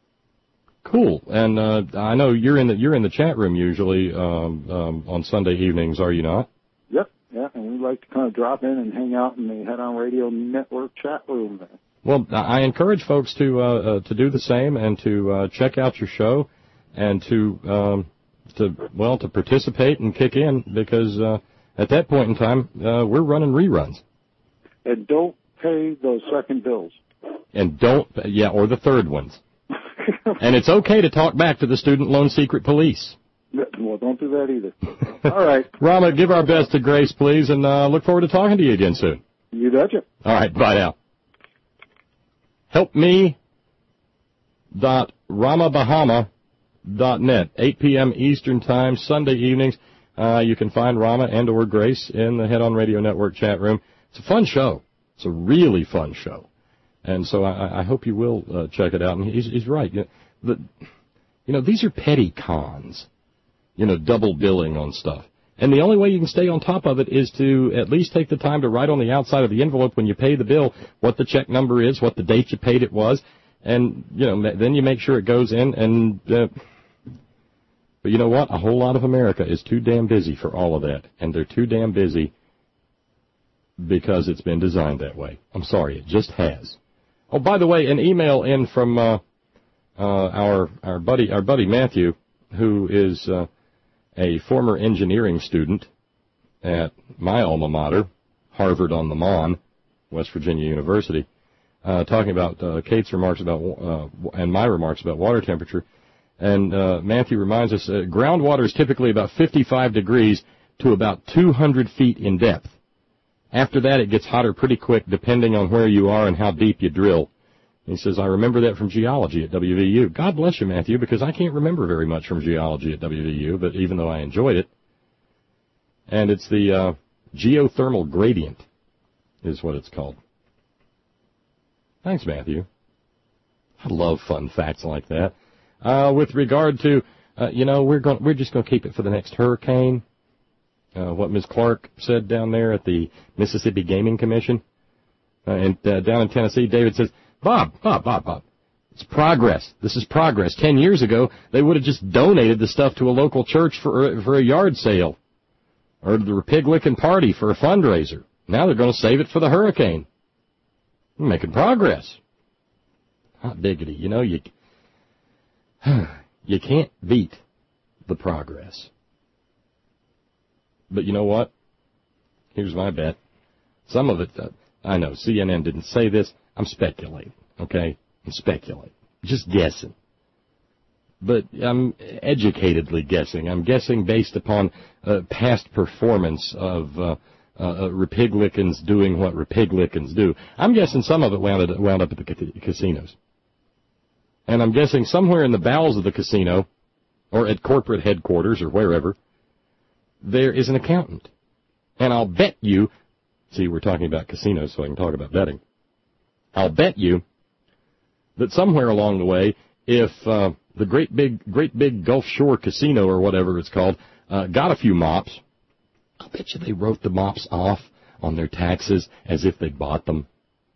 Cool. And uh, I know you're in the you're in the chat room usually um, um, on Sunday evenings, are you not? Yep. Yeah, and we like to kind of drop in and hang out in the Head On Radio Network chat room there. Well, I encourage folks to uh, uh, to do the same and to uh, check out your show and to um, to well to participate and kick in, because uh, at that point in time uh, we're running reruns. And don't pay those second bills. And don't yeah or the third ones. And it's okay to talk back to the Student Loan Secret Police. Well, don't do that either. All right, Rama, give our best to Grace, please, and uh, look forward to talking to you again soon. You betcha. All right, bye now. help me dot rama bahama dot net, eight p.m. Eastern Time, Sunday evenings. Uh, you can find Rama and or Grace in the Head On Radio Network chat room. It's a fun show. It's a really fun show. And so I, I hope you will uh, check it out. And he's, he's right. You know, the, you know, these are petty cons, you know, double billing on stuff. And the only way you can stay on top of it is to at least take the time to write on the outside of the envelope when you pay the bill what the check number is, what the date you paid it was, and, you know, then you make sure it goes in. And uh, but you know what? A whole lot of America is too damn busy for all of that, and they're too damn busy because it's been designed that way. I'm sorry, it just has. Oh, by the way, an email in from uh, uh, our our buddy our buddy Matthew, who is. Uh, a former engineering student at my alma mater, Harvard on the Mon, West Virginia University, uh, talking about uh, Kate's remarks about uh, and my remarks about water temperature. And uh, Matthew reminds us uh, groundwater is typically about fifty-five degrees to about two hundred feet in depth. After that, it gets hotter pretty quick, depending on where you are and how deep you drill. He says, I remember that from geology at W V U. God bless you, Matthew, because I can't remember very much from geology at W V U, but even though I enjoyed it. And it's the uh, geothermal gradient is what it's called. Thanks, Matthew. I love fun facts like that. Uh, with regard to, uh, you know, we're going, we're just going to keep it for the next hurricane. Uh, what Miz Clark said down there at the Mississippi Gaming Commission. Uh, and uh, down in Tennessee, David says, Bob, Bob, Bob, Bob, it's progress. This is progress. Ten years ago, they would have just donated the stuff to a local church for, for a yard sale or to the Republican Party for a fundraiser. Now they're going to save it for the hurricane. We're making progress. Hot diggity. You know, you, you can't beat the progress. But you know what? Here's my bet. Some of it, uh, I know, C N N didn't say this. I'm speculating, okay? I'm speculating. Just guessing. But I'm educatedly guessing. I'm guessing based upon uh, past performance of uh, uh, Republicans doing what Republicans do. I'm guessing some of it wound, it, wound up at the ca- casinos. And I'm guessing somewhere in the bowels of the casino, or at corporate headquarters or wherever, there is an accountant. And I'll bet you, see, we're talking about casinos, so I can talk about betting. I'll bet you that somewhere along the way, if uh, the great big, great big Gulf Shore Casino or whatever it's called uh, got a few mops, I'll bet you they wrote the mops off on their taxes as if they bought them.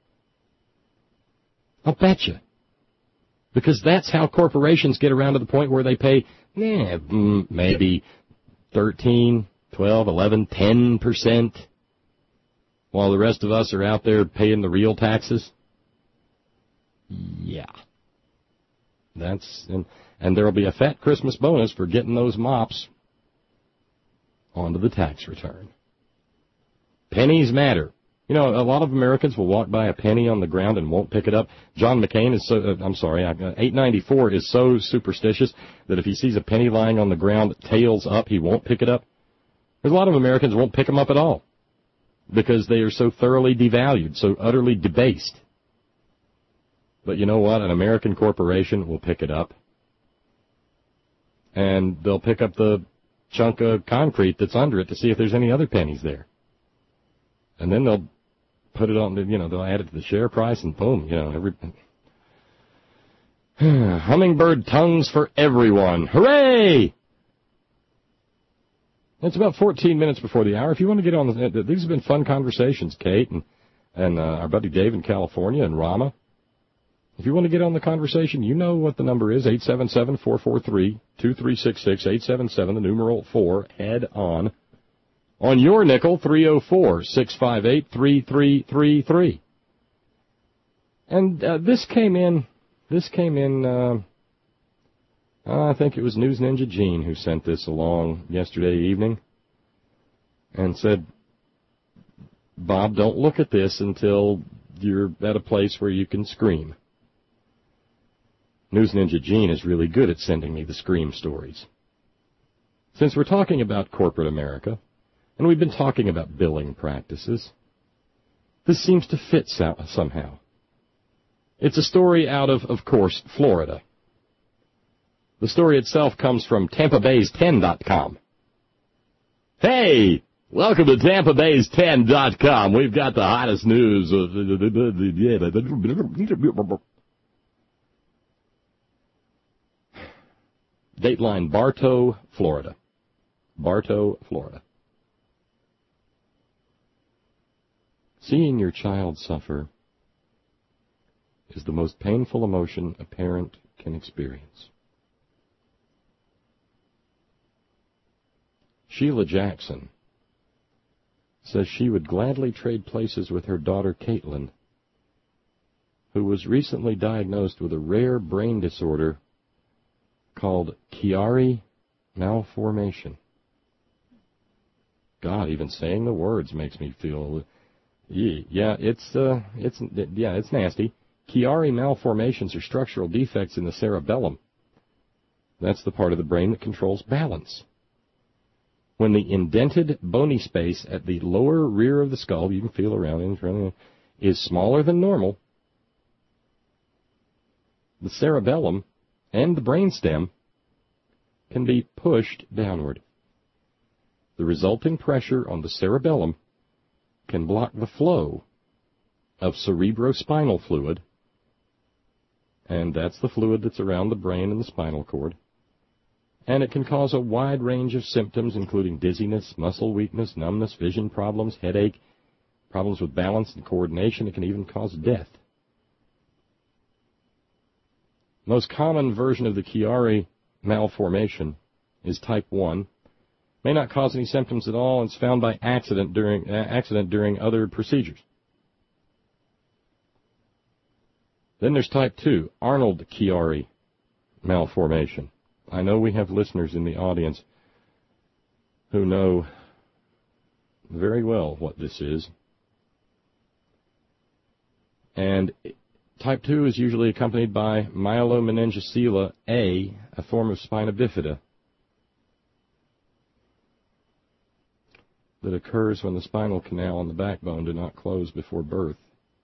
I'll bet you. Because that's how corporations get around to the point where they pay, eh, maybe thirteen, twelve, eleven, ten percent, while the rest of us are out there paying the real taxes. Yeah. That's, and, and there'll be a fat Christmas bonus for getting those mops onto the tax return. Pennies matter. You know, a lot of Americans will walk by a penny on the ground and won't pick it up. John McCain is so, uh, I'm sorry, uh, eight ninety-four is so superstitious that if he sees a penny lying on the ground, tails up, he won't pick it up. There's a lot of Americans who won't pick them up at all because they are so thoroughly devalued, so utterly debased. But you know what? An American corporation will pick it up, and they'll pick up the chunk of concrete that's under it to see if there's any other pennies there. And then they'll put it on, you know, they'll add it to the share price, and boom, you know, every hummingbird tongues for everyone. Hooray! It's about fourteen minutes before the hour. If you want to get on, the, these have been fun conversations, Kate and, and uh, our buddy Dave in California and Rama. If you want to get on the conversation, you know what the number is, eight seven seven, four four three, two three six six, eight seven seven, the numeral four, head on. On your nickel, three oh four, six five eight, three three three three. And uh, this came in, this came in, uh, I think it was News Ninja Gene who sent this along yesterday evening and said, Bob, don't look at this until you're at a place where you can scream. News Ninja Gene is really good at sending me the scream stories. Since we're talking about corporate America, and we've been talking about billing practices, this seems to fit so- somehow. It's a story out of, of course, Florida. The story itself comes from Tampa Bays ten dot com. Hey! Welcome to Tampa Bays ten dot com. We've got the hottest news. Dateline, Bartow, Florida. Bartow, Florida. Seeing your child suffer is the most painful emotion a parent can experience. Sheila Jackson says she would gladly trade places with her daughter Caitlin, who was recently diagnosed with a rare brain disorder called Chiari malformation. God, even saying the words makes me feel, yeah, it's, uh, it's, yeah, it's nasty. Chiari malformations are structural defects in the cerebellum. That's the part of the brain that controls balance. when the indented bony space at the lower rear of the skull, you can feel around it, is smaller than normal, the cerebellum and the brainstem can be pushed downward. The resulting pressure on the cerebellum can block the flow of cerebrospinal fluid, and that's the fluid that's around the brain and the spinal cord, and it can cause a wide range of symptoms, including dizziness, muscle weakness, numbness, vision problems, headache, problems with balance and coordination. It can even cause death. Most common version of the Chiari malformation is type one. May not cause any symptoms at all, and it's found by accident during uh, accident during other procedures. Then there's type two, Arnold-Chiari malformation. I know we have listeners in the audience who know very well what this is. And type two is usually accompanied by myelomeningocele A, a form of spina bifida that occurs when the spinal canal and the backbone do not close before birth.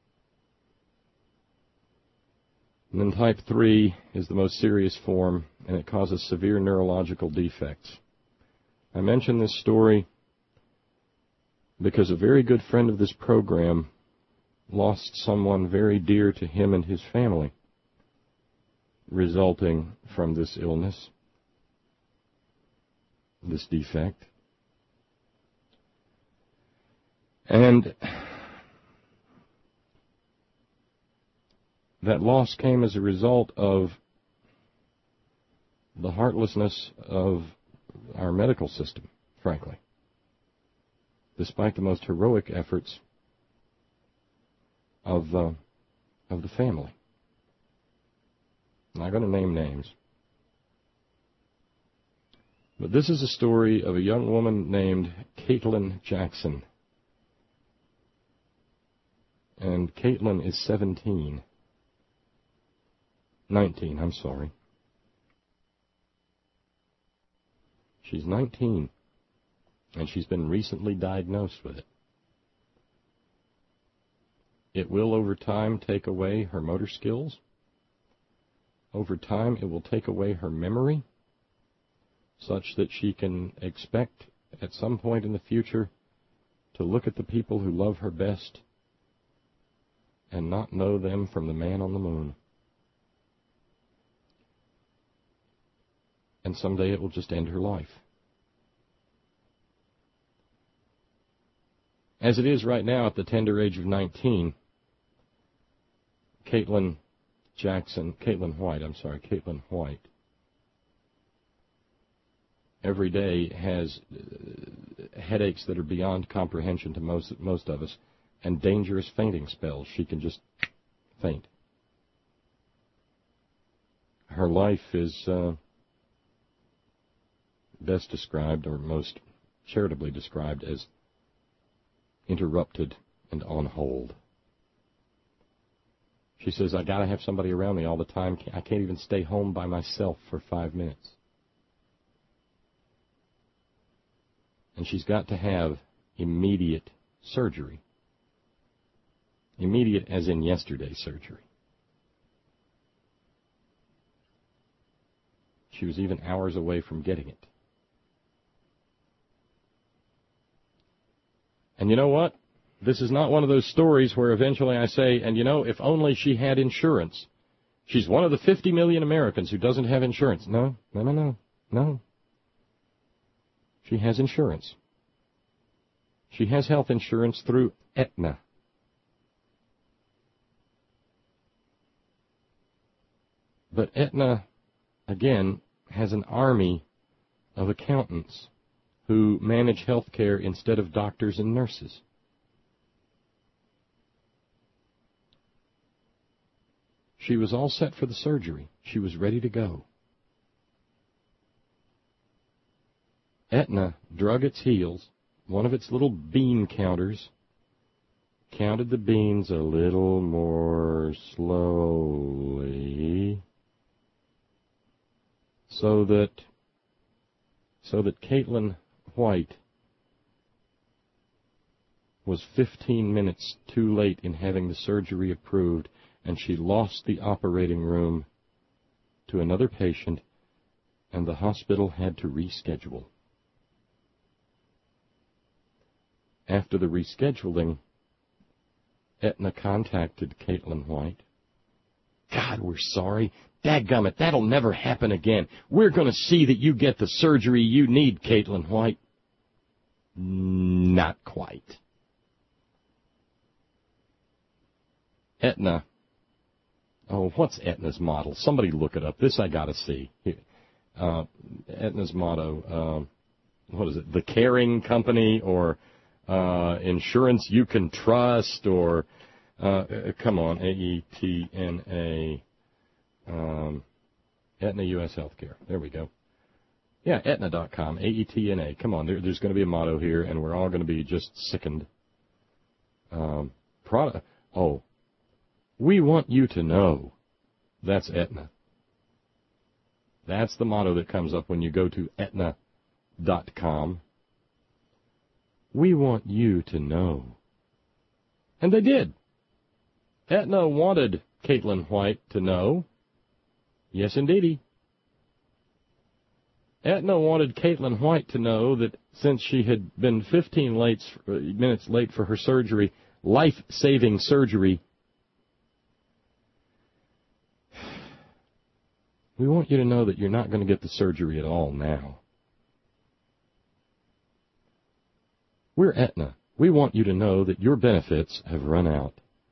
And then type three is the most serious form, and it causes severe neurological defects. I mention this story because a very good friend of this program lost someone very dear to him and his family, resulting from this illness, this defect. And that loss came as a result of the heartlessness of our medical system, frankly, despite the most heroic efforts of uh, of the family. I'm not going to name names. But this is a story of a young woman named Caitlin Jackson. And Caitlin is seventeen. nineteen, I'm sorry. She's nineteen, and she's been recently diagnosed with it. It will, over time, take away her motor skills. Over time, it will take away her memory, such that she can expect at some point in the future to look at the people who love her best and not know them from the man on the moon. And someday it will just end her life. As it is right now, at the tender age of nineteen, Caitlin Jackson, Caitlin White, I'm sorry, Caitlin White, every day has headaches that are beyond comprehension to most most of us, and dangerous fainting spells. She can just faint. Her life is uh, best described, or most charitably described, as interrupted and on hold. She says, I got to have somebody around me all the time. I can't even stay home by myself for five minutes. And she's got to have immediate surgery. Immediate as in yesterday's surgery. She was even hours away from getting it. And you know what? This is not one of those stories where eventually I say, and you know, if only she had insurance. She's one of the fifty million Americans who doesn't have insurance. No, no, no, no, no. She has insurance. She has health insurance through Aetna. But Aetna, again, has an army of accountants who manage health care instead of doctors and nurses. She was all set for the surgery. She was ready to go. Aetna drug its heels. One of its little bean counters counted the beans a little more slowly so that so that Caitlin White was fifteen minutes too late in having the surgery approved, and she lost the operating room to another patient, and the hospital had to reschedule. After the rescheduling, Aetna contacted Caitlin White. God, we're sorry. Dadgummit, that'll never happen again. We're going to see that you get the surgery you need, Caitlin White. Not quite. Aetna. Oh, what's Aetna's model? Somebody look it up. This I got to see. Uh, Aetna's motto, uh, what is it? The caring company, or uh, insurance you can trust, or, uh, come on, A E T N A, um, Aetna U S Healthcare. There we go. Yeah, Aetna dot com, A E T N A. Come on, there, there's going to be a motto here, and we're all going to be just sickened. Um, product. Oh. We want you to know. That's Aetna. That's the motto that comes up when you go to Aetna dot com. We want you to know. And they did. Aetna wanted Caitlin White to know. Yes, indeedy. Aetna wanted Caitlin White to know that since she had been fifteen late, minutes late for her surgery, life-saving surgery, we want you to know that you're not going to get the surgery at all now. We're Aetna. We want you to know that your benefits have run out.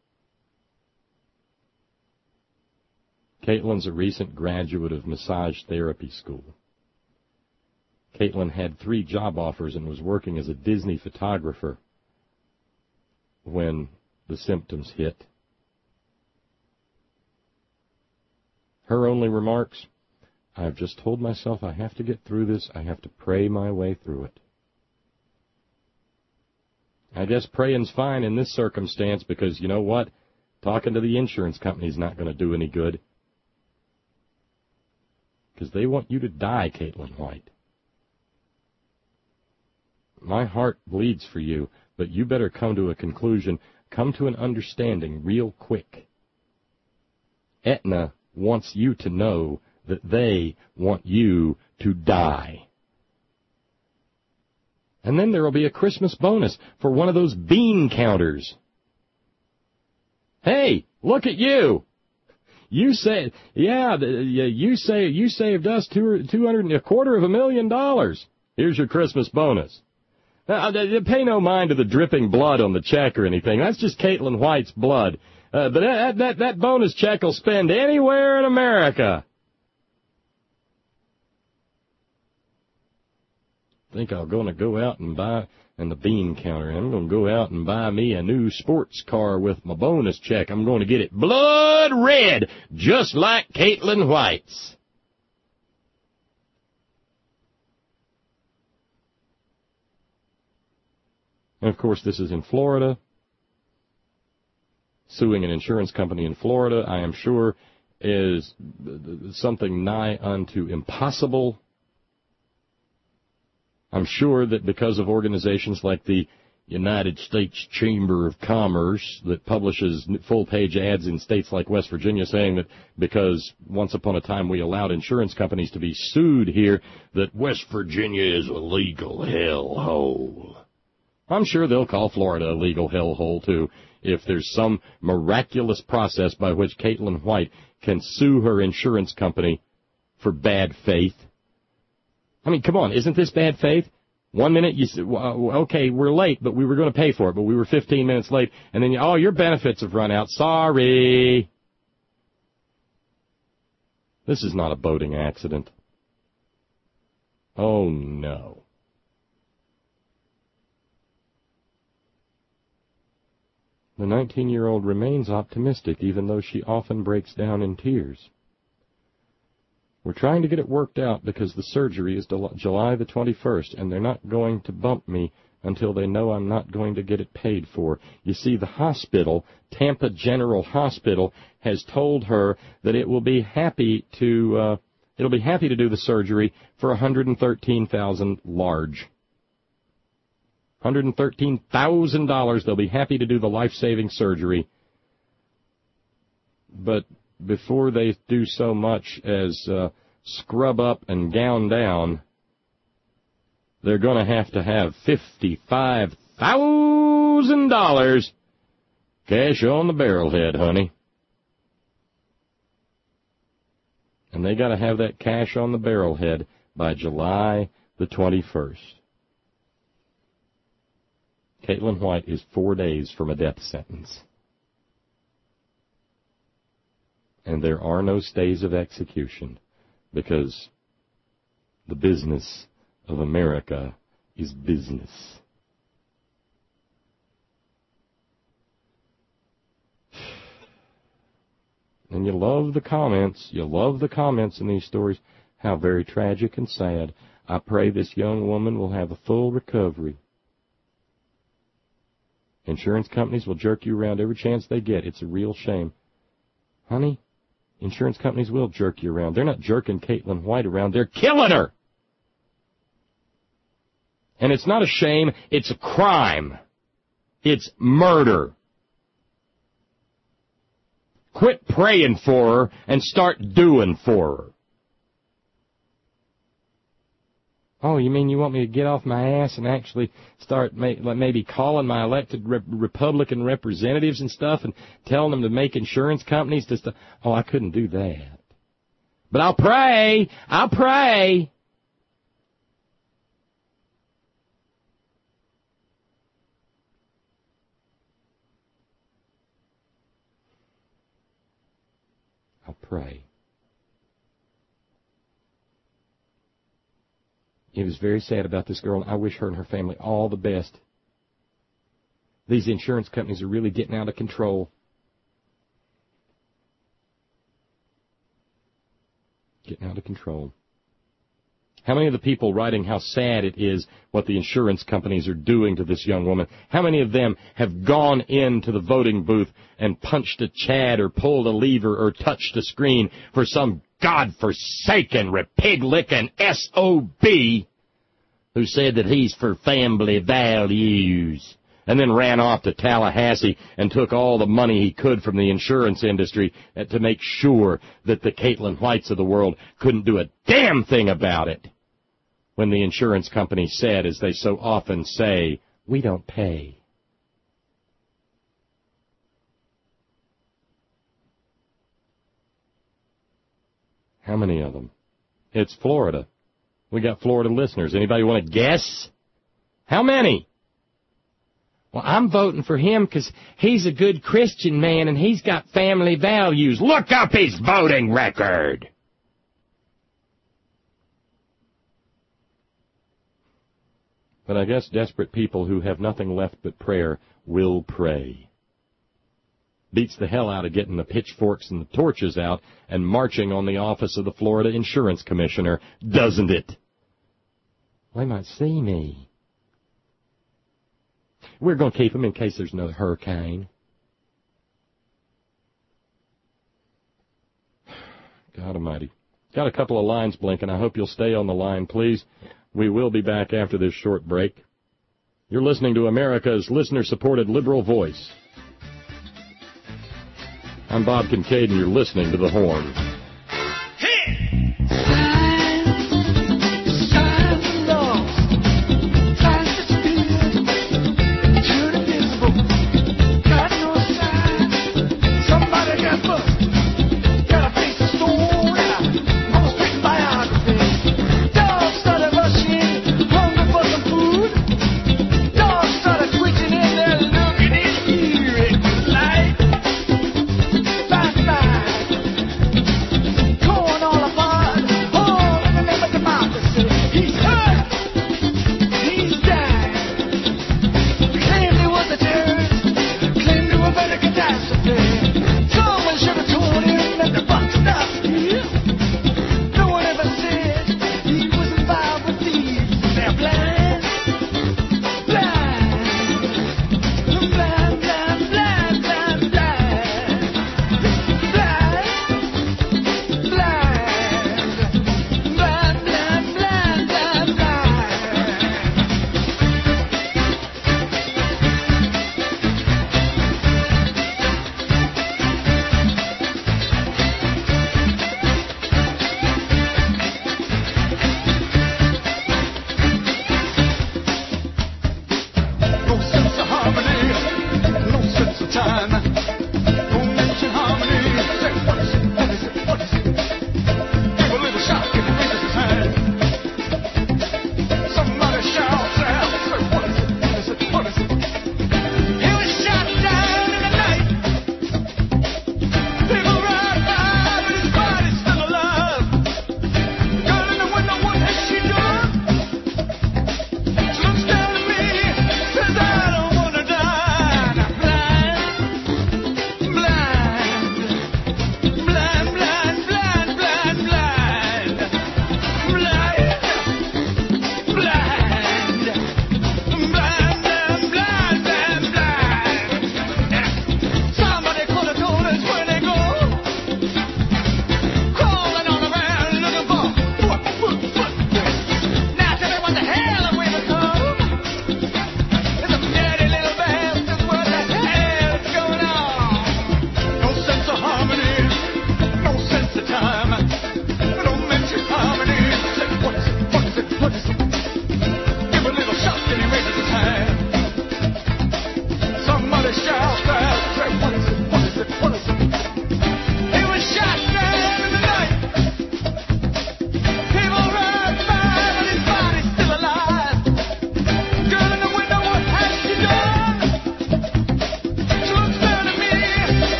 Caitlin's a recent graduate of massage therapy school. Caitlin had three job offers and was working as a Disney photographer when the symptoms hit. Her only remarks, I've just told myself I have to get through this. I have to pray my way through it. I guess praying's fine in this circumstance because, you know what? Talking to the insurance company's not going to do any good. Because they want you to die, Caitlin White. My heart bleeds for you, but you better come to a conclusion, come to an understanding real quick. Aetna wants you to know that they want you to die. And then there will be a Christmas bonus for one of those bean counters. Hey, look at you. You say, yeah, you say you saved us two two hundred a quarter of a million dollars. Here's your Christmas bonus. Now, pay no mind to the dripping blood on the check or anything. That's just Caitlin White's blood. Uh, but that, that that bonus check will spend anywhere in America. I think I'm going to go out and buy, and the bean counter, I'm going to go out and buy me a new sports car with my bonus check. I'm going to get it blood red, just like Caitlin White's. And, of course, this is in Florida. Suing an insurance company in Florida, I am sure, is something nigh unto impossible. I'm sure that because of organizations like the United States Chamber of Commerce that publishes full-page ads in states like West Virginia saying that because once upon a time we allowed insurance companies to be sued here, that West Virginia is a legal hellhole. I'm sure they'll call Florida a legal hellhole, too, if there's some miraculous process by which Caitlin White can sue her insurance company for bad faith. I mean, come on, isn't this bad faith? One minute you say, well, okay, we're late, but we were going to pay for it, but we were fifteen minutes late, and then, you, oh, your benefits have run out. Sorry. This is not a boating accident. Oh, no. The nineteen-year-old remains optimistic, even though she often breaks down in tears. We're trying to get it worked out because the surgery is July the twenty-first, and they're not going to bump me until they know I'm not going to get it paid for. You see, the hospital, Tampa General Hospital, has told her that it will be happy to uh, it'll be happy to do the surgery for one hundred thirteen thousand dollars large. hundred thirteen thousand dollars. They'll be happy to do the life-saving surgery. But before they do so much as uh, scrub up and gown down, they're going to have to have fifty-five thousand dollars cash on the barrelhead, honey. And they got to have that cash on the barrelhead by July the twenty-first. Caitlin White is four days from a death sentence. And there are no stays of execution because the business of America is business. And you love the comments. You love the comments in these stories. How very tragic and sad. I pray this young woman will have a full recovery. Insurance companies will jerk you around every chance they get. It's a real shame. Honey, insurance companies will jerk you around. They're not jerking Caitlin White around. They're killing her. And it's not a shame. It's a crime. It's murder. Quit praying for her and start doing for her. Oh, you mean you want me to get off my ass and actually start may, maybe calling my elected rep- Republican representatives and stuff and telling them to make insurance companies to st- Oh, I couldn't do that. But I'll pray. I'll pray. I'll pray. It was very sad about this girl, and I wish her and her family all the best. These insurance companies are really getting out of control. Getting out of control. How many of the people writing how sad it is what the insurance companies are doing to this young woman, how many of them have gone into the voting booth and punched a Chad or pulled a lever or touched a screen for some godforsaken, pig-licking S O B who said that he's for family values, and then ran off to Tallahassee and took all the money he could from the insurance industry to make sure that the Caitlin Whites of the world couldn't do a damn thing about it when the insurance company said, as they so often say, we don't pay. How many of them? It's Florida. We got Florida listeners. Anybody want to guess? How many? Well, I'm voting for him because he's a good Christian man and he's got family values. Look up his voting record. But I guess desperate people who have nothing left but prayer will pray. Beats the hell out of getting the pitchforks and the torches out and marching on the office of the Florida Insurance Commissioner, doesn't it? They might see me. We're going to keep them in case there's another hurricane. God almighty. Got a couple of lines blinking. I hope you'll stay on the line, please. We will be back after this short break. You're listening to America's listener-supported liberal voice. I'm Bob Kincaid, and you're listening to The Horn.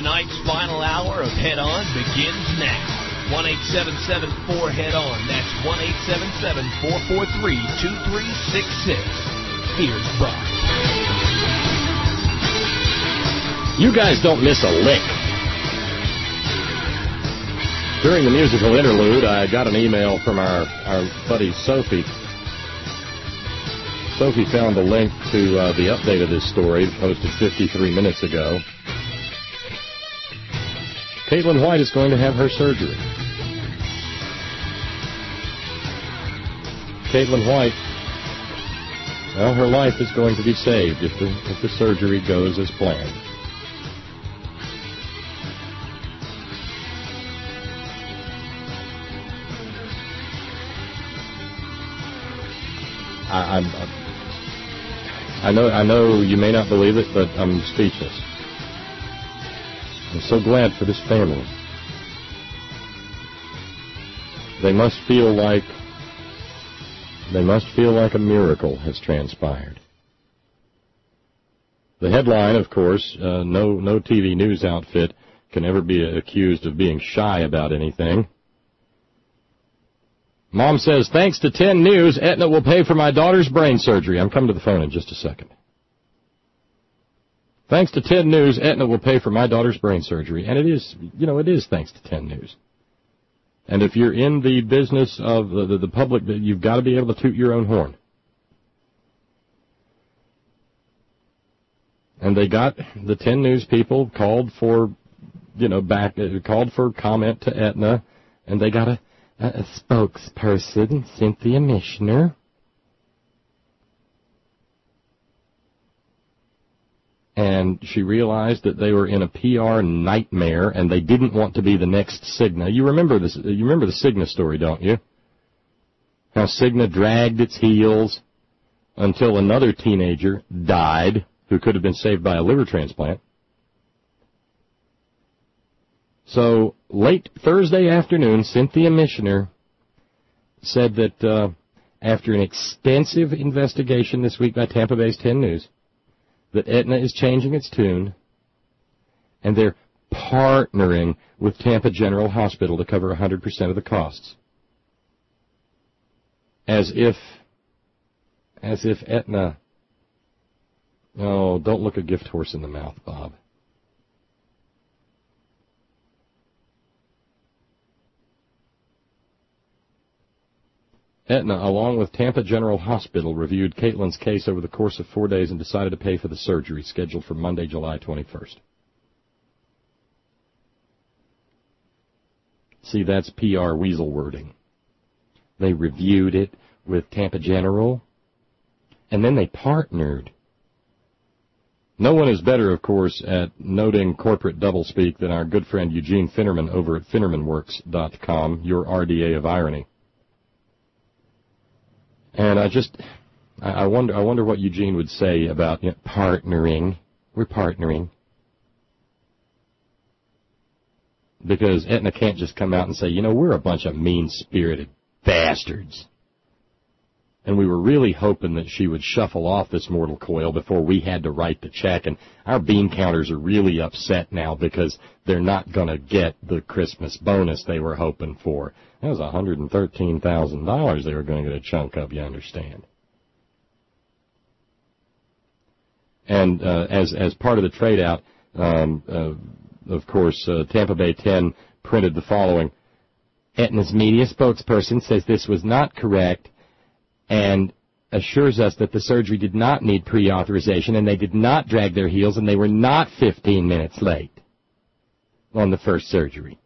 Tonight's final hour of Head On begins now. one eight seven seven four head on. That's one eight seven seven four four three two three six six. Here's Buck. You guys don't miss a lick. During the musical interlude, I got an email from our, our buddy Sophie. Sophie found a link to uh, the update of this story, posted fifty-three minutes ago. Caitlin White is going to have her surgery. Caitlin White, well, her life is going to be saved if the, if the surgery goes as planned. I, I'm, I know, I know you may not believe it, but I'm speechless. I'm so glad for this family. They must feel like, they must feel like a miracle has transpired. The headline, of course, uh, no, no T V news outfit can ever be accused of being shy about anything. Mom says, thanks to ten News, Aetna will pay for my daughter's brain surgery. I'm coming to the phone in just a second. Thanks to ten News, Aetna will pay for my daughter's brain surgery. And it is, you know, it is thanks to ten News. And if you're in the business of the, the, the public, you've got to be able to toot your own horn. And they got, the ten News people called for, you know, back, called for comment to Aetna, and they got a, a spokesperson, Cynthia Mishner. And she realized that they were in a P R nightmare, and they didn't want to be the next Cigna. You remember this? You remember the Cigna story, don't you? How Cigna dragged its heels until another teenager died who could have been saved by a liver transplant. So late Thursday afternoon, Cynthia Mishner said that uh, after an extensive investigation this week by Tampa Bay's ten News, that Aetna is changing its tune, and they're partnering with Tampa General Hospital to cover one hundred percent of the costs. As if, as if Aetna, oh, don't look a gift horse in the mouth, Bob. Aetna, along with Tampa General Hospital, reviewed Caitlin's case over the course of four days and decided to pay for the surgery scheduled for Monday, July twenty-first. See, that's P R weasel wording. They reviewed it with Tampa General, and then they partnered. No one is better, of course, at noting corporate doublespeak than our good friend Eugene Finnerman over at Finnerman Works dot com, your R D A of irony. And I just, I wonder, I wonder what Eugene would say about, you know, partnering. We're partnering. Because Aetna can't just come out and say, you know, we're a bunch of mean-spirited bastards. And we were really hoping that she would shuffle off this mortal coil before we had to write the check. And our bean counters are really upset now because they're not going to get the Christmas bonus they were hoping for. That was one hundred thirteen thousand dollars they were going to get a chunk of, you understand. And uh, as as part of the trade-out, um, uh, of course, uh, Tampa Bay ten printed the following. Aetna's media spokesperson says this was not correct and assures us that the surgery did not need pre-authorization and they did not drag their heels and they were not fifteen minutes late on the first surgery.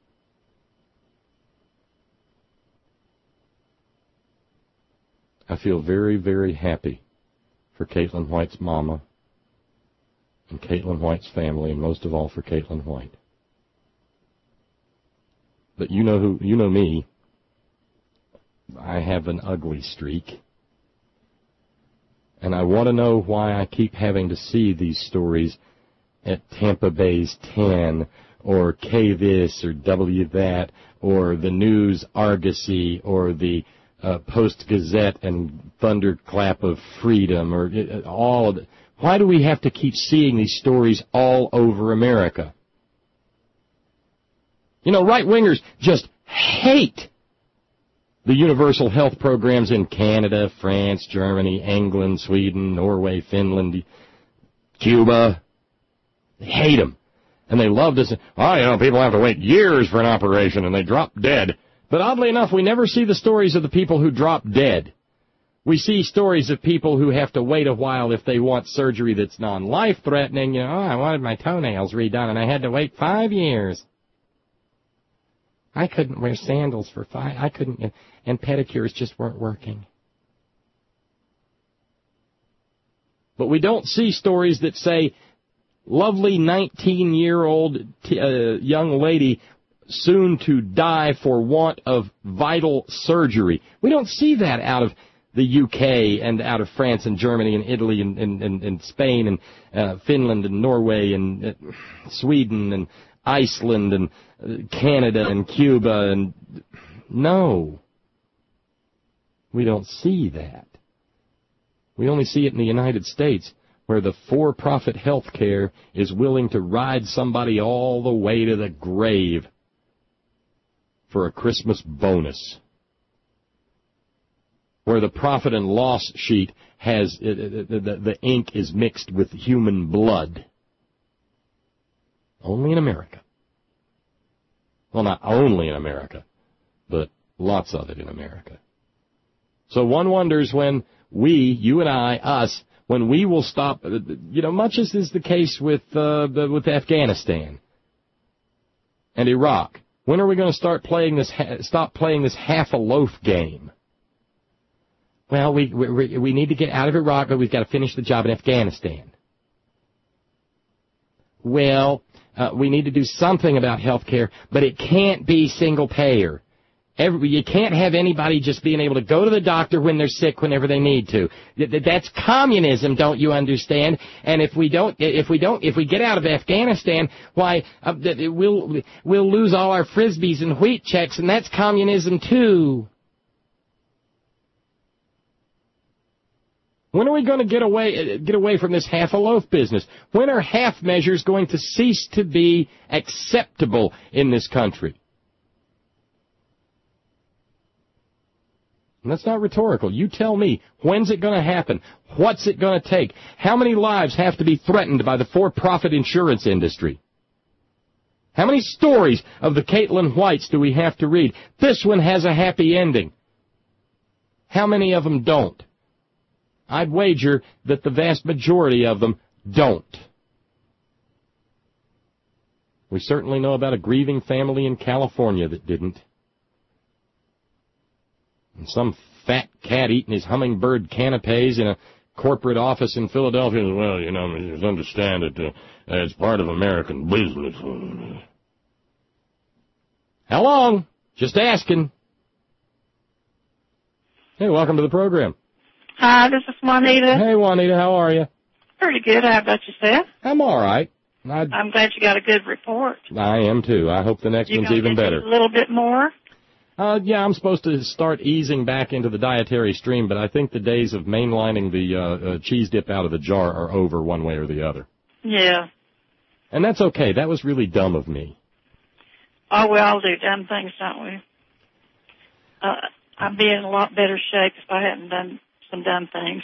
I feel very, very happy for Caitlin White's mama and Caitlin White's family, and most of all for Caitlin White. But you know who, you know me. I have an ugly streak. And I want to know why I keep having to see these stories at Tampa Bay's ten, or K this, or W that, or the News Argosy, or the Uh, Post-Gazette and Thunderclap of Freedom, or uh, all of it. Why do we have to keep seeing these stories all over America? You know, right-wingers just hate the universal health programs in Canada, France, Germany, England, Sweden, Norway, Finland, Cuba. They hate them. And they love to say, oh, you know, people have to wait years for an operation and they drop dead. But oddly enough, we never see the stories of the people who drop dead. We see stories of people who have to wait a while if they want surgery that's non-life-threatening. You know, oh, I wanted my toenails redone and I had to wait five years. I couldn't wear sandals for five, I couldn't, and pedicures just weren't working. But we don't see stories that say, lovely nineteen-year-old t- uh, young lady soon to die for want of vital surgery. We don't see that out of the U K and out of France and Germany and Italy and, and, and, and Spain and uh, Finland and Norway and uh, Sweden and Iceland and uh, Canada and Cuba. And no, we don't see that. We only see it in the United States, where the for-profit health care is willing to ride somebody all the way to the grave for a Christmas bonus, where the profit and loss sheet has, uh, the, the, the ink is mixed with human blood. Only in America. Well, not only in America, but lots of it in America. So one wonders when we, you and I, us, when we will stop, you know, much as is the case with uh, with Afghanistan and Iraq. When are we going to start playing this? Stop playing this half a loaf game? Well, we we we need to get out of Iraq, but we've got to finish the job in Afghanistan. Well, uh, we need to do something about health care, but it can't be single payer. Every, you can't have anybody just being able to go to the doctor when they're sick whenever they need to. That's communism, don't you understand? And if we don't, if we don't, if we get out of Afghanistan, why uh, we'll we'll lose all our frisbees and wheat checks, and that's communism too. When are we going to get away get away from this half a loaf business? When are half measures going to cease to be acceptable in this country? And that's not rhetorical. You tell me, when's it going to happen? What's it going to take? How many lives have to be threatened by the for-profit insurance industry? How many stories of the Caitlin Whites do we have to read? This one has a happy ending. How many of them don't? I'd wager that the vast majority of them don't. We certainly know about a grieving family in California that didn't. And some fat cat eating his hummingbird canapes in a corporate office in Philadelphia. Well, you know, you just understand it. Uh, it's part of American business. How long? Just asking. Hey, welcome to the program. Hi, this is Juanita. Hey, Juanita, how are you? Pretty good. How about yourself? I'm all right. I'd, I'm glad you got a good report. I am, too. I hope the next you one's even better. A little bit more? Uh, yeah, I'm supposed to start easing back into the dietary stream, but I think the days of mainlining the uh, uh, cheese dip out of the jar are over one way or the other. Yeah. And that's okay. That was really dumb of me. Oh, we all do dumb things, don't we? Uh, I'd be in a lot better shape if I hadn't done some dumb things.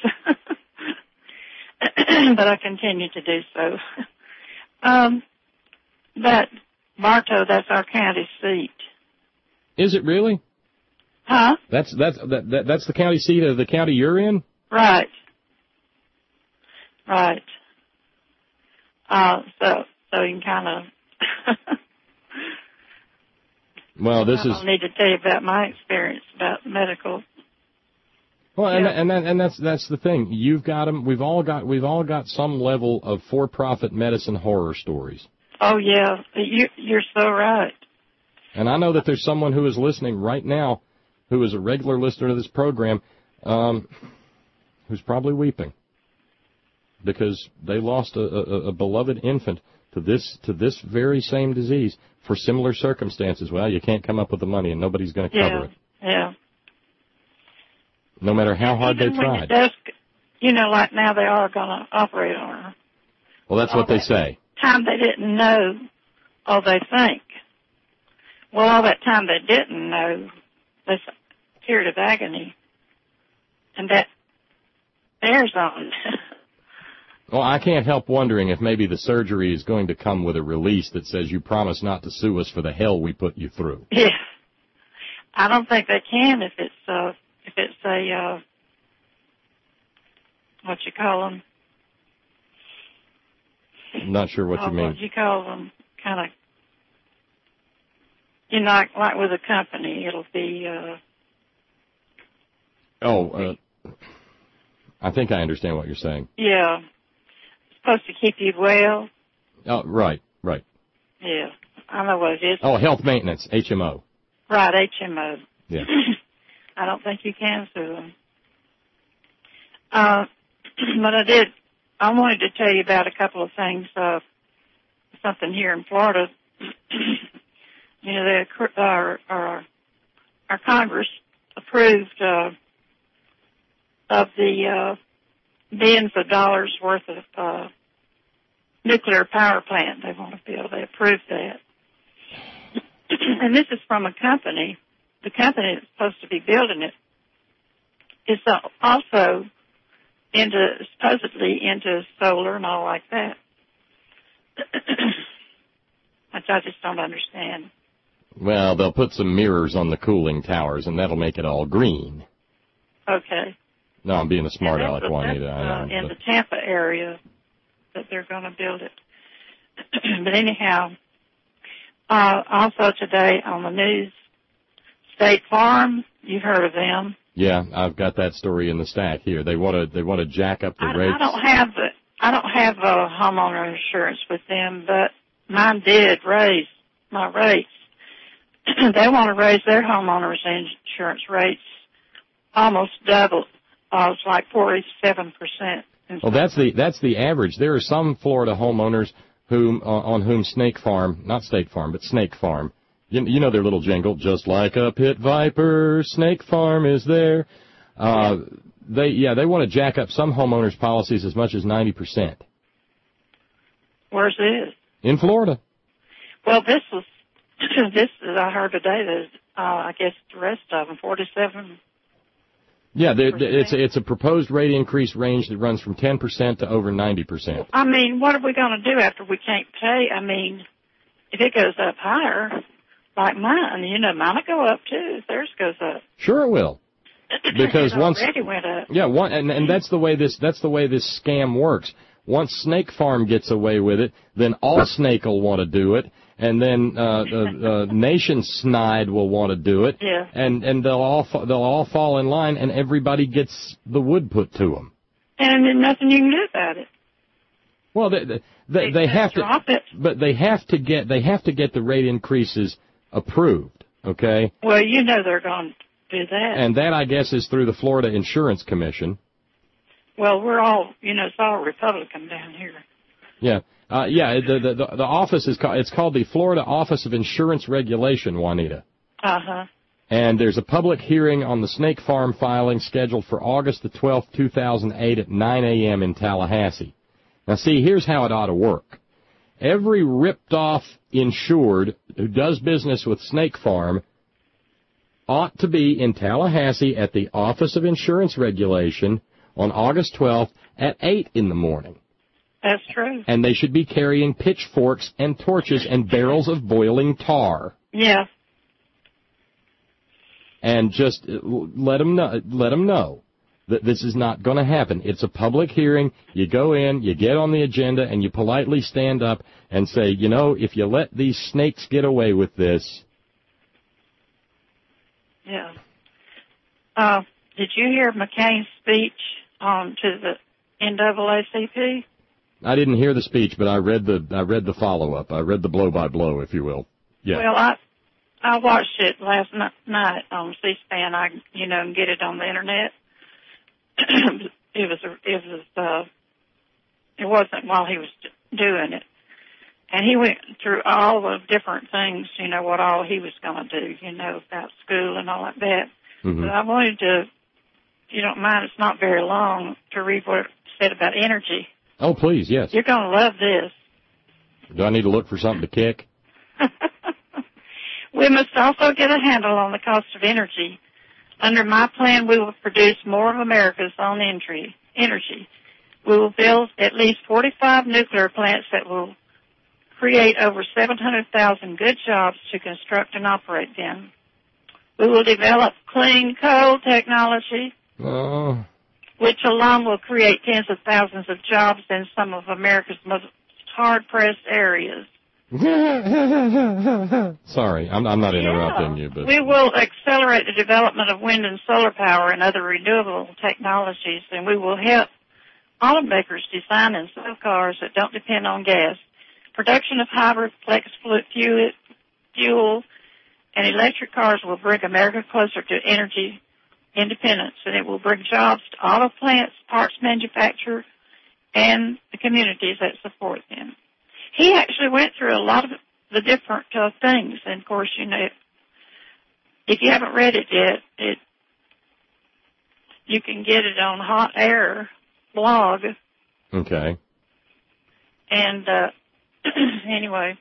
But I continue to do so. um, that Bartow, that's our county seat. Is it really? Huh? That's that's that, that that's the county seat of the county you're in? Right. Right. Uh, so so you can kind of. Well, this I is. don't need to tell you about my experience about medical. Well, and yeah. and that, and that's that's the thing. You've got them. We've all got we've all got some level of for-profit medicine horror stories. Oh yeah, you you're so right. And I know that there's someone who is listening right now, who is a regular listener to this program, um, who's probably weeping because they lost a, a, a beloved infant to this to this very same disease for similar circumstances. Well, you can't come up with the money, and nobody's going to cover yeah. it. Yeah. No matter how hard Even they when tried. It does, you know, like now they are going to operate on her. Well, that's what they say. Time they didn't know, all they think. Well, all that time they didn't know this period of agony, and that bears on. Well, I can't help wondering if maybe the surgery is going to come with a release that says you promise not to sue us for the hell we put you through. Yeah, I don't think they can if it's uh, if it's a uh, what you call them. I'm not sure what oh, you mean. What you call them? Kind of. You know, like, like with a company, it'll be. Uh, oh, uh, I think I understand what you're saying. Yeah, it's supposed to keep you well. Oh, right, right. Yeah, I know what it is. Oh, health maintenance, H M O. Right, H M O. Yeah. I don't think you can sue them. Uh, but I did. I wanted to tell you about a couple of things. Uh, something here in Florida. You know, the, our, our, our Congress approved uh, of the uh, billions of dollars worth of uh, nuclear power plant they want to build. They approved that. And this is from a company. The company that's supposed to be building it is also into, supposedly into solar and all like that. Which I just don't understand. Well, they'll put some mirrors on the cooling towers, and that'll make it all green. Okay. No, I'm being a smart aleck, that's, Juanita. that's, I know. Uh, in but... the Tampa area that they're going to build it. But anyhow, uh, also today on the news, State Farm, you've heard of them. Yeah, I've got that story in the stack here. They want to they want to jack up the I, rates. I don't have the I don't have a homeowner insurance with them, but mine did raise my rates. They want to raise their homeowners insurance rates almost double. Uh, it's like forty-seven percent. Well, that's the that's the average. There are some Florida homeowners whom uh, on whom Snake Farm, not State Farm, but Snake Farm. You, you know their little jingle, just like a pit viper, Snake Farm is there. Uh, yeah. They yeah they want to jack up some homeowners' policies as much as ninety percent. Where's this? In Florida. Well, this was this is I heard today that uh, I guess the rest of them forty-seven. Yeah, they, they, it's a, it's a proposed rate increase range that runs from ten percent to over ninety percent. I mean, what are we going to do after we can't pay? I mean, if it goes up higher, like mine, you know, mine will go up too if theirs goes up. Sure it will. Because it once already went up. Yeah, one and, and that's the way this that's the way this scam works. Once Snake Farm gets away with it, then all Snake will want to do it, and then uh, uh, uh, Nation Snide will want to do it, yeah. and and they'll all fa- they'll all fall in line, and everybody gets the wood put to them. And then nothing you can do about it. Well, they they, they, they have to, drop it. but they have to get they have to get the rate increases approved. Okay. Well, you know they're going to do that. And that, I guess, is through the Florida Insurance Commission. Well, we're all, you know, it's all Republican down here. Yeah, uh, yeah. The, the the the office is called it's called the Florida Office of Insurance Regulation, Juanita. Uh huh. And there's a public hearing on the Snake Farm filing scheduled for August the twelfth, two thousand eight, at nine a.m. in Tallahassee. Now, see, here's how it ought to work. Every ripped-off insured who does business with Snake Farm ought to be in Tallahassee at the Office of Insurance Regulation on August twelfth at eight in the morning. That's true. And they should be carrying pitchforks and torches and barrels of boiling tar. Yeah. And just let them know, let them know that this is not going to happen. It's a public hearing. You go in, you get on the agenda, and you politely stand up and say, you know, if you let these snakes get away with this. Yeah. Uh, did you hear McCain's speech um, to the N double A C P? I didn't hear the speech, but I read the I read the follow-up. I read the blow-by-blow, if you will. Yeah. Well, I I watched it last night on C-SPAN. I you know and get it on the internet. it was it was uh, it wasn't while he was doing it, and he went through all the different things. You know what all he was going to do. You know about school and all like that. Mm-hmm. But I wanted to, if you don't mind, it's not very long, to read what it said about energy. Oh, please, yes. You're going to love this. Do I need to look for something to kick? We must also get a handle on the cost of energy. Under my plan, we will produce more of America's own energy. energy. We will build at least forty-five nuclear plants that will create over seven hundred thousand good jobs to construct and operate them. We will develop clean coal technology, Oh. which alone will create tens of thousands of jobs in some of America's most hard-pressed areas. Sorry, I'm, I'm not interrupting yeah. you, but We will accelerate the development of wind and solar power and other renewable technologies, and we will help automakers design and sell cars that don't depend on gas. Production of hybrid, flex fuel, fuel, and electric cars will bring America closer to energy independence, and it will bring jobs to auto plants, parts manufacturers, and the communities that support them. He actually went through a lot of the different uh, things, and of course, you know, if you haven't read it yet, it you can get it on Hot Air blog. Okay. And uh, anyway,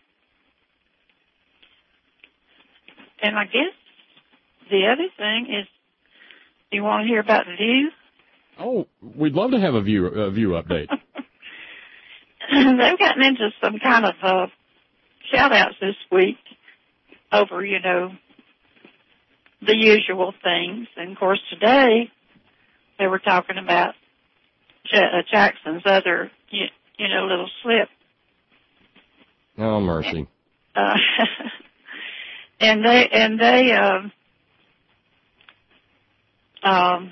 and I guess the other thing is, you want to hear about the view? Oh, we'd love to have a view a view update. They've gotten into some kind of uh, shout-outs this week over, you know, the usual things. And, of course, today they were talking about J- uh, Jackson's other, you, you know, little slip. Oh, mercy. Uh, and they, and they, um, um,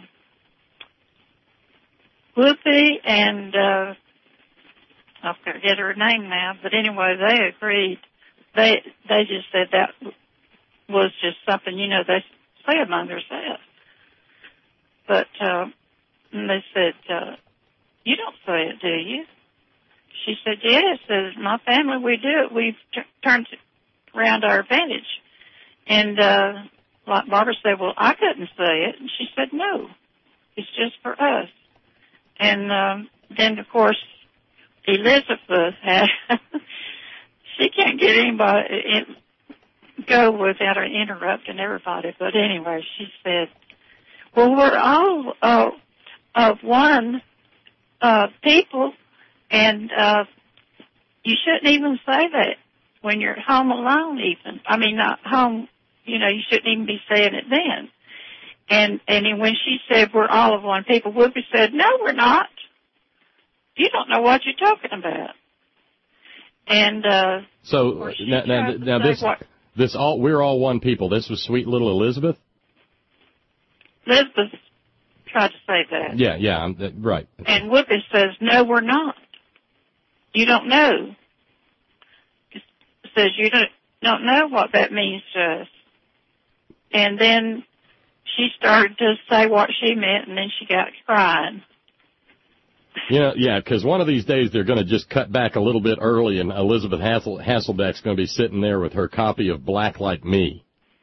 Whoopi and, uh, I forget her name now, but anyway, they agreed. They they just said that was just something, you know, they say among themselves. But uh, and they said, uh, you don't say it, do you? She said, yes. Says, my family, we do it. We've t- turned it around our advantage. And uh, like Barbara said, well, I couldn't say it. And she said, no, it's just for us. And um, then, of course, Elizabeth, had, she can't get anybody in, go without her interrupting everybody. But anyway, she said, well, we're all uh, of one uh, people, and uh, you shouldn't even say that when you're home alone even. I mean, not home, you know, you shouldn't even be saying it then. And, and when she said we're all of one people, Whoopi said, no, we're not. You don't know what you're talking about. And uh, so now, now, now this what, this all we're all one people. This was sweet little Elizabeth. Elizabeth tried to say that. Yeah, yeah, I'm, uh, right. And Whoopi says, no, we're not. You don't know. It says you don't don't know what that means to us. And then she started to say what she meant, and then she got crying. Yeah, yeah, because one of these days they're going to just cut back a little bit early, and Elizabeth Hassel, Hasselbeck's going to be sitting there with her copy of Black Like Me.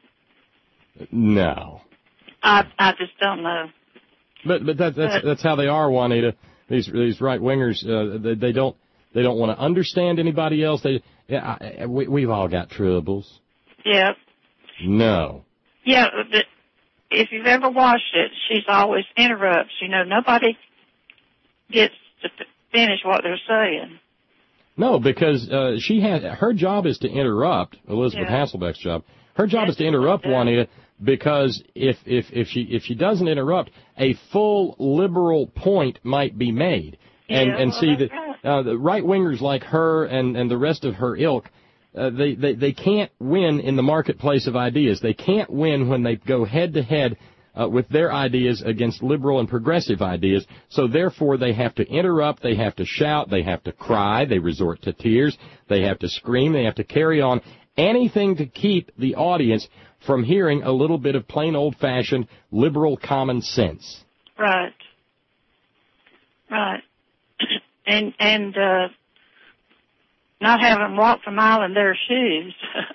No. I I just don't know. But but that, that's but, that's how they are, Juanita. These these right wingers, uh, they, they don't they don't want to understand anybody else. They yeah, I, we we've all got troubles. Yeah. No. Yeah, but if you've ever watched it, she's always interrupts. You know, nobody gets to finish what they're saying. No, because uh, she has her job is to interrupt. Elizabeth yeah. Hasselbeck's job. Her job yes, is to interrupt yeah. Juanita, because if if if she if she doesn't interrupt, a full liberal point might be made. And yeah, and well, see that right. uh, the right wingers like her and and the rest of her ilk, uh, they they they can't win in the marketplace of ideas. They can't win when they go head to head. Uh, with their ideas against liberal and progressive ideas. So therefore they have to interrupt, they have to shout, they have to cry, they resort to tears, they have to scream, they have to carry on anything to keep the audience from hearing a little bit of plain old-fashioned liberal common sense. Right. Right. and and uh, not having walked a mile in their shoes,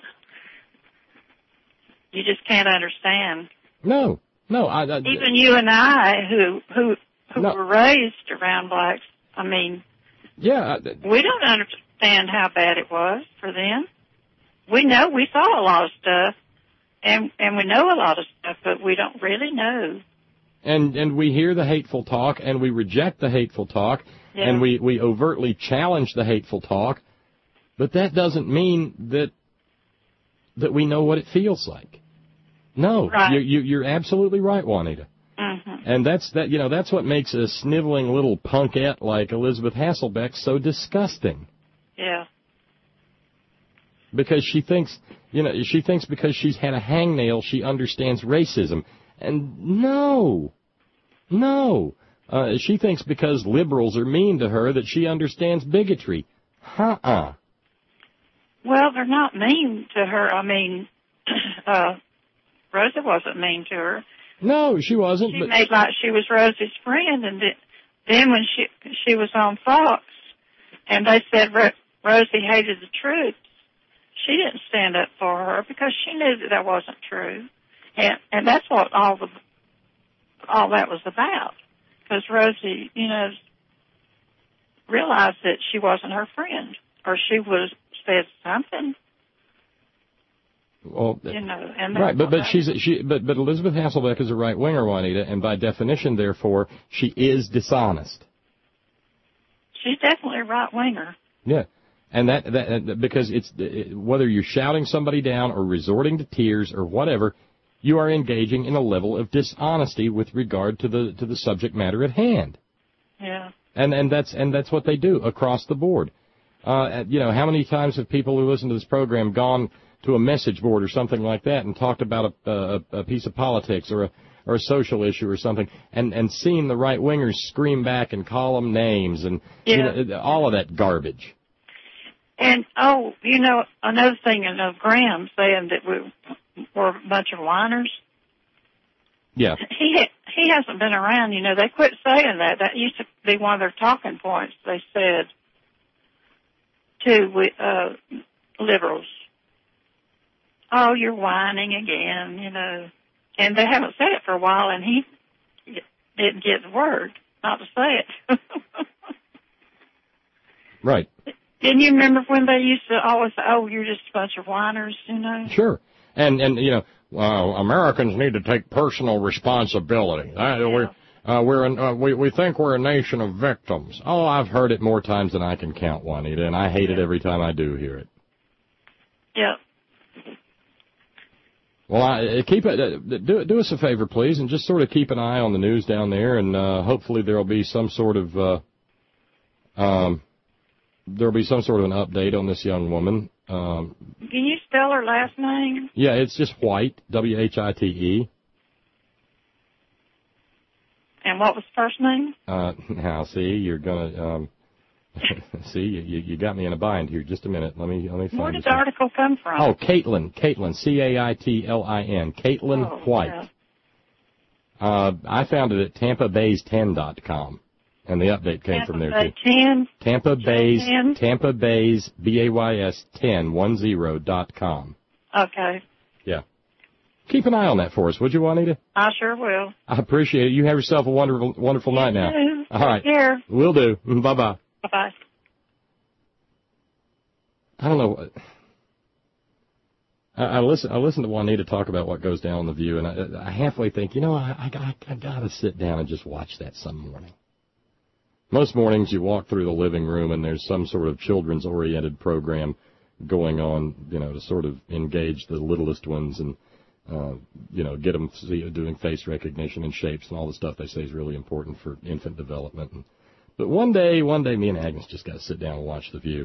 you just can't understand. No. No, I, I, even you and I, who who who no. were raised around blacks, I mean, yeah, I, we don't understand how bad it was for them. We know we saw a lot of stuff, and and we know a lot of stuff, but we don't really know. And and we hear the hateful talk, and we reject the hateful talk, yeah. and we, we overtly challenge the hateful talk, but that doesn't mean that that we know what it feels like. No, right. you, you, you're absolutely right, Juanita. Mm-hmm. And that's that. You know, that's what makes a sniveling little punkette like Elizabeth Hasselbeck so disgusting. Yeah. Because she thinks, you know, she thinks because she's had a hangnail, she understands racism. And no, no. Uh, she thinks because liberals are mean to her that she understands bigotry. Uh-uh. Well, they're not mean to her. I mean, uh, Rosa wasn't mean to her. No, she wasn't. She but... made like she was Rosie's friend, and then when she she was on Fox, and they said Ro- Rosie hated the troops, she didn't stand up for her because she knew that that wasn't true. And and that's what all the all that was about. Because Rosie, you know, realized that she wasn't her friend, or she would have said something. Well, you know, and right, but but she's she but but Elizabeth Hasselbeck is a right winger, Juanita, and by definition, therefore, she is dishonest. She's definitely a right winger. Yeah. And that, that because it's whether you're shouting somebody down or resorting to tears or whatever, you are engaging in a level of dishonesty with regard to the to the subject matter at hand. Yeah. And and that's and that's what they do across the board. Uh, you know, how many times have people who listen to this program gone to a message board or something like that and talked about a, a, a piece of politics or a or a social issue or something, and and seen the right wingers scream back and call them names and yeah. you know, all of that garbage. And, oh, you know, another thing, I know Graham saying that we were a bunch of whiners. Yeah. He ha- he hasn't been around, you know. They quit saying that. That used to be one of their talking points, they said, to uh, liberals. Oh, you're whining again, you know. And they haven't said it for a while, and he didn't get the word not to say it. Right. Didn't you remember when they used to always say, oh, you're just a bunch of whiners, you know? Sure. And, and you know, well, Americans need to take personal responsibility. Uh, yeah. we're, uh, we're an, uh, we, we think we're a nation of victims. Oh, I've heard it more times than I can count, Juanita, and I hate it every time I do hear it. Yeah. Well, I, keep it. Uh, do, do us a favor, please, and just sort of keep an eye on the news down there, and uh, hopefully there'll be some sort of... Uh, um, There'll be some sort of an update on this young woman. Um, Can you spell her last name? Yeah, it's just White, W H I T E. And what was the first name? Uh, now, see, you're gonna um, see, you you got me in a bind here. Just a minute, let me let me find. Where did the article come from? Oh, Caitlin, Caitlin, C A I T L I N, Caitlin oh, White. Yeah. Uh, I found it at Tampa Bays ten dot com. And the update came Tampa from there, Bay too. ten? Tampa Bays, ten? Tampa Bays, B A Y S ten, one zero dot com. Okay. Yeah. Keep an eye on that for us, would you, Juanita? I sure will. I appreciate it. You have yourself a wonderful, wonderful night now. You All right. Take care. Will do. Bye-bye. Bye-bye. I don't know. I, I listen. I listen to Juanita talk about what goes down on The View, and I, I halfway think, you know, I, I, I got to sit down and just watch that some morning. Most mornings you walk through the living room and there's some sort of children's-oriented program going on, you know, to sort of engage the littlest ones and, uh, you know, get them see, doing face recognition and shapes and all the stuff they say is really important for infant development. And, but one day, one day me and Agnes just got to sit down and watch The View.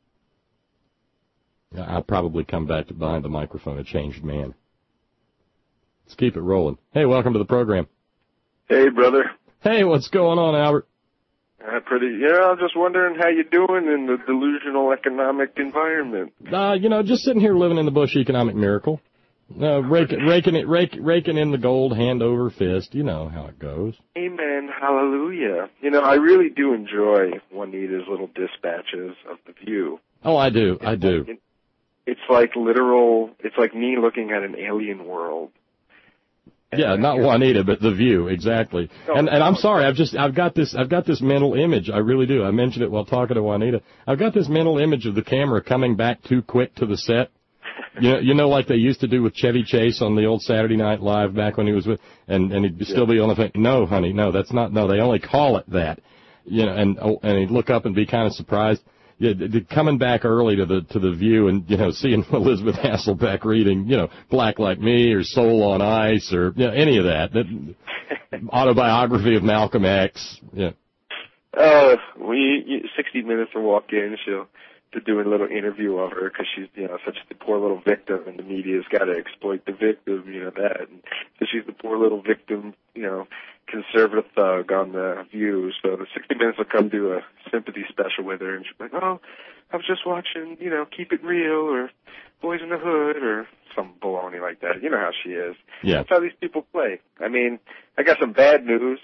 I'll probably come back to behind the microphone a changed man. Let's keep it rolling. Hey, welcome to the program. Hey, brother. Hey, what's going on, Albert? Uh, pretty, yeah, I'm just wondering how you doing in the delusional economic environment. Uh, you know, just sitting here living in the bush economic miracle. Uh, raking, raking it, rake, raking in the gold hand over fist. You know how it goes. Amen. Hallelujah. You know, I really do enjoy Juanita's little dispatches of The View. Oh, I do. I do. It, it's like literal, it's like me looking at an alien world. Yeah, not Juanita, but The View, exactly. No, and and no, I'm sorry, I've just I've got this I've got this mental image. I really do. I mentioned it while talking to Juanita. I've got this mental image of the camera coming back too quick to the set, You know, you know, like they used to do with Chevy Chase on the old Saturday Night Live back when he was with, and and he'd still be on the thing. No, honey, no, that's not. No, they only call it that. You know, and oh, and he'd look up and be kind of surprised. Yeah, coming back early to the to the View and, you know, seeing Elizabeth Hasselbeck reading, you know, Black Like Me or Soul on Ice or, you know, any of that. that autobiography of Malcolm X. Yeah. Uh, we sixty minutes to walk in, she'll to do a little interview of her because she's, you know, such the poor little victim, and the media's got to exploit the victim, you know that. And so she's the poor little victim, you know, conservative thug on the View. So the sixty minutes will come do a sympathy special with her, and she's like, "Oh, I was just watching, you know, Keep It Real or Boys in the Hood or some baloney like that." You know how she is. Yeah. That's how these people play. I mean, I got some bad news.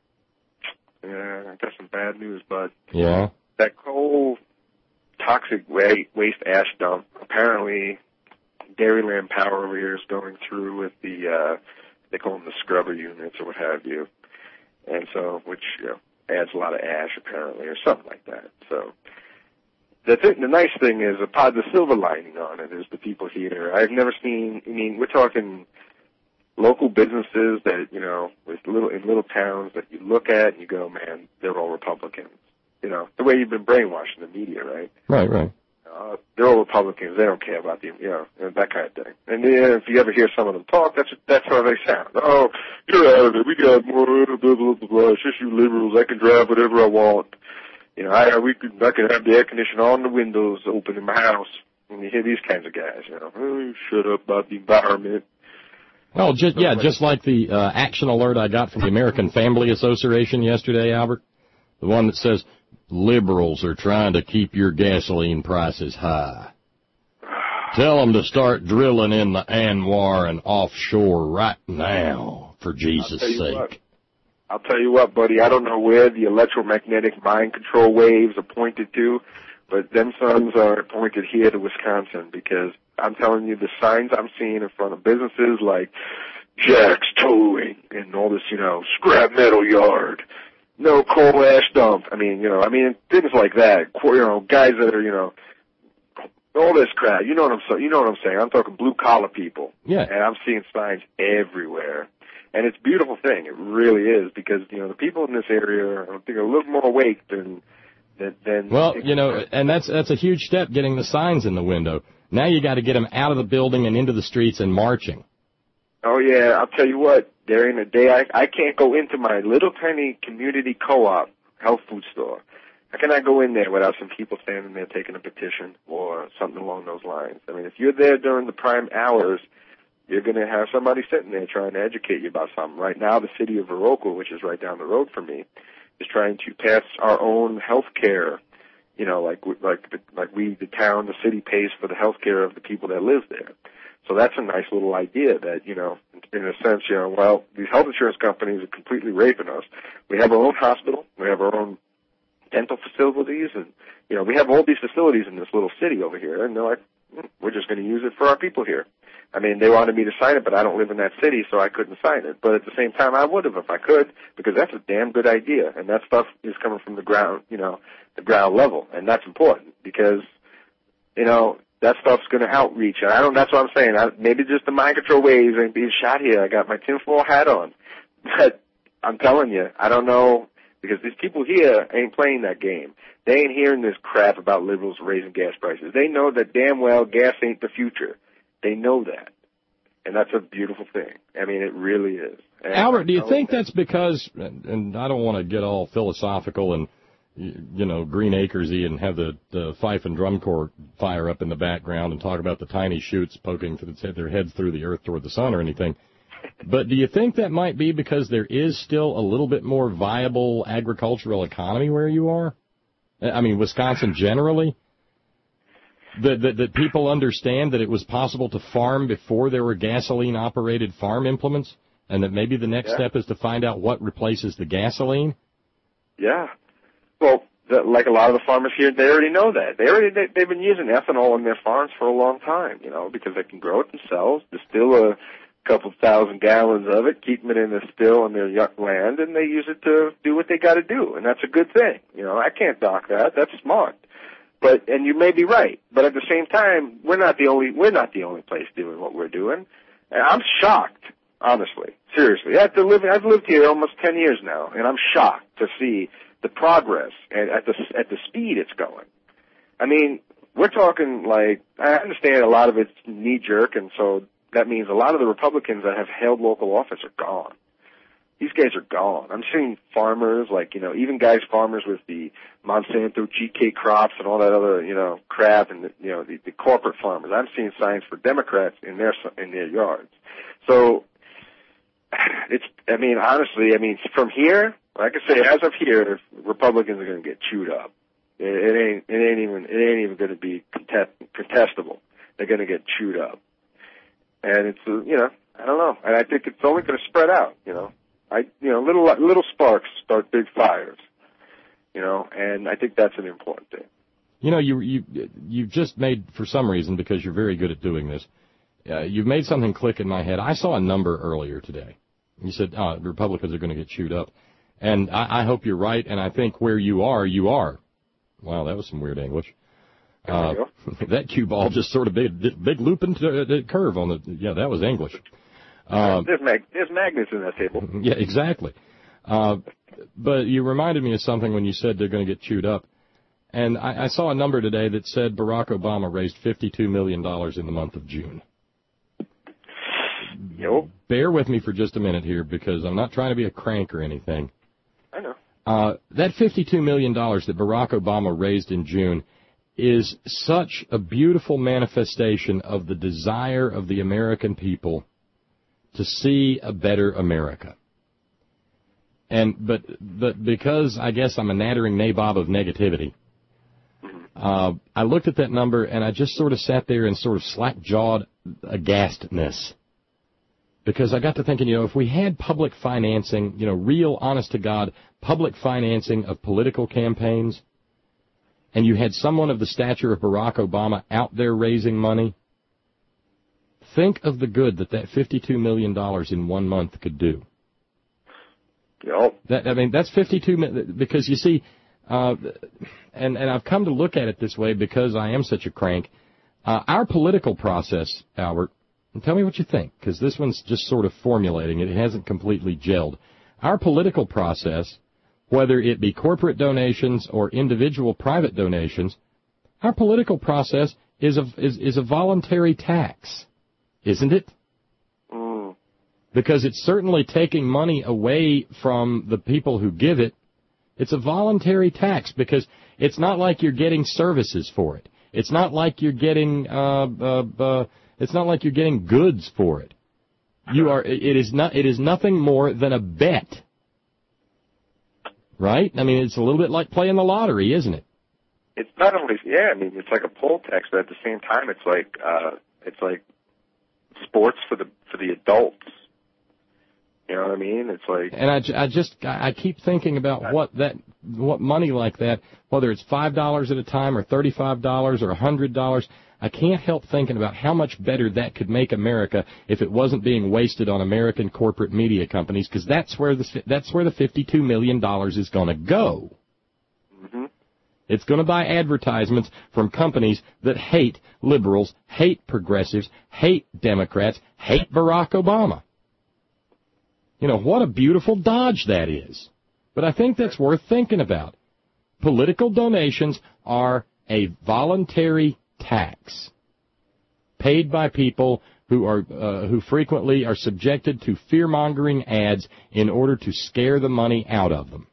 Yeah, I got some bad news, bud. Yeah. That coal toxic waste ash dump, apparently Dairyland Power over here is going through with the, uh, they call them the scrubber units or what have you. And so, which, you know, adds a lot of ash apparently or something like that. So, the th- the nice thing is, the, pod, the silver lining on it is the people here. I've never seen, I mean, we're talking local businesses that, you know, with little, in little towns that you look at and you go, man, they're all Republicans. You know, the way you've been brainwashed in the media, right? Right, right. Uh, they're all Republicans. They don't care about the, you know, that kind of thing. And then if you ever hear some of them talk, that's that's how they sound. Oh, you're out of it. We got more blah blah blah blah. It's just you liberals. I can drive whatever I want. You know, I we could I could have the air conditioner on, the windows open in my house. And you hear these kinds of guys. You know, oh, shut up about the environment. Oh, just yeah, just like the uh, action alert I got from the American Family Association yesterday, Albert. The one that says, liberals are trying to keep your gasoline prices high. Tell them to start drilling in the Anwar and offshore right now, for Jesus' sake. What, I'll tell you what, buddy, I don't know where the electromagnetic mind control waves are pointed to, but them sons are pointed here to Wisconsin, because I'm telling you, the signs I'm seeing in front of businesses like Jack's Towing and all this, you know, scrap metal yard, no coal ash dump. I mean, you know, I mean, things like that. You know, guys that are, you know, all this crap. You know what I'm saying? You know what I'm saying? I'm talking blue collar people. Yeah. And I'm seeing signs everywhere. And it's a beautiful thing. It really is, because, you know, the people in this area are, I think, a little more awake than, than, than well, you know, and that's, that's a huge step, getting the signs in the window. Now you got to get them out of the building and into the streets and marching. Oh, yeah, I'll tell you what, during the day, I, I can't go into my little tiny community co-op health food store. I cannot go in there without some people standing there taking a petition or something along those lines. I mean, if you're there during the prime hours, you're going to have somebody sitting there trying to educate you about something. Right now, the city of Viroqua, which is right down the road from me, is trying to pass our own health care. You know, like like like we, the town, the city pays for the health care of the people that live there. So that's a nice little idea that, you know, in a sense, you know, well, these health insurance companies are completely raping us. We have our own hospital. We have our own dental facilities. And, you know, we have all these facilities in this little city over here. And they're like, mm, we're just going to use it for our people here. I mean, they wanted me to sign it, but I don't live in that city, so I couldn't sign it. But at the same time, I would have if I could, because that's a damn good idea. And that stuff is coming from the ground, you know, the ground level. And that's important because, you know, that stuff's going to outreach. And I don't, that's what I'm saying. I, maybe just the mind control waves ain't being shot here. I got my tinfoil hat on. But I'm telling you, I don't know, because these people here ain't playing that game. They ain't hearing this crap about liberals raising gas prices. They know that damn well gas ain't the future. They know that. And that's a beautiful thing. I mean, it really is. And Albert, do you think that's because, and I don't want to get all philosophical and, you know, Green Acresy and have the, the fife and drum corps fire up in the background and talk about the tiny shoots poking their heads through the earth toward the sun or anything. But do you think that might be because there is still a little bit more viable agricultural economy where you are? I mean, Wisconsin generally? That, that, that people understand that it was possible to farm before there were gasoline-operated farm implements, and that maybe the next yeah. step is to find out what replaces the gasoline? Yeah. Well, the, like a lot of the farmers here, they already know that. They already they, they've been using ethanol in their farms for a long time, you know, because they can grow it themselves, distill a couple thousand gallons of it, keep it in a still on their land, and they use it to do what they got to do, and that's a good thing. You know, I can't dock that. That's smart. But and you may be right, but at the same time, we're not the only we're not the only place doing what we're doing. And I'm shocked, honestly, seriously. I've lived I've lived here almost ten years now, and I'm shocked to see the progress and at the at the speed it's going. I mean, we're talking like I understand a lot of it's knee jerk, and so that means a lot of the Republicans that have held local office are gone. These guys are gone. I'm seeing farmers, like, you know, even guys, farmers with the Monsanto G K crops and all that other, you know, crap, and, the, you know, the, the corporate farmers. I'm seeing signs for Democrats in their in their yards. So, it's, I mean, honestly, I mean, from here, like I say, as of here, Republicans are going to get chewed up. It, it ain't, it ain't even, it ain't even going to be contest, contestable. They're going to get chewed up. And it's, you know, I don't know. And I think it's only going to spread out, you know. I, you know, little little sparks start big fires, you know, and I think that's an important thing. You know, you you you've just made, for some reason, because you're very good at doing this, uh, you've made something click in my head. I saw a number earlier today. You said uh, the Republicans are going to get chewed up, and I, I hope you're right. And I think where you are, you are. Wow, that was some weird English. Uh, that cue ball just sort of big big looping to, to curve on the. Yeah, that was English. Uh, there's, mag- there's magnets in that table. Yeah, exactly. Uh, but you reminded me of something when you said they're going to get chewed up. And I, I saw a number today that said Barack Obama raised fifty-two million dollars in the month of June. Yo. Bear with me for just a minute here, because I'm not trying to be a crank or anything. I know. Uh, that fifty-two million dollars that Barack Obama raised in June is such a beautiful manifestation of the desire of the American people to see a better America. And but but because I guess I'm a nattering nabob of negativity, uh, I looked at that number and I just sort of sat there in sort of slack-jawed aghastness. Because I got to thinking, you know, if we had public financing, you know, real, honest-to-God, public financing of political campaigns, and you had someone of the stature of Barack Obama out there raising money, think of the good that that fifty-two million dollars in one month could do. Yep. That, I mean, that's fifty-two million, because you see, uh, and, and I've come to look at it this way because I am such a crank. Uh, our political process, Albert, and tell me what you think, because this one's just sort of formulating it. It hasn't completely gelled. Our political process, whether it be corporate donations or individual private donations, our political process is a, is, is a voluntary tax. Isn't it? Mm. Because it's certainly taking money away from the people who give it. It's a voluntary tax because it's not like you're getting services for it. It's not like you're getting uh, uh, uh, it's not like you're getting goods for it. You are. It is not. It is nothing more than a bet, right? I mean, it's a little bit like playing the lottery, isn't it? It's not only yeah. I mean, it's like a poll tax, but at the same time, it's like uh, it's like sports for the for the adults. You know what I mean? It's like, and I, I just I keep thinking about what that what money like that, whether it's five dollars at a time or thirty five dollars or a hundred dollars, I can't help thinking about how much better that could make America if it wasn't being wasted on American corporate media companies, because that's where the that's where the fifty two million dollars is going to go. Mm-hmm. It's going to buy advertisements from companies that hate liberals, hate progressives, hate Democrats, hate Barack Obama. You know, what a beautiful dodge that is. But I think that's worth thinking about. Political donations are a voluntary tax paid by people who are uh, who frequently are subjected to fear-mongering ads in order to scare the money out of them.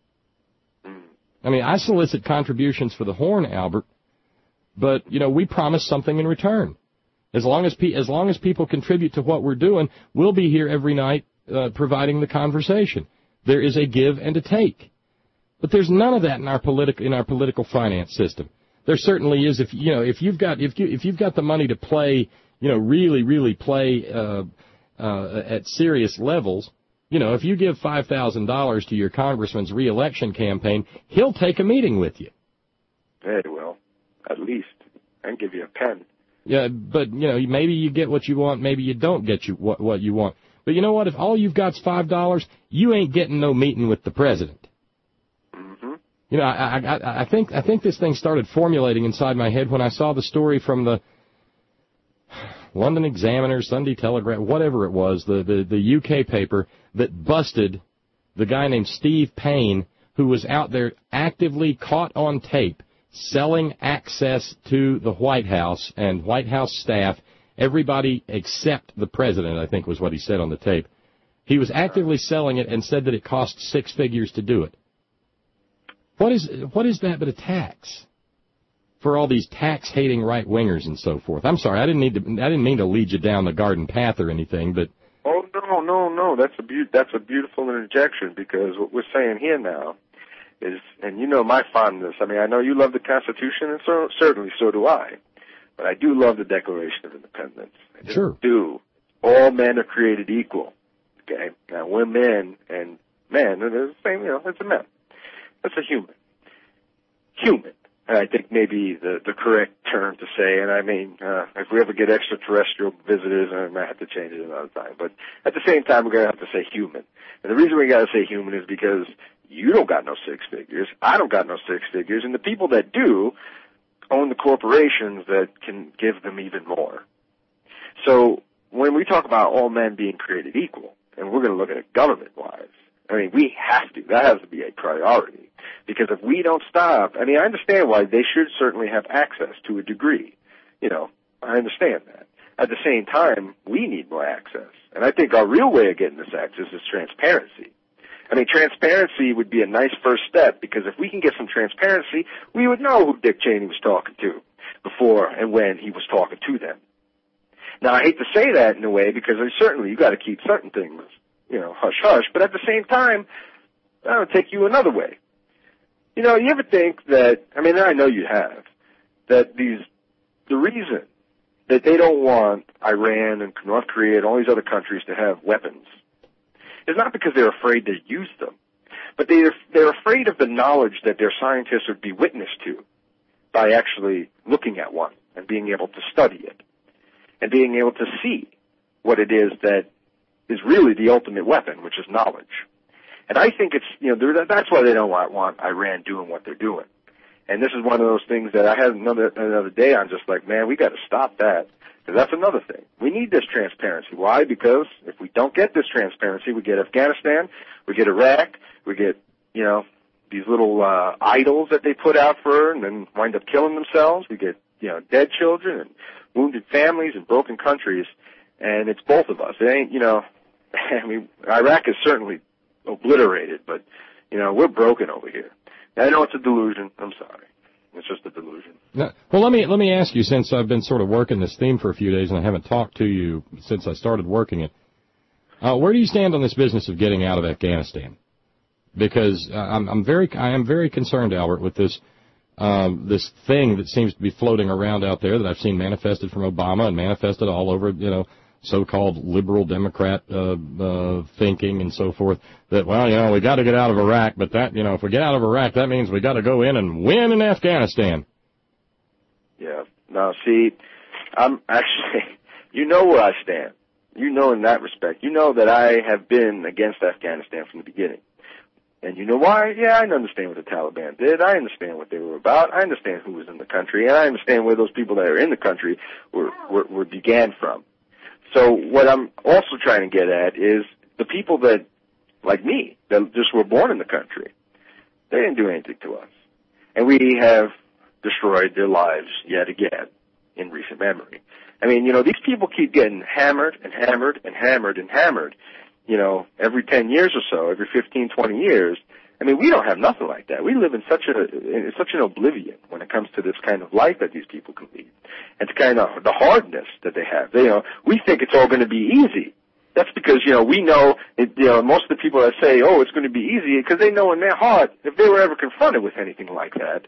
I mean, I solicit contributions for the Horn, Albert, but, you know, we promise something in return. As long as pe- as long as people contribute to what we're doing, we'll be here every night uh, providing the conversation. There is a give and a take. But there's none of that in our politi- in our political finance system. There certainly is if, you know, if you've got if you if you've got the money to play, you know, really really play uh, uh, at serious levels. You know, if you give five thousand dollars to your congressman's reelection campaign, he'll take a meeting with you. Hey, well, at least. I can give you a pen. Yeah, but, you know, maybe you get what you want, maybe you don't get you what, what you want. But you know what? If all you've got's five dollars, you ain't getting no meeting with the president. Mm-hmm. You know, I, I, I think I think this thing started formulating inside my head when I saw the story from the London Examiner, Sunday Telegraph, whatever it was, the, the, the U K paper that busted the guy named Steve Payne, who was out there actively caught on tape selling access to the White House and White House staff, everybody except the president, I think was what he said on the tape. He was actively selling it and said that it cost six figures to do it. What is what is that but a tax for all these tax-hating right-wingers and so forth? I'm sorry, I didn't need to. I didn't mean to lead you down the garden path or anything, but oh no, no, no, that's a be- that's a beautiful interjection, because what we're saying here now is, and you know my fondness. I mean, I know you love the Constitution, and so certainly so do I. But I do love the Declaration of Independence. I just sure. do. All men are created equal. Okay, now we're men, and men are the same. You know, it's a man. That's a human. Human. And I think maybe the, the correct term to say, and I mean, uh, if we ever get extraterrestrial visitors, I might have to change it another time. But at the same time, we're going to have to say human. And the reason we got to say human is because you don't got no six figures. I don't got no six figures. And the people that do own the corporations that can give them even more. So when we talk about all men being created equal, and we're going to look at it government-wise, I mean, we have to. That has to be a priority. Because if we don't stop, I mean, I understand why they should certainly have access to a degree. You know, I understand that. At the same time, we need more access. And I think our real way of getting this access is transparency. I mean, transparency would be a nice first step, because if we can get some transparency, we would know who Dick Cheney was talking to before and when he was talking to them. Now, I hate to say that in a way, because certainly you got to keep certain things, you know, hush-hush, but at the same time, that'll take you another way. You know, you ever think that, I mean, I know you have, that these, the reason that they don't want Iran and North Korea and all these other countries to have weapons is not because they're afraid to use them, but they're, they're afraid of the knowledge that their scientists would be witness to by actually looking at one and being able to study it and being able to see what it is that is really the ultimate weapon, which is knowledge. And I think it's, you know, that's why they don't want, want Iran doing what they're doing. And this is one of those things that I had another another day on, just like, man, we got to stop that. Because that's another thing. We need this transparency. Why? Because if we don't get this transparency, we get Afghanistan, we get Iraq, we get, you know, these little uh, idols that they put out for and then wind up killing themselves. We get, you know, dead children and wounded families and broken countries. And it's both of us. It ain't, you know, I mean, Iraq is certainly obliterated, but, you know, we're broken over here. I know it's a delusion. I'm sorry. It's just a delusion. Now, well, let me let me ask you, since I've been sort of working this theme for a few days and I haven't talked to you since I started working it, uh, where do you stand on this business of getting out of Afghanistan? Because uh, I'm, I'm very, I am very concerned, Albert, with this um, this thing that seems to be floating around out there that I've seen manifested from Obama and manifested all over, you know, so-called liberal Democrat uh, uh, thinking and so forth, that, well, you know, we got to get out of Iraq, but that, you know, if we get out of Iraq, that means we got to go in and win in Afghanistan. Yeah. Now, see, I'm actually, you know where I stand. You know in that respect. You know that I have been against Afghanistan from the beginning. And you know why? Yeah, I understand what the Taliban did. I understand what they were about. I understand who was in the country. And I understand where those people that are in the country were, were, were began from. So what I'm also trying to get at is the people that, like me, that just were born in the country, they didn't do anything to us. And we have destroyed their lives yet again in recent memory. I mean, you know, these people keep getting hammered and hammered and hammered and hammered, you know, every ten years or so, every fifteen, twenty years. I mean, we don't have nothing like that. We live in such a in such an oblivion when it comes to this kind of life that these people can lead. It's kind of the hardness that they have. They, you know, we think it's all going to be easy. That's because, you know, we know, it, you know, most of the people that say, oh, it's going to be easy, because they know in their heart, if they were ever confronted with anything like that,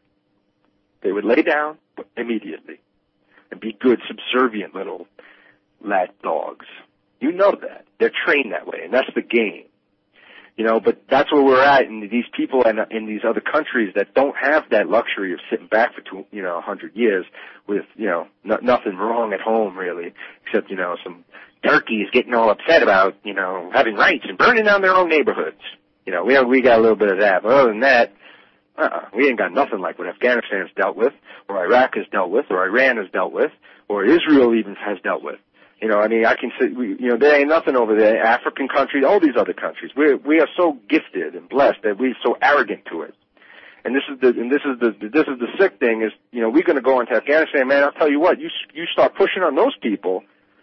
they would lay down immediately and be good, subservient little lap dogs. You know that. They're trained that way, and that's the game. You know, but that's where we're at, and these people in, in these other countries that don't have that luxury of sitting back for, two, you know, a hundred years with, you know, no, nothing wrong at home, really, except, you know, some turkeys getting all upset about, you know, having rights and burning down their own neighborhoods. You know, we have, we got a little bit of that, but other than that, Uh-uh. We ain't got nothing like what Afghanistan's dealt with, or Iraq has dealt with, or Iran has dealt with, or Israel even has dealt with. You know, I mean, I can say, we, you know, there ain't nothing over there. African countries, all these other countries. We we are so gifted and blessed that we're so arrogant to it. And this is the and this is the this is the sick thing is, you know, we're going to go into Afghanistan, man. I'll tell you what, you you start pushing on those people.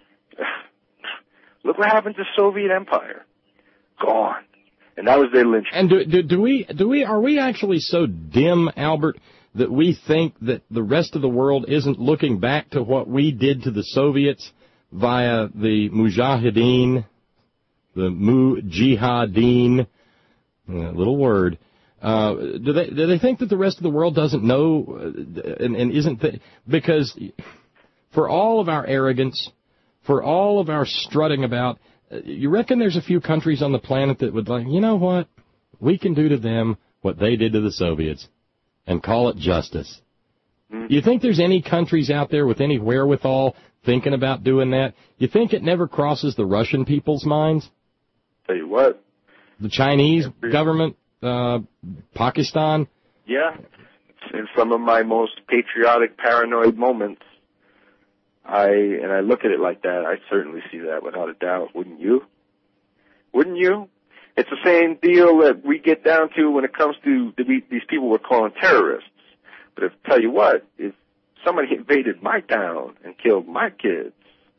Look what happened to the Soviet Empire. Gone. And that was their lynch. And do, do do we do we are we actually so dim, Albert, that we think that the rest of the world isn't looking back to what we did to the Soviets via the Mujahideen, the Mujahideen, uh, little word. Uh, do they do they think that the rest of the world doesn't know uh, and, and isn't th- because for all of our arrogance, for all of our strutting about, uh, you reckon there's a few countries on the planet that would like, you know what, we can do to them what they did to the Soviets and call it justice. Mm-hmm. You think there's any countries out there with any wherewithal thinking about doing that? You think it never crosses the Russian people's minds? Tell you what. The Chinese government? Uh, Pakistan? Yeah. In some of my most patriotic, paranoid moments, I, and I look at it like that, I certainly see that without a doubt. Wouldn't you? Wouldn't you? It's the same deal that we get down to when it comes to the, these people we're calling terrorists. But if, tell you what, if somebody invaded my town and killed my kids,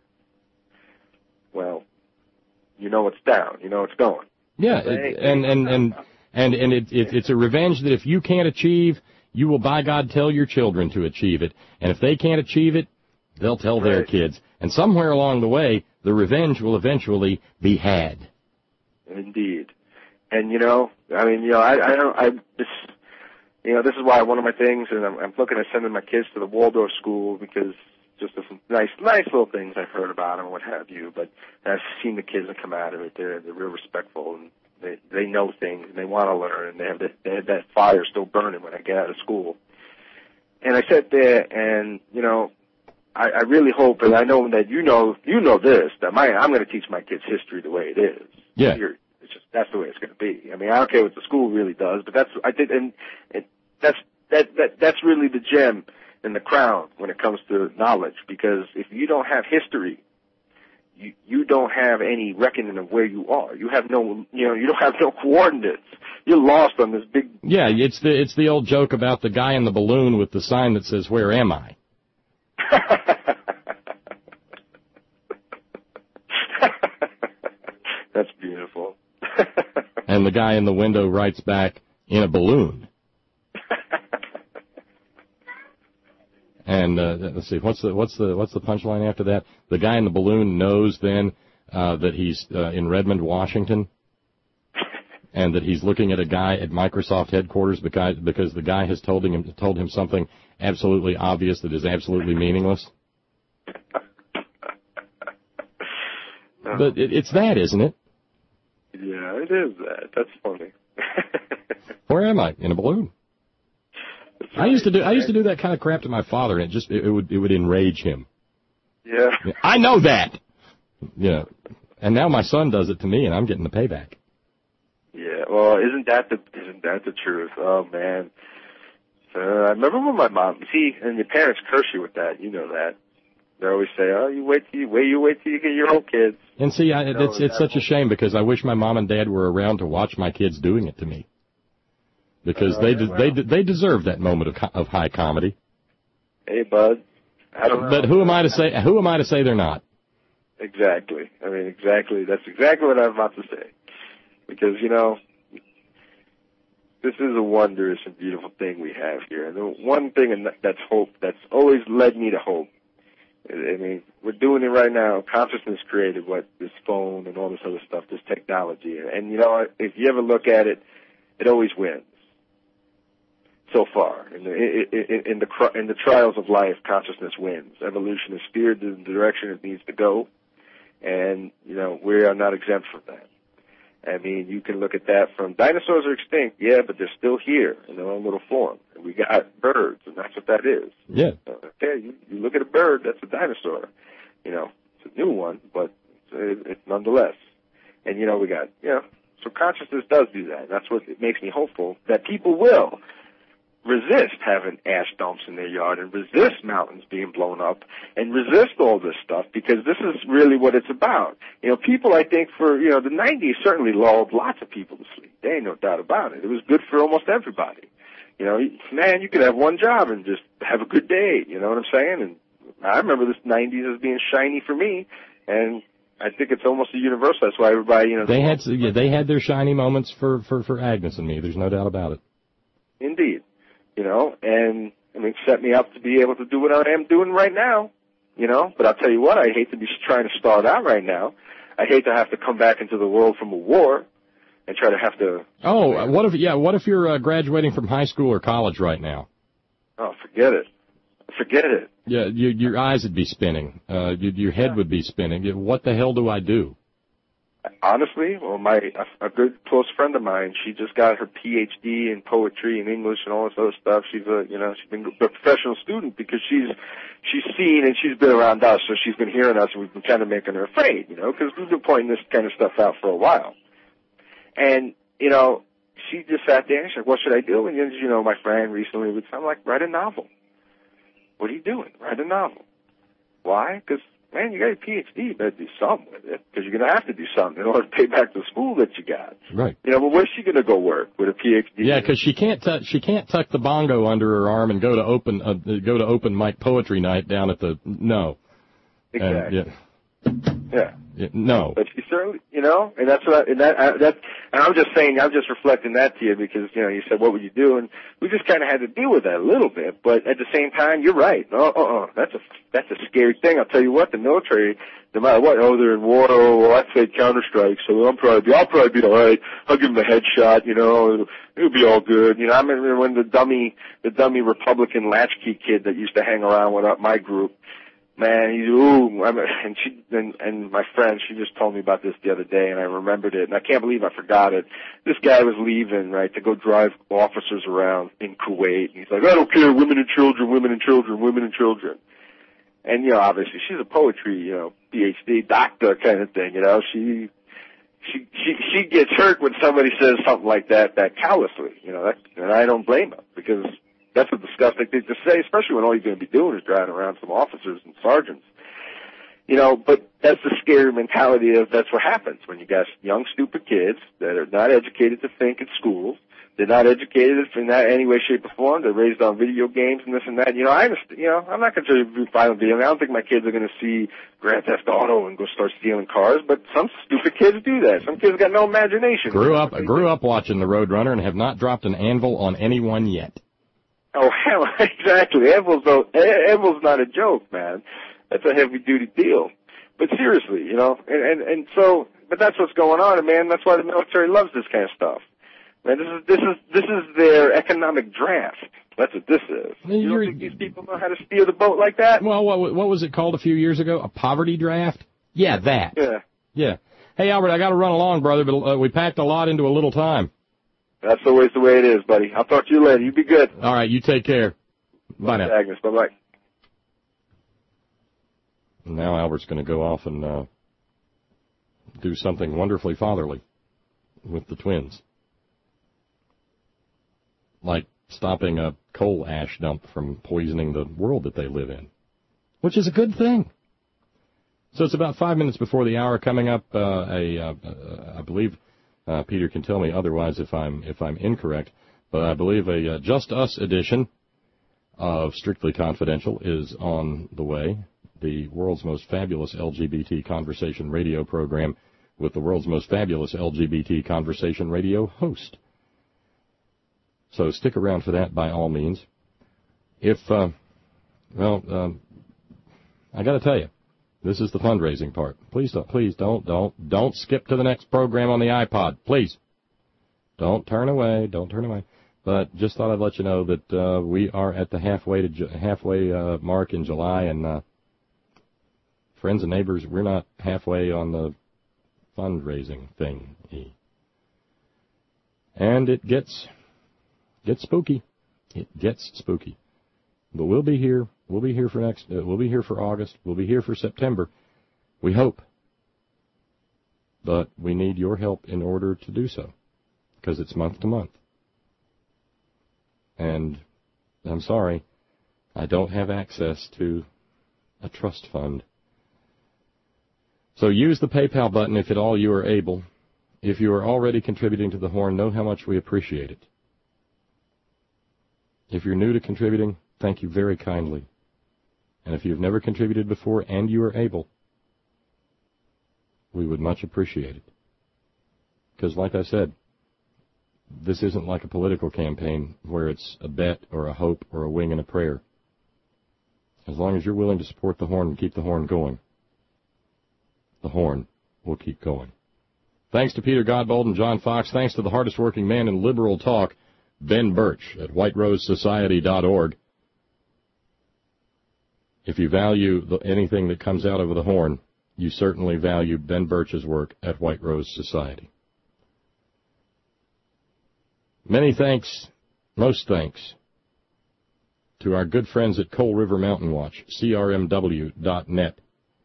well, you know it's down. You know it's going. Yeah, it, and, and, and, And and it, it, it's a revenge that if you can't achieve, you will, by God, tell your children to achieve it. And if they can't achieve it, they'll tell right. their kids. And somewhere along the way, the revenge will eventually be had. Indeed. And, you know, I mean, you know, I, I don't, I, this, you know, this is why one of my things, and I'm, I'm looking at sending my kids to the Waldorf school because just some nice, nice little things I've heard about them and what have you. But I've seen the kids that come out of it. They're, they're real respectful and They, they know things, and they want to learn, and they have, that, they have that fire still burning when I get out of school. And I sat there, and, you know, I, I really hope, and I know that you know you know this, that my, I'm going to teach my kids history the way it is. Yeah. You're, it's just, that's the way it's going to be. I mean, I don't care what the school really does, but that's, I did, and it, that's, that, that, that's really the gem and the crown when it comes to knowledge, because if you don't have history, You, you don't have any reckoning of where you are. You have no, you know, you don't have no coordinates. You're lost on this big. Yeah, it's the it's the old joke about the guy in the balloon with the sign that says, "Where am I?" That's beautiful. And the guy in the window writes back, "In a balloon." And uh, let's see, what's the what's the what's the punchline after that? The guy in the balloon knows then uh, that he's uh, in Redmond, Washington, and that he's looking at a guy at Microsoft headquarters because because the guy has told him told him something absolutely obvious that is absolutely meaningless. But it, it's that, isn't it? Yeah, it is that. That's funny. Where am I? In a balloon. I used to do I used to do that kind of crap to my father, and it just it, it would it would enrage him. Yeah. I know that. Yeah. And now my son does it to me, and I'm getting the payback. Yeah. Well, isn't that the isn't that the truth? Oh man. Uh, I remember when my mom. See, and your parents curse you with that. You know that. They always say, "Oh, you wait till you wait you wait till you get your own kids." And see, I, you know, it's it's such a shame because I wish my mom and dad were around to watch my kids doing it to me. Because uh, they de- well. they de- they deserve that moment of of high comedy. Hey, bud. I don't know. But who am I to say? Who am I to say they're not? Exactly. I mean, exactly. That's exactly what I'm about to say. Because you know, this is a wondrous and beautiful thing we have here. And the one thing that's hope that's always led me to hope. I mean, we're doing it right now. Consciousness created what this phone and all this other stuff, this technology. And you know, if you ever look at it, it always wins. So far, in the in, in the in the trials of life, consciousness wins. Evolution is steered in the direction it needs to go, and you know we are not exempt from that. I mean, you can look at that from dinosaurs are extinct, yeah, but they're still here in their own little form. And we got birds, and that's what that is. Yeah. Okay, you, you look at a bird, that's a dinosaur. You know, it's a new one, but it's, it's nonetheless. And you know, we got you know, so consciousness does do that. That's what it makes me hopeful that people will. resist having ash dumps in their yard and resist mountains being blown up and resist all this stuff, because this is really what it's about. You know, people, I think, for, you know, the nineties certainly lulled lots of people to sleep. There ain't no doubt about it. It was good for almost everybody. You know, man, you could have one job and just have a good day, you know what I'm saying? And I remember this nineties as being shiny for me, and I think it's almost a universal. That's why everybody, you know. They had yeah, they had their shiny moments for, for, for Agnes and me. There's no doubt about it. Indeed. You know, and, I mean, set me up to be able to do what I am doing right now, you know. But I'll tell you what, I hate to be trying to start out right now. I hate to have to come back into the world from a war and try to have to. Oh, what if, yeah, what if you're uh, graduating from high school or college right now? Oh, forget it. Forget it. Yeah, you, your eyes would be spinning. Uh, you, your head would be spinning. What the hell do I do? Honestly, well, my a, a good close friend of mine, she just got her P H D in poetry and English and all this other stuff. She's a, you know, she's been a professional student because she's she's seen and she's been around us, so she's been hearing us, and we've been kind of making her afraid, you know, because we've been pointing this kind of stuff out for a while. And you know, she just sat there and she's like, "What should I do?" And you know, my friend recently would say, "I'm like, write a novel." What are you doing? Write a novel. Why? Because, man, you got a P H D, you better do something with it, because you're going to have to do something in order to pay back the school that you got. Right. You know, but where's she going to go work with a P H D? Yeah, because she can't t- she can't tuck the bongo under her arm and go to open uh, go to open mic poetry night down at the no. Exactly. And, yeah. Yeah. yeah. No. But she certainly, you know, and that's what I, and that I, that and I'm just saying, I'm just reflecting that to you because you know you said what would you do, and we just kind of had to deal with that a little bit. But at the same time, you're right. No, uh, uh, that's a that's a scary thing. I'll tell you what, the military, no matter what, oh, they're in war. Oh, well, I played Counter Strike, so I'm probably I'll probably be all right. I'll give them a headshot. You know, it'll, it'll be all good. You know, I remember when the dummy the dummy Republican latchkey kid that used to hang around with my group. Man, he's ooh, I'm, and she and, and my friend, she just told me about this the other day, and I remembered it, and I can't believe I forgot it. This guy was leaving, right, to go drive officers around in Kuwait. And he's like, I don't care, women and children, women and children, women and children. And you know, obviously, she's a poetry, you know, P H D doctor kind of thing. You know, she she she she gets hurt when somebody says something like that that callously. You know, that, and I don't blame her because. That's a disgusting thing to say, especially when all you're going to be doing is driving around some officers and sergeants. You know, but that's the scary mentality of that's what happens when you got young, stupid kids that are not educated to think in schools. They're not educated in that any way, shape, or form. They're raised on video games and this and that. You know, I understand, you know, I'm not going to do violent video. I don't think my kids are going to see Grand Theft Auto and go start stealing cars, but some stupid kids do that. Some kids got no imagination. Grew up, grew up watching The Roadrunner and have not dropped an anvil on anyone yet. Oh, hell, exactly. Anvil's, no, Anvil's not a joke, man. That's a heavy-duty deal. But seriously, you know, and, and, and so, but that's what's going on, and man, that's why the military loves this kind of stuff. Man, this is, this is, this is their economic draft. That's what this is. You You're, don't think these people know how to steer the boat like that? Well, what, what was it called a few years ago? A poverty draft? Yeah, that. Yeah. Yeah. Hey, Albert, I got to run along, brother, but uh, we packed a lot into a little time. That's always the way it is, buddy. I'll talk to you later. You be good. All right, you take care. Bye now. Agnes, bye-bye. Now Albert's going to go off and uh, do something wonderfully fatherly with the twins. Like stopping a coal ash dump from poisoning the world that they live in, which is a good thing. So it's about five minutes before the hour. Coming up, uh, a, uh, uh, I believe... Uh, Peter can tell me otherwise if I'm if I'm incorrect, but I believe a uh, Just Us edition of Strictly Confidential is on the way. The world's most fabulous L G B T conversation radio program with the world's most fabulous L G B T conversation radio host. So stick around for that by all means. If uh, well, um, I got to tell you. This is the fundraising part. Please don't, please don't, don't, don't skip to the next program on the iPod. Please. Don't turn away. Don't turn away. But just thought I'd let you know that uh, we are at the halfway to halfway uh, mark in July, and uh, friends and neighbors, we're not halfway on the fundraising thing. And it gets gets spooky. It gets spooky. But we'll be here. We'll be here for next. Uh, we'll be here for August. We'll be here for September. We hope. But we need your help in order to do so, because it's month to month. And I'm sorry. I don't have access to a trust fund. So use the PayPal button if at all you are able. If you are already contributing to the Horn, know how much we appreciate it. If you're new to contributing, thank you very kindly. And if you've never contributed before and you are able, we would much appreciate it. Because like I said, this isn't like a political campaign where it's a bet or a hope or a wing and a prayer. As long as you're willing to support the Horn and keep the Horn going, the Horn will keep going. Thanks to Peter Godbold and John Fox. Thanks to the hardest working man in liberal talk, Ben Birch at white rose society dot org. If you value the, anything that comes out of the Horn, you certainly value Ben Birch's work at White Rose Society. Many thanks, most thanks, to our good friends at Coal River Mountain Watch, C R M W dot net.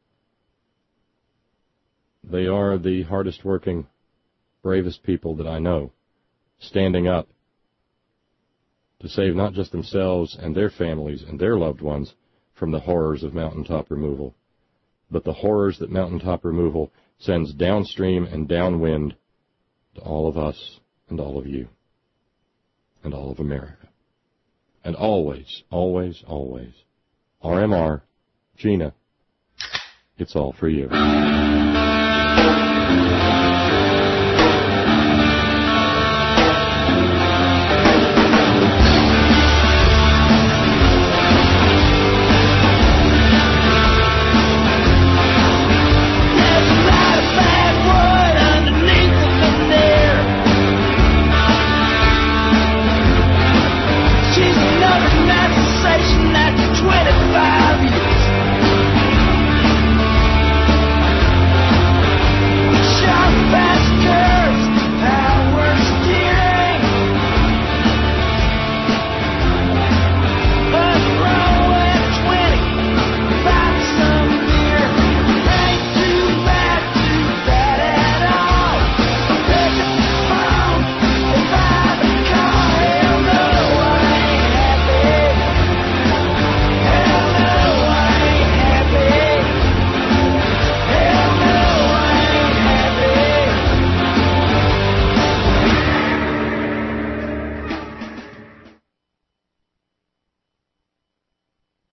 They are the hardest working, bravest people that I know, standing up to save not just themselves and their families and their loved ones from the horrors of mountaintop removal, but the horrors that mountaintop removal sends downstream and downwind to all of us and all of you and all of America. And always, always, always, R M R, Gina, it's all for you.